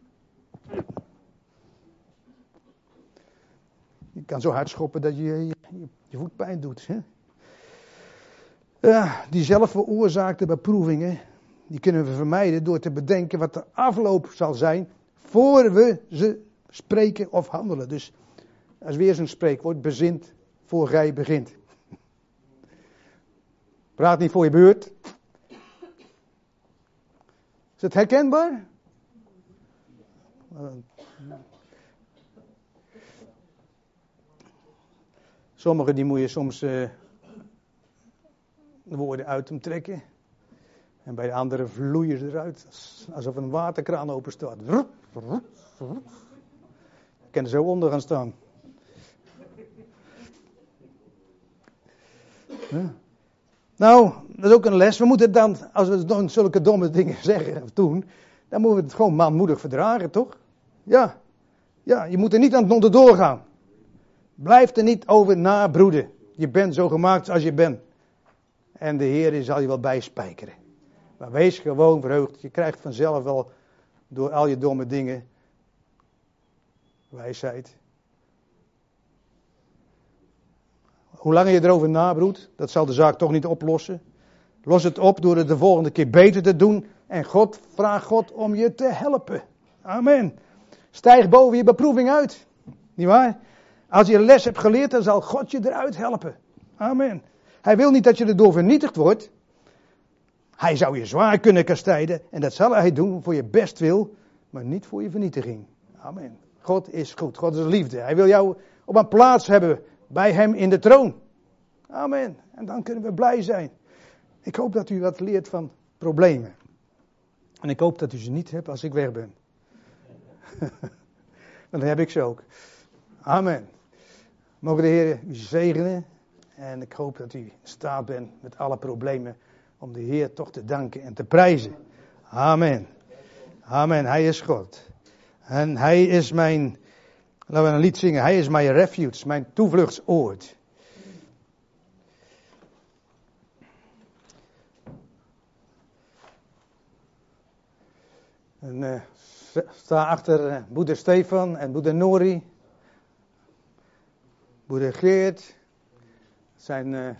Je kan zo hard schoppen dat je voet pijn doet. Hè? Ja, die zelf veroorzaakte beproevingen, die kunnen we vermijden door te bedenken wat de afloop zal zijn voor we ze spreken of handelen. Dus als weer zo'n spreekwoord, bezint voor gij begint. Praat niet voor je beurt. Is het herkenbaar? Sommigen die moet je soms de woorden uit hem trekken. En bij de anderen vloeien ze eruit. Alsof een waterkraan open staat. Ik kan er zo onder gaan staan. Ja. Nou, dat is ook een les. We moeten dan, als we dan zulke domme dingen zeggen of doen, dan moeten we het gewoon manmoedig verdragen, toch? Ja. Ja, je moet er niet aan onderdoor gaan. Blijf er niet over nabroeden. Je bent zo gemaakt als je bent. En de Heer zal je wel bijspijkeren. Maar wees gewoon verheugd. Je krijgt vanzelf wel door al je domme dingen wijsheid. Hoe langer je erover nabroedt, dat zal de zaak toch niet oplossen. Los het op door het de volgende keer beter te doen. En vraag God om je te helpen. Amen. Stijg boven je beproeving uit. Niet waar? Als je een les hebt geleerd, dan zal God je eruit helpen. Amen. Hij wil niet dat je erdoor vernietigd wordt. Hij zou je zwaar kunnen kastijden. En dat zal hij doen voor je bestwil. Maar niet voor je vernietiging. Amen. God is goed. God is liefde. Hij wil jou op een plaats hebben bij hem in de troon. Amen. En dan kunnen we blij zijn. Ik hoop dat u wat leert van problemen. En ik hoop dat u ze niet hebt als ik weg ben. Dan heb ik ze ook. Amen. Mogen de Heer u zegenen. En ik hoop dat u in staat bent met alle problemen om de Heer toch te danken en te prijzen. Amen. Amen. Hij is God. En hij is mijn, laten we een lied zingen. Hij is mijn refuge, mijn toevluchtsoord. En sta achter broeder Stefan en broeder Nori. Broeder Geert. Zijn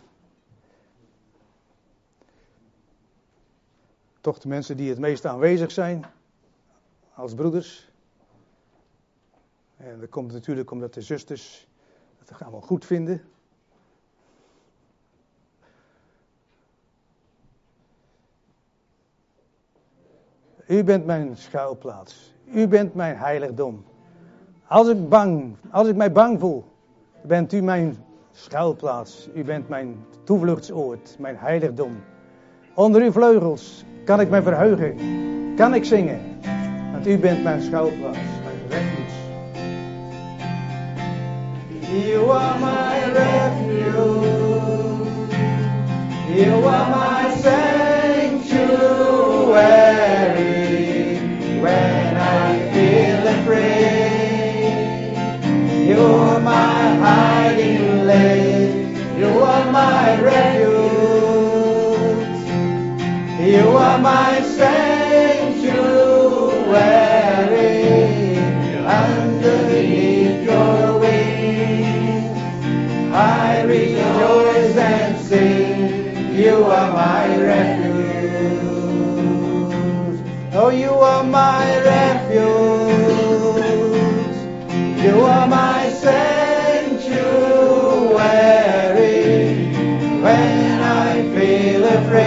toch de mensen die het meest aanwezig zijn. Als broeders. En dat komt natuurlijk omdat de zusters het allemaal goed vinden. U bent mijn schuilplaats. U bent mijn heiligdom. Als ik mij bang voel, bent u mijn schuilplaats. U bent mijn toevluchtsoord, mijn heiligdom. Onder uw vleugels kan ik mij verheugen, kan ik zingen. Want u bent mijn schuilplaats, mijn refuge. You are my refuge. You are my sanctuary. When I feel afraid, you are my hiding place. You are my refuge. You are my sanctuary. Underneath your wings, I rejoice and sing. You are my refuge. Oh, you are my refuge. You are my sanctuary. When I feel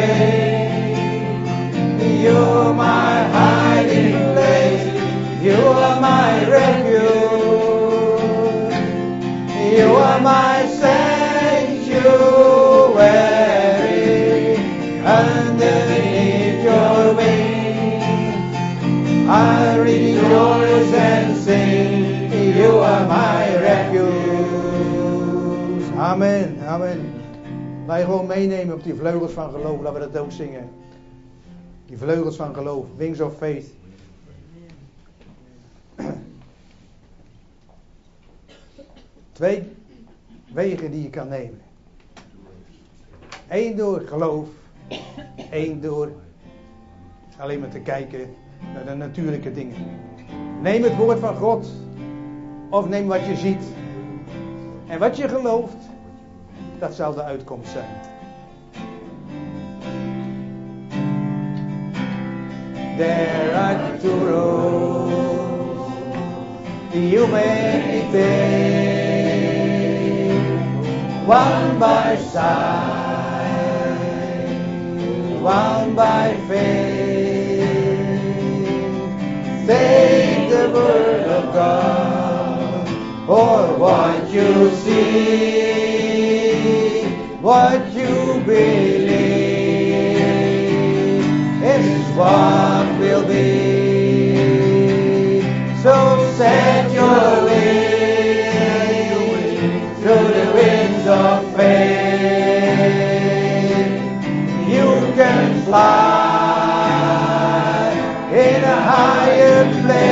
afraid, you are my hiding place. You are my refuge. You are my sanctuary. Underneath your wings, I rejoice and sing. You are my refuge. Amen, amen. Wij gewoon meenemen op die vleugels van geloof. Laten we dat ook zingen. Die vleugels van geloof. Wings of faith. Twee wegen die je kan nemen. Eén door geloof. Eén door alleen maar te kijken naar de natuurlijke dingen. Neem het woord van God. Of neem wat je ziet. En wat je gelooft. Dat zal de uitkomst zijn. There are two roads you may take, one by sight, one by faith. Take the word of God, or what you see. what you believe is what will be. So set your wings to the winds of faith. You can fly in a higher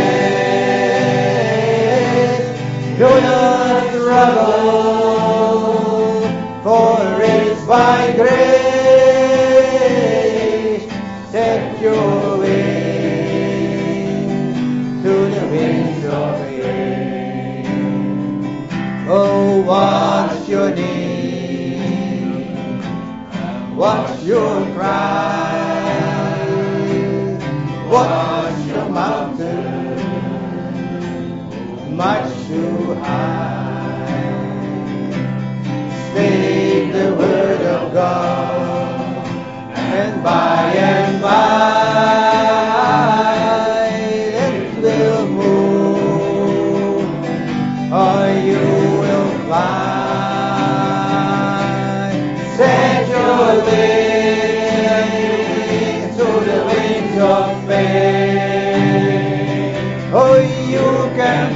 place. Do not struggle, for it's by grace. Set your wings to the winds of faith. Oh, what's your need? What's your cry? What's your mountain? Much too high. Speak the word of God, and by it will move, or you will fly. Set your wings to the wings of faith. Oh, you can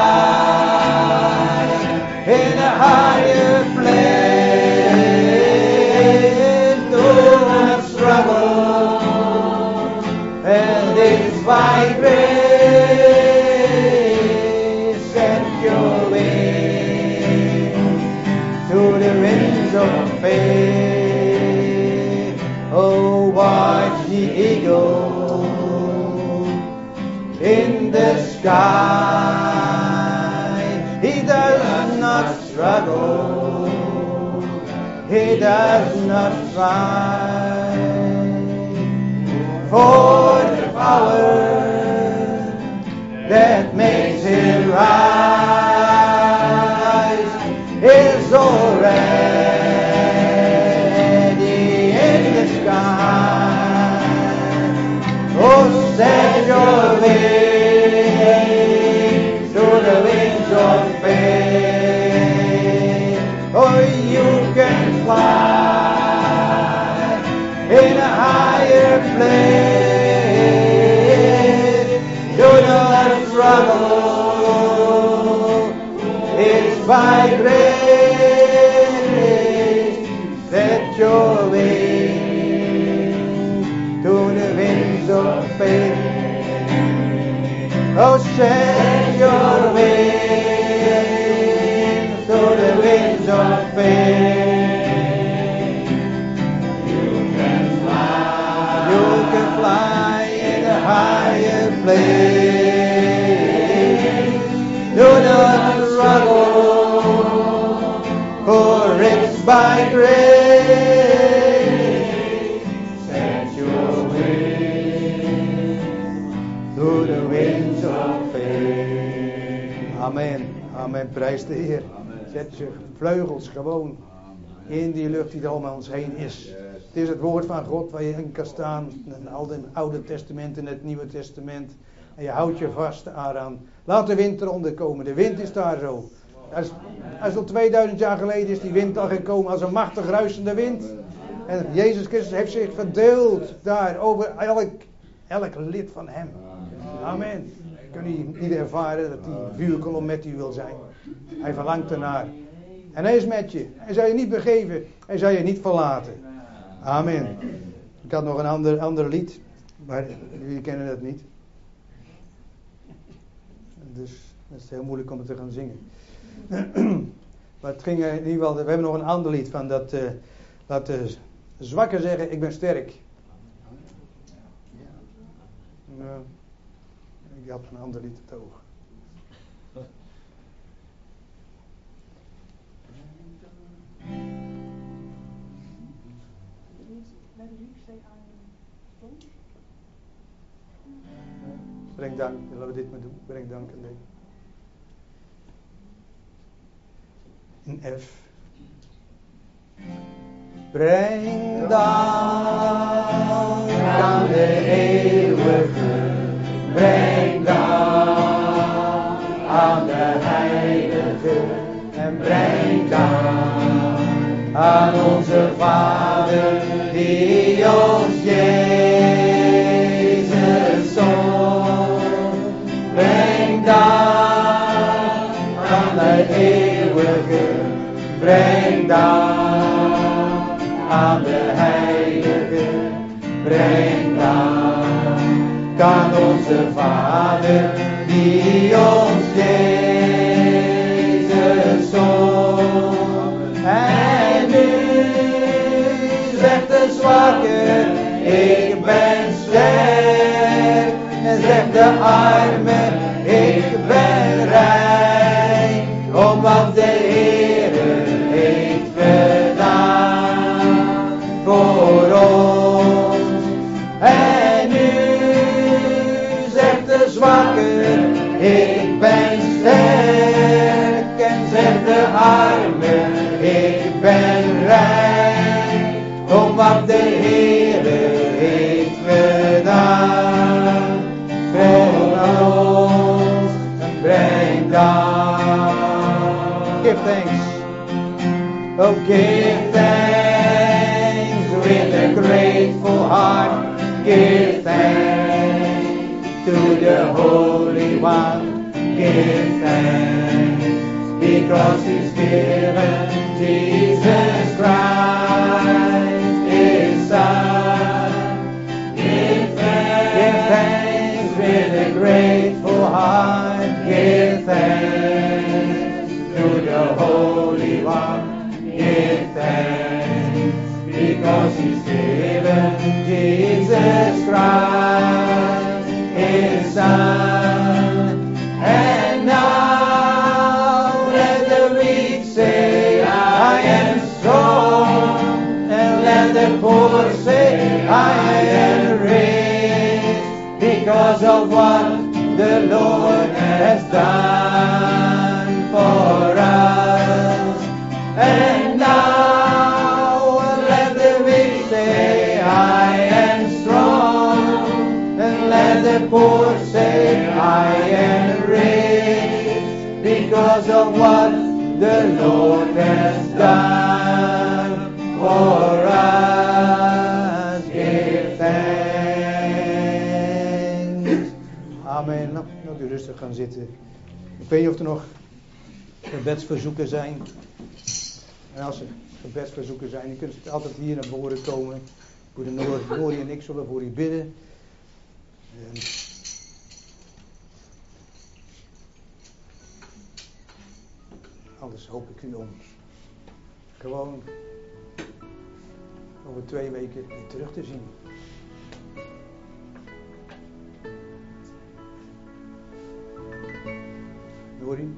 fly in a higher place. Do not struggle, and it's by grace. Set your wings to the winds of faith. Oh, watch the eagle in the sky. He does not struggle, he does not try, for the power that makes him rise is already in the sky. Oh, set your wings to the wings of faith. Oh, you can fly in a higher place. Do not struggle, it's by grace. Set your wings to the winds of faith. Oh, set your wings to the winds of faith. You can fly in a higher place. Do not struggle, for it's by grace. Set your wings to the winds of faith. Amen. Amen. Prijs de Heer. Zet je vleugels gewoon in die lucht die er om ons heen is. Het is het woord van God waar je in kan staan. In al het Oude Testament en het Nieuwe Testament. En je houdt je vast aan. Laat de wind eronder komen. De wind is daar zo. Als al 2000 jaar geleden is die wind al gekomen als een machtig ruisende wind. En Jezus Christus heeft zich verdeeld daar over elk lid van hem. Amen. Kun je niet ervaren dat die vuurkolom met u wil zijn. Hij verlangt ernaar. En hij is met je. Hij zal je niet begeven. Hij zal je niet verlaten. Amen. Ik had nog een ander lied. Maar jullie kennen het niet. Dus het is heel moeilijk om het te gaan zingen. Maar het ging in ieder geval. We hebben nog een ander lied van dat. Laat de zwakken zeggen: ik ben sterk. Ik had een ander lied op het oog. Breng dank, laten we dit maar doen. Breng dank aan deze. In F. Breng dank aan de eeuwige. Breng dank aan de heilige. En breng dank aan onze Vader die ons Jezus zond. Breng dank aan de eeuwige, breng dank aan de heilige, breng dank aan onze Vader die ons Jezus zond. En nu zegt de zwakke, ik ben sterk. En zegt de arme, ik ben rijk. Om wat de Heere heeft gedaan voor ons. En nu zegt de zwakke, ik ben sterk. En zegt de arme, ik ben rijk. Om wat de Heere heeft gedaan voor ons. En breng dank. Give thanks. Oh, give thanks with a grateful heart. Give thanks to the Holy One. Give thanks because He's given Jesus Christ, His Son. Give thanks with a grateful heart. Give thanks to the Holy One. Give thanks because He's given Jesus Christ, His Son. And now let the weak say, I am strong. And let the poor say, I am rich. Because of what the Lord has done for us. And now let the weak say, I am strong. And let the poor say, I am rich. Because of what the Lord has done for us. Give thanks. Amen. Nou, u rustig gaan zitten. Ik weet niet of er nog gebedsverzoeken zijn. En als er gebedsverzoeken zijn, dan kunt u altijd hier naar voren komen. Broeder Nori en ik zullen voor u bidden. En anders hoop ik u om gewoon over 2 weken weer terug te zien. Nori?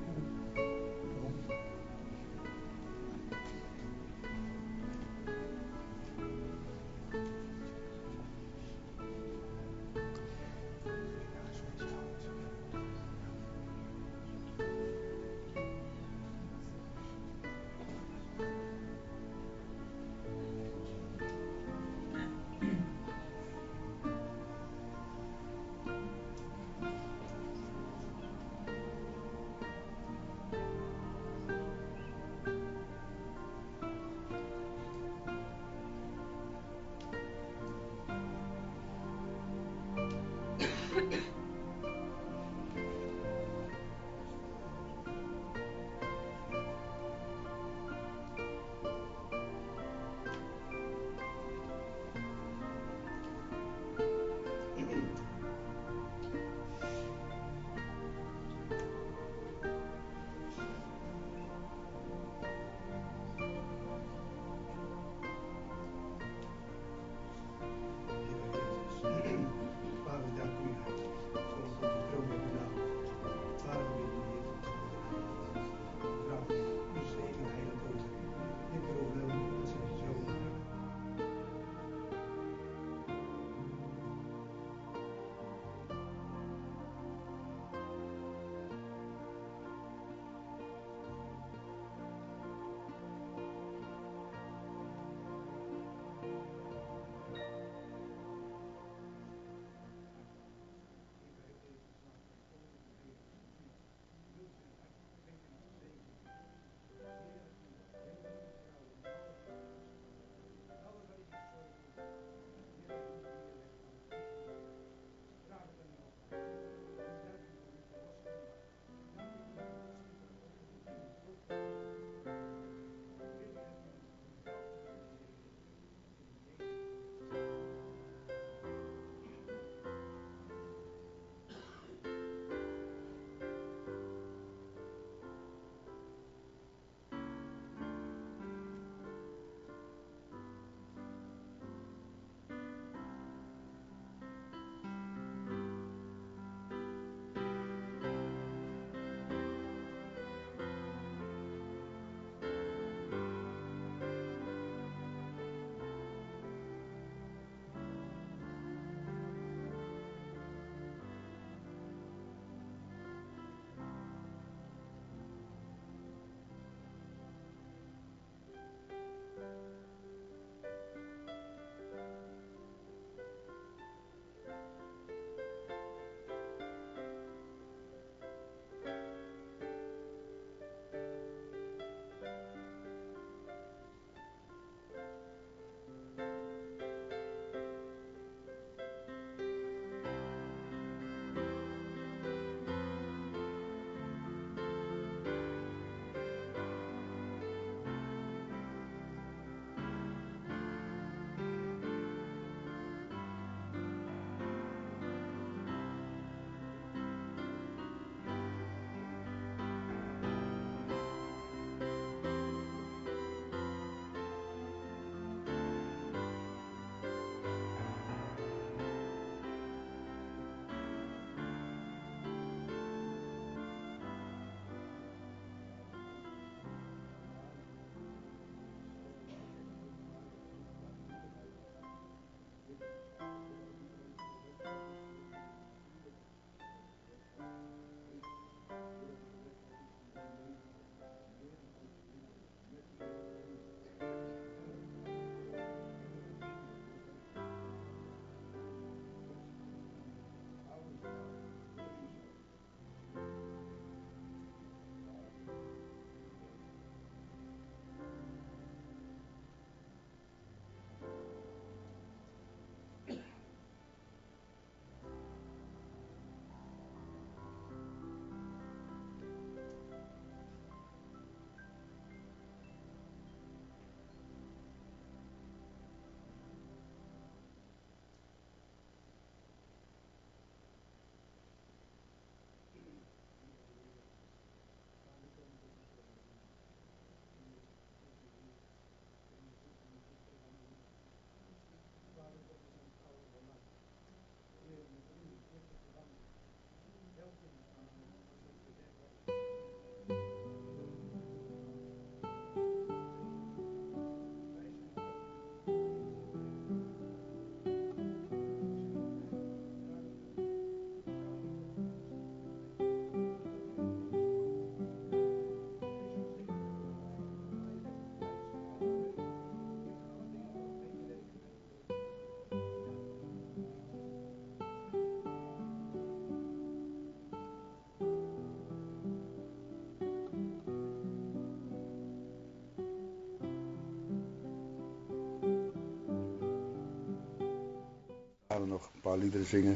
nog een paar liederen zingen.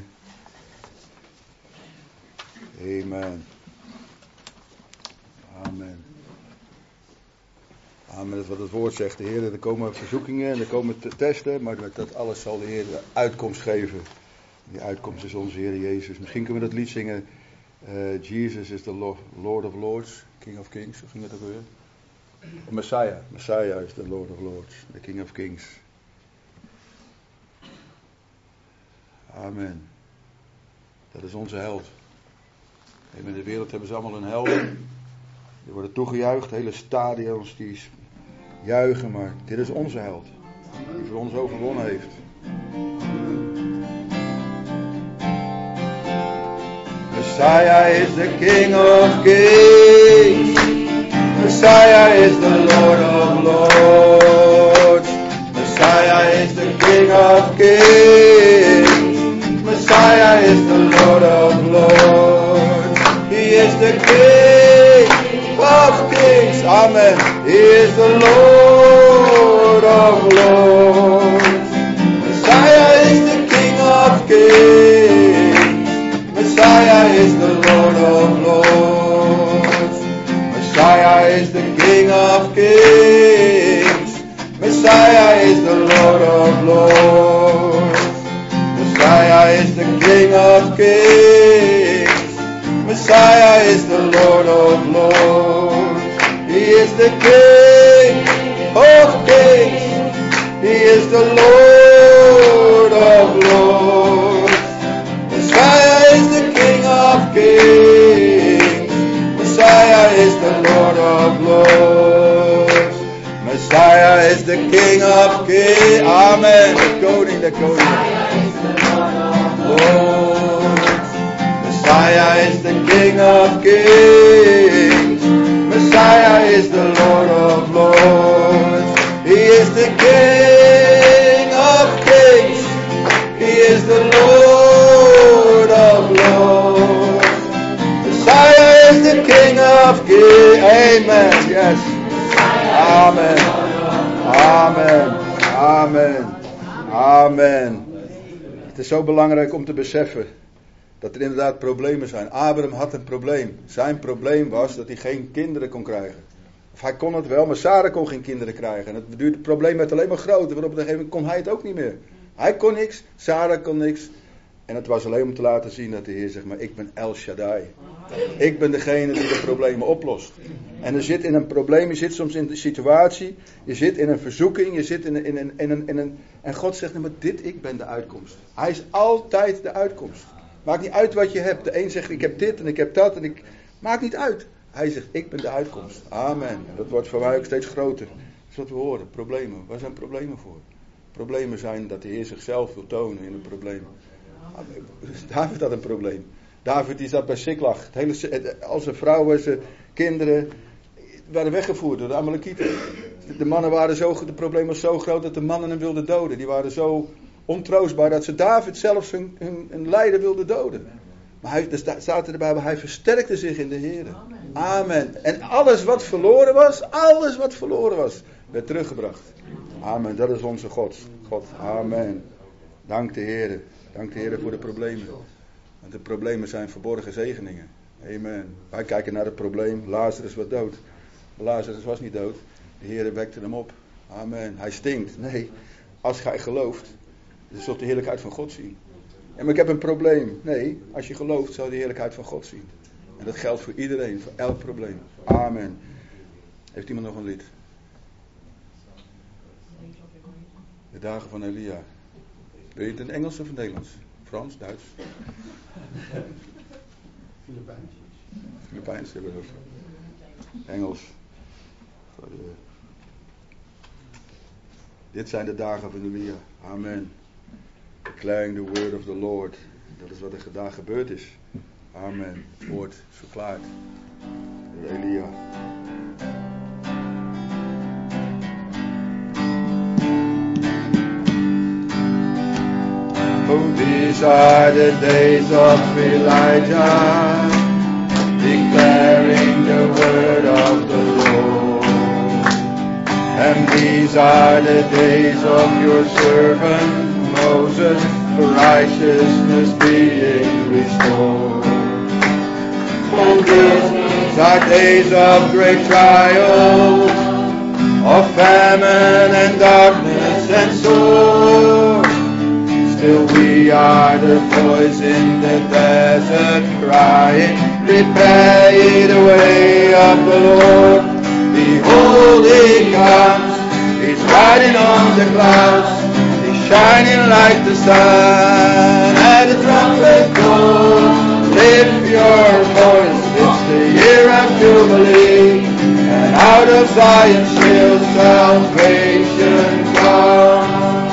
Amen. Amen. Amen, dat is wat het woord zegt. De Heer, er komen verzoekingen en er komen testen, maar met dat alles zal de Heer de uitkomst geven. Die uitkomst is onze Heer Jezus. Misschien kunnen we dat lied zingen. Jesus is the Lord of Lords, King of Kings. Hoe ging dat ook weer? Messiah. Messiah is the Lord of Lords, the King of Kings. Amen. Dat is onze held. In de wereld hebben ze allemaal een helden. Die worden toegejuicht, hele stadions die juichen, maar dit is onze held. Die voor ons overwonnen heeft. Messiah is the King of Kings. Messiah is the Lord of Lords. Messiah is the King of Kings. Messiah is the Lord of Lords. He is the King of Kings. Amen. He is the Lord of Lords. Messiah is the King of Kings. Messiah is the Lord of Lords. Messiah is the King of Kings. Messiah is the Lord of Lords. Messiah is the King of Kings. Messiah is the Lord of Lords. He is the King of Kings. He is the Lord of Lords. Messiah is the King of Kings. Messiah is the Lord of Lords. Messiah is the King of Kings. Amen. De koning, de koning. Lords. Messiah is the King of Kings. Messiah is the Lord of Lords. He is the King of Kings. He is the Lord of Lords. Messiah is the King of Kings. Amen. Yes. Amen. Amen. Amen. Amen. Het is zo belangrijk om te beseffen dat er inderdaad problemen zijn. Abraham had een probleem. Zijn probleem was dat hij geen kinderen kon krijgen. Of hij kon het wel, maar Sarah kon geen kinderen krijgen. En het probleem werd alleen maar groter. Want op een gegeven moment kon hij het ook niet meer. Hij kon niks, Sarah kon niks. En het was alleen om te laten zien dat de Heer zegt, maar ik ben El Shaddai. Ik ben degene die de problemen oplost. En je zit in een probleem, je zit soms in de situatie, je zit in een verzoeking, je zit in een... En God zegt, maar ik ben de uitkomst. Hij is altijd de uitkomst. Maakt niet uit wat je hebt. De een zegt, ik heb dit en ik heb dat. Maakt niet uit. Hij zegt, ik ben de uitkomst. Amen. Dat wordt voor mij ook steeds groter. Dat is wat we horen. Problemen. Waar zijn problemen voor? Problemen zijn dat de Heer zichzelf wil tonen in een probleem. David had een probleem. David die zat bij Siklag. Al zijn vrouwen, zijn kinderen werden weggevoerd door de Amalekieten. De mannen waren het probleem was zo groot dat de mannen hem wilden doden. Die waren zo ontroostbaar dat ze David zelfs hun leider wilden doden. Maar er staat in de Bijbel, hij versterkte zich in de Heer. Amen. En alles wat verloren was, werd teruggebracht. Amen. Dat is onze God. Amen. Dank de Heer. Dank de Heer voor de problemen. Want de problemen zijn verborgen zegeningen. Amen. Wij kijken naar het probleem. Lazarus was dood. Lazarus was niet dood. De Heer wekte hem op. Amen. Hij stinkt. Nee. Als gij gelooft, dan zult de heerlijkheid van God zien. Ja, maar ik heb een probleem. Nee. Als je gelooft, zal je de heerlijkheid van God zien. En dat geldt voor iedereen. Voor elk probleem. Amen. Heeft iemand nog een lied? De dagen van Elia. Wil je het in Engels of in Nederlands? Frans, Duits? Filipijns hebben we ook. Engels. Dit zijn de dagen van Elia. Amen. Declaring the word of the Lord. Dat is wat er vandaag gebeurd is. Amen. Het woord is verklaard door Elia. Oh, these are the days of Elijah, declaring the word of the Lord. And these are the days of your servant Moses, for righteousness being restored. And these are days of great trials, of famine and darkness and sword. Still we are the voice in the desert crying, prepare ye the way of the Lord. Behold, he comes, he's riding on the clouds, he's shining like the sun. At the trumpet call, lift your voice, it's the year of Jubilee, and out of Zion shall salvation come.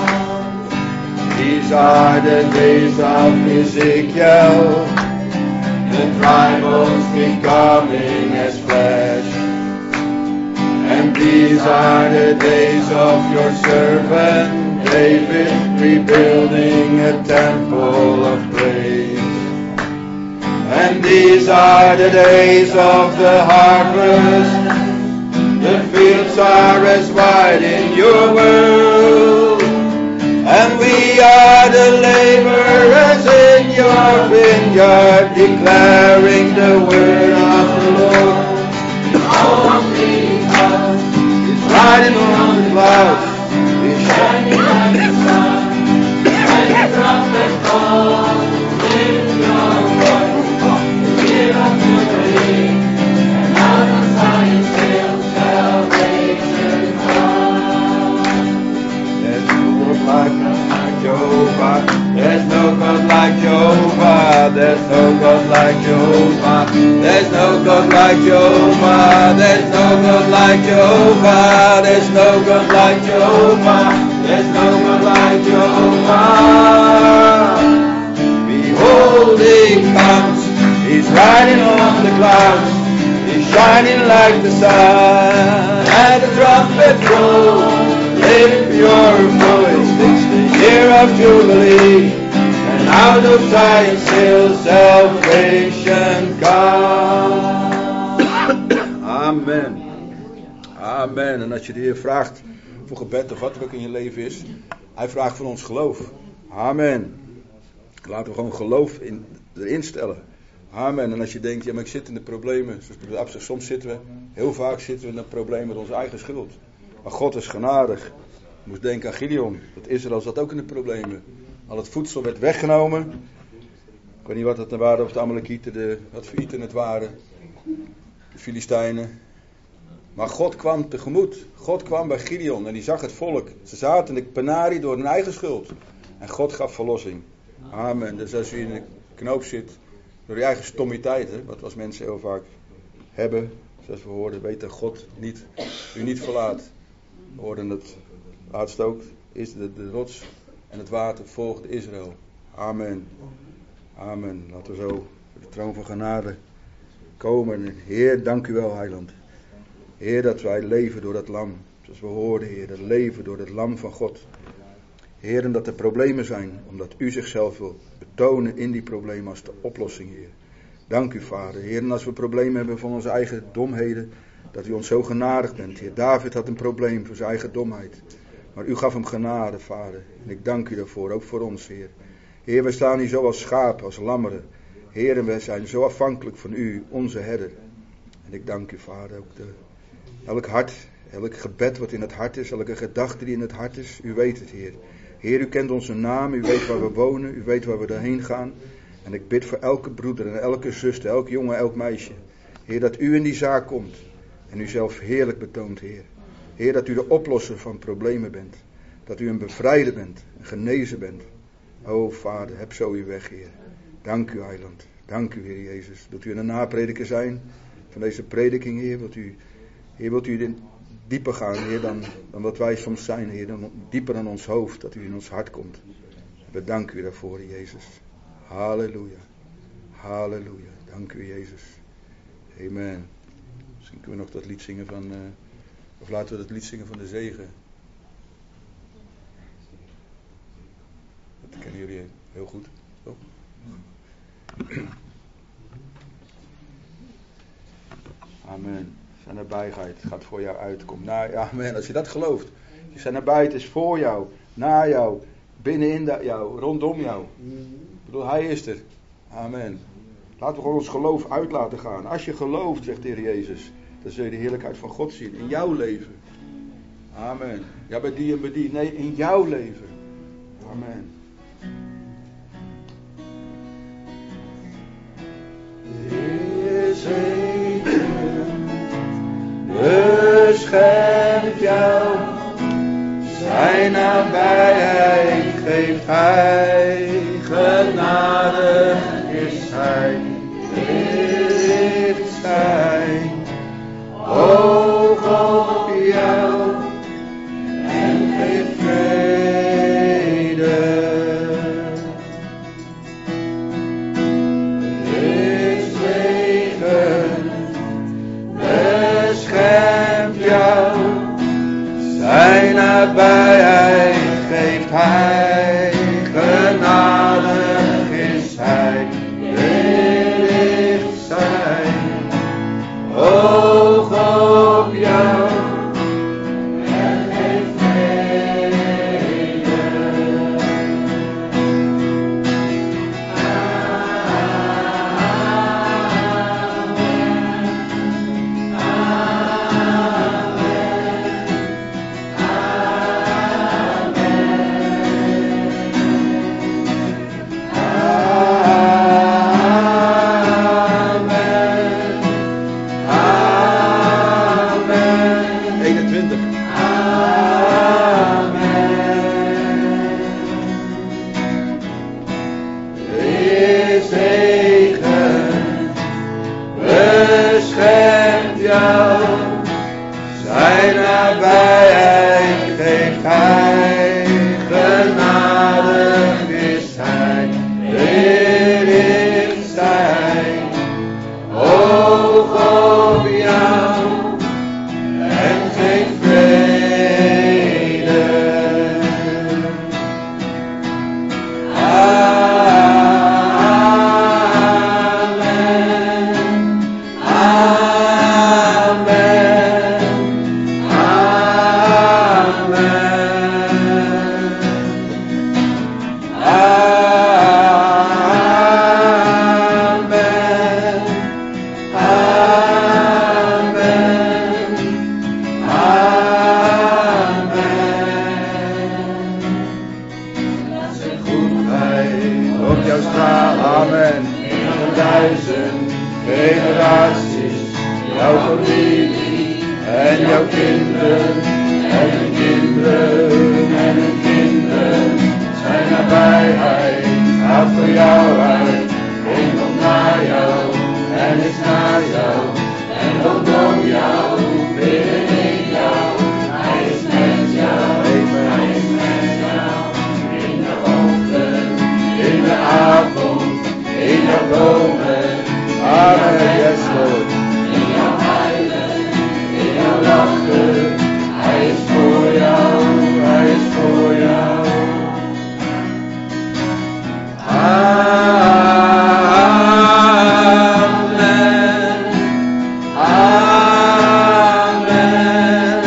These are the days of Ezekiel, the dry bones becoming as flesh. And these are the days of your servant David, rebuilding a temple of praise. And these are the days of the harvest, the fields are as wide in your world. And we are the laborers in your vineyard, declaring the word of the Lord. Behold, he comes, he's riding on the clouds, he's shining like the sun. When the trumpet calls, lift your voice, the year of Jubilee, and out of Zion shall salvation come. There's no God like Jehovah, there's no God like Jehovah, there's no God like Jehovah, there's no God like Jehovah, there's no God like Jehovah, there's no God like Jehovah, there's no God like Jehovah. Behold, he comes, he's riding on the clouds, he's shining like the sun. At the trumpet blow, lift your voice, it's the year of Jubilee, and out of Zion shall salvation come. Amen. Amen. En als je de Heer vraagt voor gebed of wat er ook in je leven is, hij vraagt van ons geloof. Amen. Laten we gewoon geloof erin stellen. Amen. En als je denkt, ja maar ik zit in de problemen, soms zitten we, heel vaak zitten we in een probleem met onze eigen schuld. Maar God is genadig. Je moest denken aan Gideon. Dat Israël zat ook in de problemen. Al het voedsel werd weggenomen. Ik weet niet wat het waren, of de Amalekieten, wat voor Iten het waren. De Filistijnen. Maar God kwam tegemoet. God kwam bij Gideon en die zag het volk. Ze zaten in de penarie door hun eigen schuld. En God gaf verlossing. Amen. Dus als u in een knoop zit, door je eigen stommiteit, wat als mensen heel vaak hebben, zoals we hoorden, weet dat God u niet verlaat. We hoorden het laatst ook, is de rots en het water volgde Israël. Amen. Amen. Laten we zo voor de troon van genade komen. Heer, dank u wel, Heiland. Heer, dat wij leven door dat lam. Zoals we hoorden, Heer, dat leven door het lam van God. Heer, en dat er problemen zijn, omdat u zichzelf wil betonen in die problemen als de oplossing, Heer. Dank u, Vader. Heer, en als we problemen hebben van onze eigen domheden, dat u ons zo genadig bent, Heer. David had een probleem voor zijn eigen domheid. Maar u gaf hem genade, Vader. En ik dank u daarvoor, ook voor ons, Heer. Heer, we staan hier zo als schapen, als lammeren. Heer, en wij zijn zo afhankelijk van u, onze herder. En ik dank u, Vader, ook elk hart, elk gebed wat in het hart is, elke gedachte die in het hart is, u weet het, Heer. Heer, u kent onze naam, u weet waar we wonen, u weet waar we daarheen gaan. En ik bid voor elke broeder en elke zuster, elk jongen, elk meisje. Heer, dat u in die zaak komt en u zelf heerlijk betoont, Heer. Heer, dat u de oplosser van problemen bent. Dat u een bevrijder bent, een genezer bent. O Vader, heb zo uw weg, Heer. Dank u, Heiland. Dank u, Heer Jezus. Wilt u een naprediker zijn van deze prediking, Heer? Wilt u dieper gaan, Heer, dan wat wij soms zijn, Heer. Dan dieper dan ons hoofd, dat u in ons hart komt. We danken u daarvoor, Heer Jezus. Halleluja. Halleluja. Dank u, Jezus. Amen. Misschien kunnen we nog dat lied zingen van... of laten we dat lied zingen van de zegen. Dat kennen jullie heel goed, toch? Amen. Zijn nabijheid gaat voor jou uit. Komt naar jou. Amen. Als je dat gelooft. Zijn nabijheid is voor jou. Naar jou. binnenin jou, rondom jou. Ik bedoel, hij is er. Amen. Laten we gewoon ons geloof uit laten gaan. Als je gelooft, zegt de Heer Jezus, dan zul je de heerlijkheid van God zien in jouw leven. Amen. Ja, bij die en bij die. Nee, in jouw leven. Amen. Heer zegen, beschermt jou, zijn nabijheid geeft hij, genadig is hij, richt zijn oog op jou en geeft vrede. Richt zegen, beschermt jou, zijn nabijheid geeft hij, genadig is hij, richt zijn oog op jou en geeft vrede. Zijn nabijheid geeft hij, genadig is hij, richt zijn oog op jou en geeft vrede. Amen. In 1000 generaties, jouw familie en jouw kinderen en hun kinderen en hun kinderen. Zijn nabijheid gaat voor jou uit, komt naar jou en is naar jou en rondom jou, binnenin jou. Hij is met jou, hij is met jou, in de ochtend, in de avond, in jouw bomen. Amen, yes Lord. In jouw huilen, in jouw lachen. Hij is voor jou, hij is voor jou. Amen. Amen.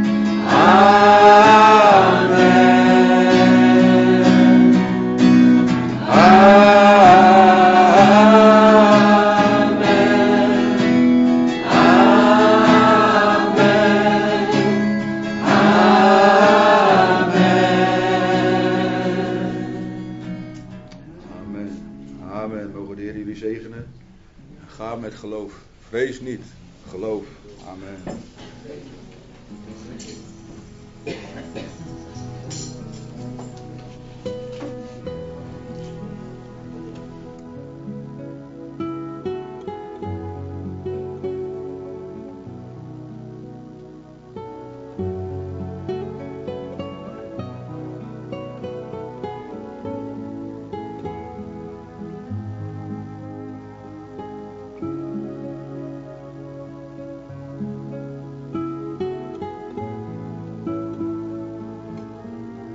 Amen. Mogen de Heer jullie zegenen. Ga met geloof. Vrees niet. Geloof. Amen.